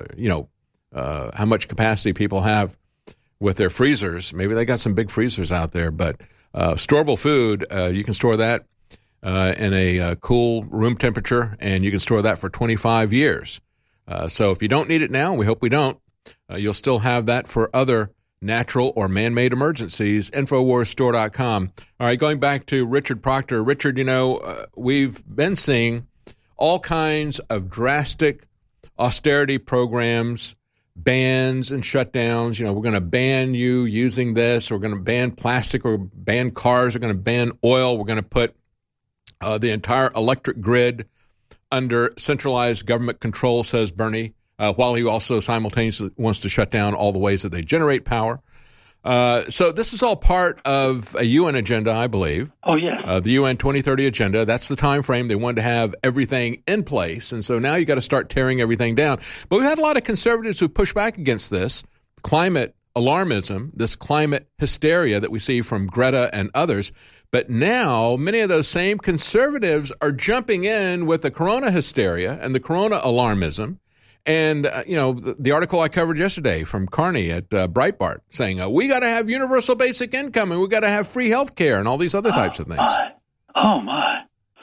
Speaker 2: how much capacity people have with their freezers. Maybe they got some big freezers out there, but storable food, you can store that in a cool room temperature, and you can store that for 25 years. So if you don't need it now, we hope we don't, you'll still have that for other natural or man-made emergencies. InfoWarsStore.com. All right, going back to Richard Proctor. Richard, we've been seeing all kinds of drastic austerity programs, bans and shutdowns. We're going to ban you using this. We're going to ban plastic or ban cars. We're going to ban oil. We're going to put the entire electric grid under centralized government control, says Bernie, while he also simultaneously wants to shut down all the ways that they generate power. So this is all part of a UN agenda, I believe.
Speaker 3: Oh, yes.
Speaker 2: The UN 2030 agenda. That's the time frame they wanted to have everything in place. And so now you got to start tearing everything down. But we've had a lot of conservatives who push back against this climate alarmism, this climate hysteria that we see from Greta and others. But now many of those same conservatives are jumping in with the corona hysteria and the corona alarmism. And, the article I covered yesterday from Carney at Breitbart saying, we got to have universal basic income and we got to have free health care and all these other types of things.
Speaker 3: Oh, my.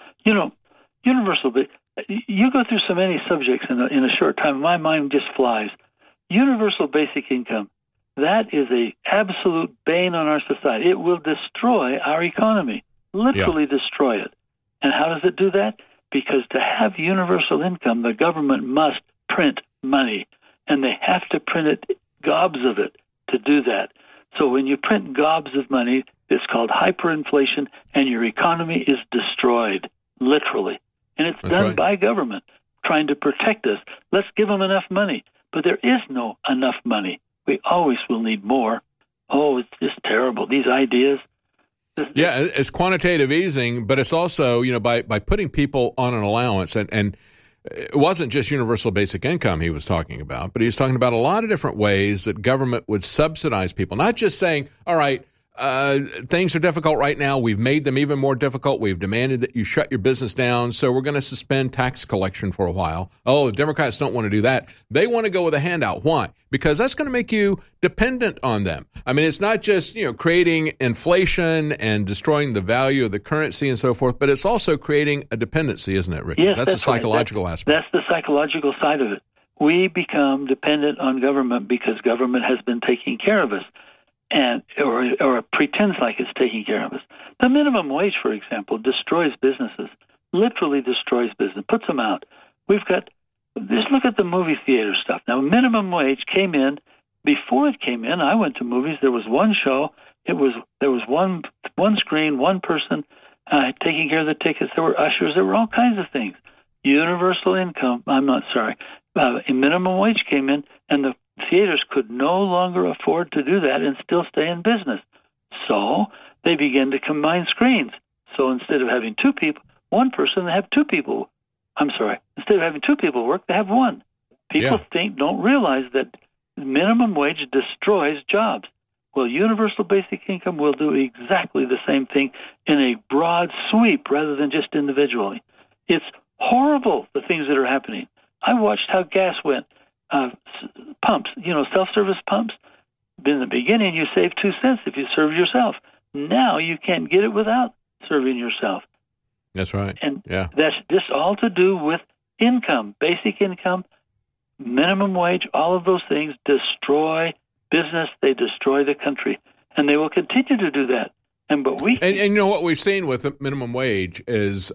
Speaker 3: Universal, you go through so many subjects in a short time, my mind just flies. Universal basic income, that is a absolute bane on our society. It will destroy our economy, literally destroy it. And how does it do that? Because to have universal income, the government must print money, and they have to print it, gobs of it, to do that. So when you print gobs of money, it's called hyperinflation, and your economy is destroyed, literally. And it's done by government, trying to protect us. Let's give them enough money. But there is no enough money. We always will need more. Oh, it's just terrible. These ideas.
Speaker 2: Yeah, it's quantitative easing, but it's also, by putting people on an allowance, and it wasn't just universal basic income he was talking about, but he was talking about a lot of different ways that government would subsidize people, not just saying, all right, things are difficult right now. We've made them even more difficult. We've demanded that you shut your business down, so we're going to suspend tax collection for a while. Oh, the Democrats don't want to do that. They want to go with a handout. Why? Because that's going to make you dependent on them. I mean, it's not just, creating inflation and destroying the value of the currency and so forth, but it's also creating a dependency, isn't it, Richard?
Speaker 3: Yes,
Speaker 2: that's the psychological aspect.
Speaker 3: That's the psychological side of it. We become dependent on government because government has been taking care of us. Or pretends like it's taking care of us. The minimum wage, for example, destroys businesses, literally destroys business, puts them out. Just look at the movie theater stuff. Now, minimum wage came in. Before it came in, I went to movies. There was one show. There was one screen, one person taking care of the tickets. There were ushers. There were all kinds of things. Universal income. Minimum wage came in, and the theaters could no longer afford to do that and still stay in business. So they began to combine screens. So instead of having one person, they have two people. Instead of having two people work, they have one. People don't realize that minimum wage destroys jobs. Well, universal basic income will do exactly the same thing in a broad sweep rather than just individually. It's horrible, the things that are happening. I watched how gas went. Pumps, self-service pumps. In the beginning, you saved 2 cents if you serve yourself. Now you can't get it without serving yourself.
Speaker 2: That's right.
Speaker 3: And that's this all to do with income, basic income, minimum wage. All of those things destroy business. They destroy the country, and they will continue to do that. And
Speaker 2: what we've seen with the minimum wage is,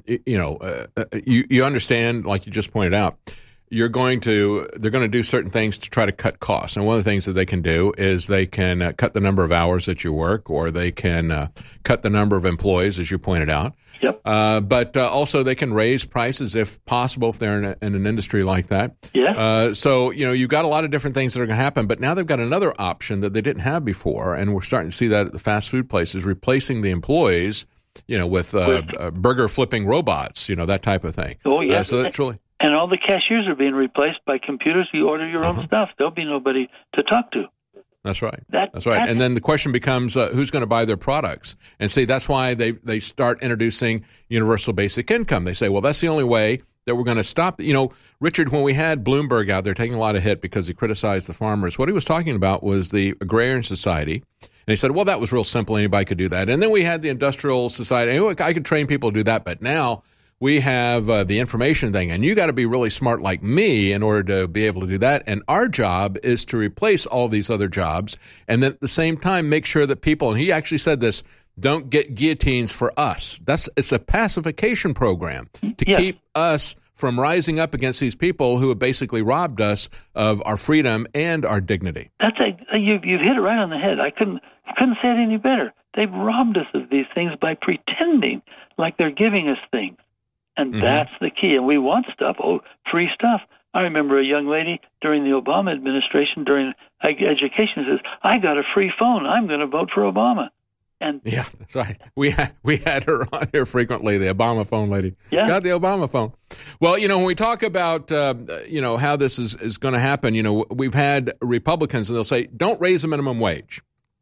Speaker 2: you understand, like you just pointed out. They're going to do certain things to try to cut costs. And one of the things that they can do is they can cut the number of hours that you work, or they can cut the number of employees, as you pointed out.
Speaker 3: Yep.
Speaker 2: But also they can raise prices if possible, if they're in an industry like that.
Speaker 3: Yeah.
Speaker 2: So, you've got a lot of different things that are going to happen. But now they've got another option that they didn't have before. And we're starting to see that at the fast food places, replacing the employees with burger flipping robots, that type of thing.
Speaker 3: Oh, yeah.
Speaker 2: So that's really.
Speaker 3: And all the cashiers are being replaced by computers. You order your own stuff. There'll be nobody to talk to.
Speaker 2: That's right. That's right. And then the question becomes, who's going to buy their products? And see, that's why they start introducing universal basic income. They say, well, that's the only way that we're going to stop. Richard, when we had Bloomberg out there taking a lot of hit because he criticized the farmers, what he was talking about was the Agrarian Society. And he said, well, that was real simple. Anybody could do that. And then we had the Industrial Society. I could train people to do that. But now we have the information thing, and you got to be really smart like me in order to be able to do that. And our job is to replace all these other jobs, and then at the same time make sure that people, and he actually said this, don't get guillotines for us. It's a pacification program to keep us from rising up against these people who have basically robbed us of our freedom and our dignity.
Speaker 3: You've hit it right on the head. I couldn't say it any better. They've robbed us of these things by pretending like they're giving us things. And that's the key. And we want stuff, free stuff. I remember a young lady during the Obama administration, during education, says, I got a free phone. I'm going to vote for Obama. And
Speaker 2: yeah, that's right. We had her on here frequently, the Obama phone lady.
Speaker 3: Yeah.
Speaker 2: Got the Obama phone. Well, when we talk about, how this is going to happen, we've had Republicans, and they'll say, don't raise the minimum wage.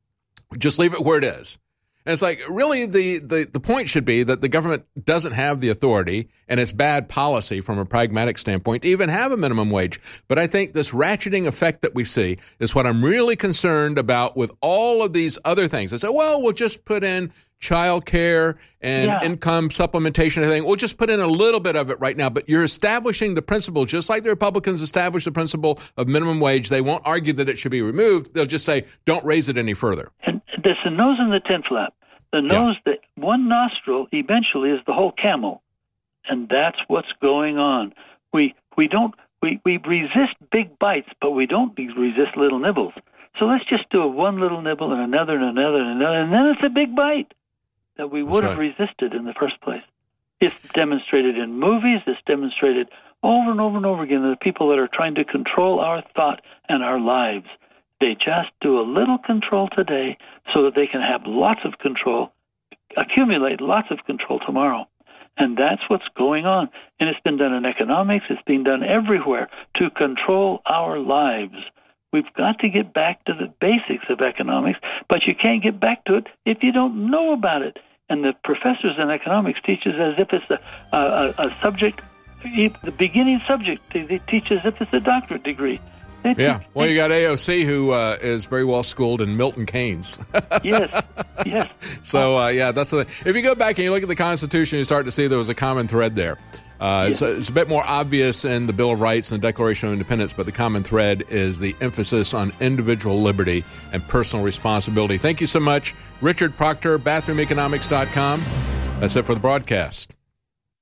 Speaker 2: Just leave it where it is. And it's like, really, the point should be that the government doesn't have the authority, and it's bad policy from a pragmatic standpoint to even have a minimum wage. But I think this ratcheting effect that we see is what I'm really concerned about with all of these other things. I say, well, we'll just put in child care and income supplementation and everything. We'll just put in a little bit of it right now. But you're establishing the principle, just like the Republicans established the principle of minimum wage. They won't argue that it should be removed. They'll just say, don't raise it any further.
Speaker 3: And there's the nose and the tin flap. The nose, that one nostril eventually is the whole camel. And that's what's going on. We resist big bites, but we don't resist little nibbles. So let's just do one little nibble and another and another and another, and then it's a big bite that we would have resisted in the first place. It's demonstrated in movies. It's demonstrated over and over and over again. The people that are trying to control our thought and our lives, they just do a little control today so that they can have lots of control, accumulate lots of control tomorrow. And that's what's going on. And it's been done in economics. It's being done everywhere to control our lives. We've got to get back to the basics of economics, but you can't get back to it if you don't know about it. And the professors in economics teach us as if it's a subject, the beginning subject. They teach as if it's a doctorate degree.
Speaker 2: Well, you got AOC, who is very well schooled in Milton Keynes.
Speaker 3: Yes.
Speaker 2: So, that's the thing. If you go back and you look at the Constitution, you start to see there was a common thread there. It's a bit more obvious in the Bill of Rights and the Declaration of Independence, but the common thread is the emphasis on individual liberty and personal responsibility. Thank you so much, Richard Proctor, BathroomEconomics.com. That's it for the broadcast.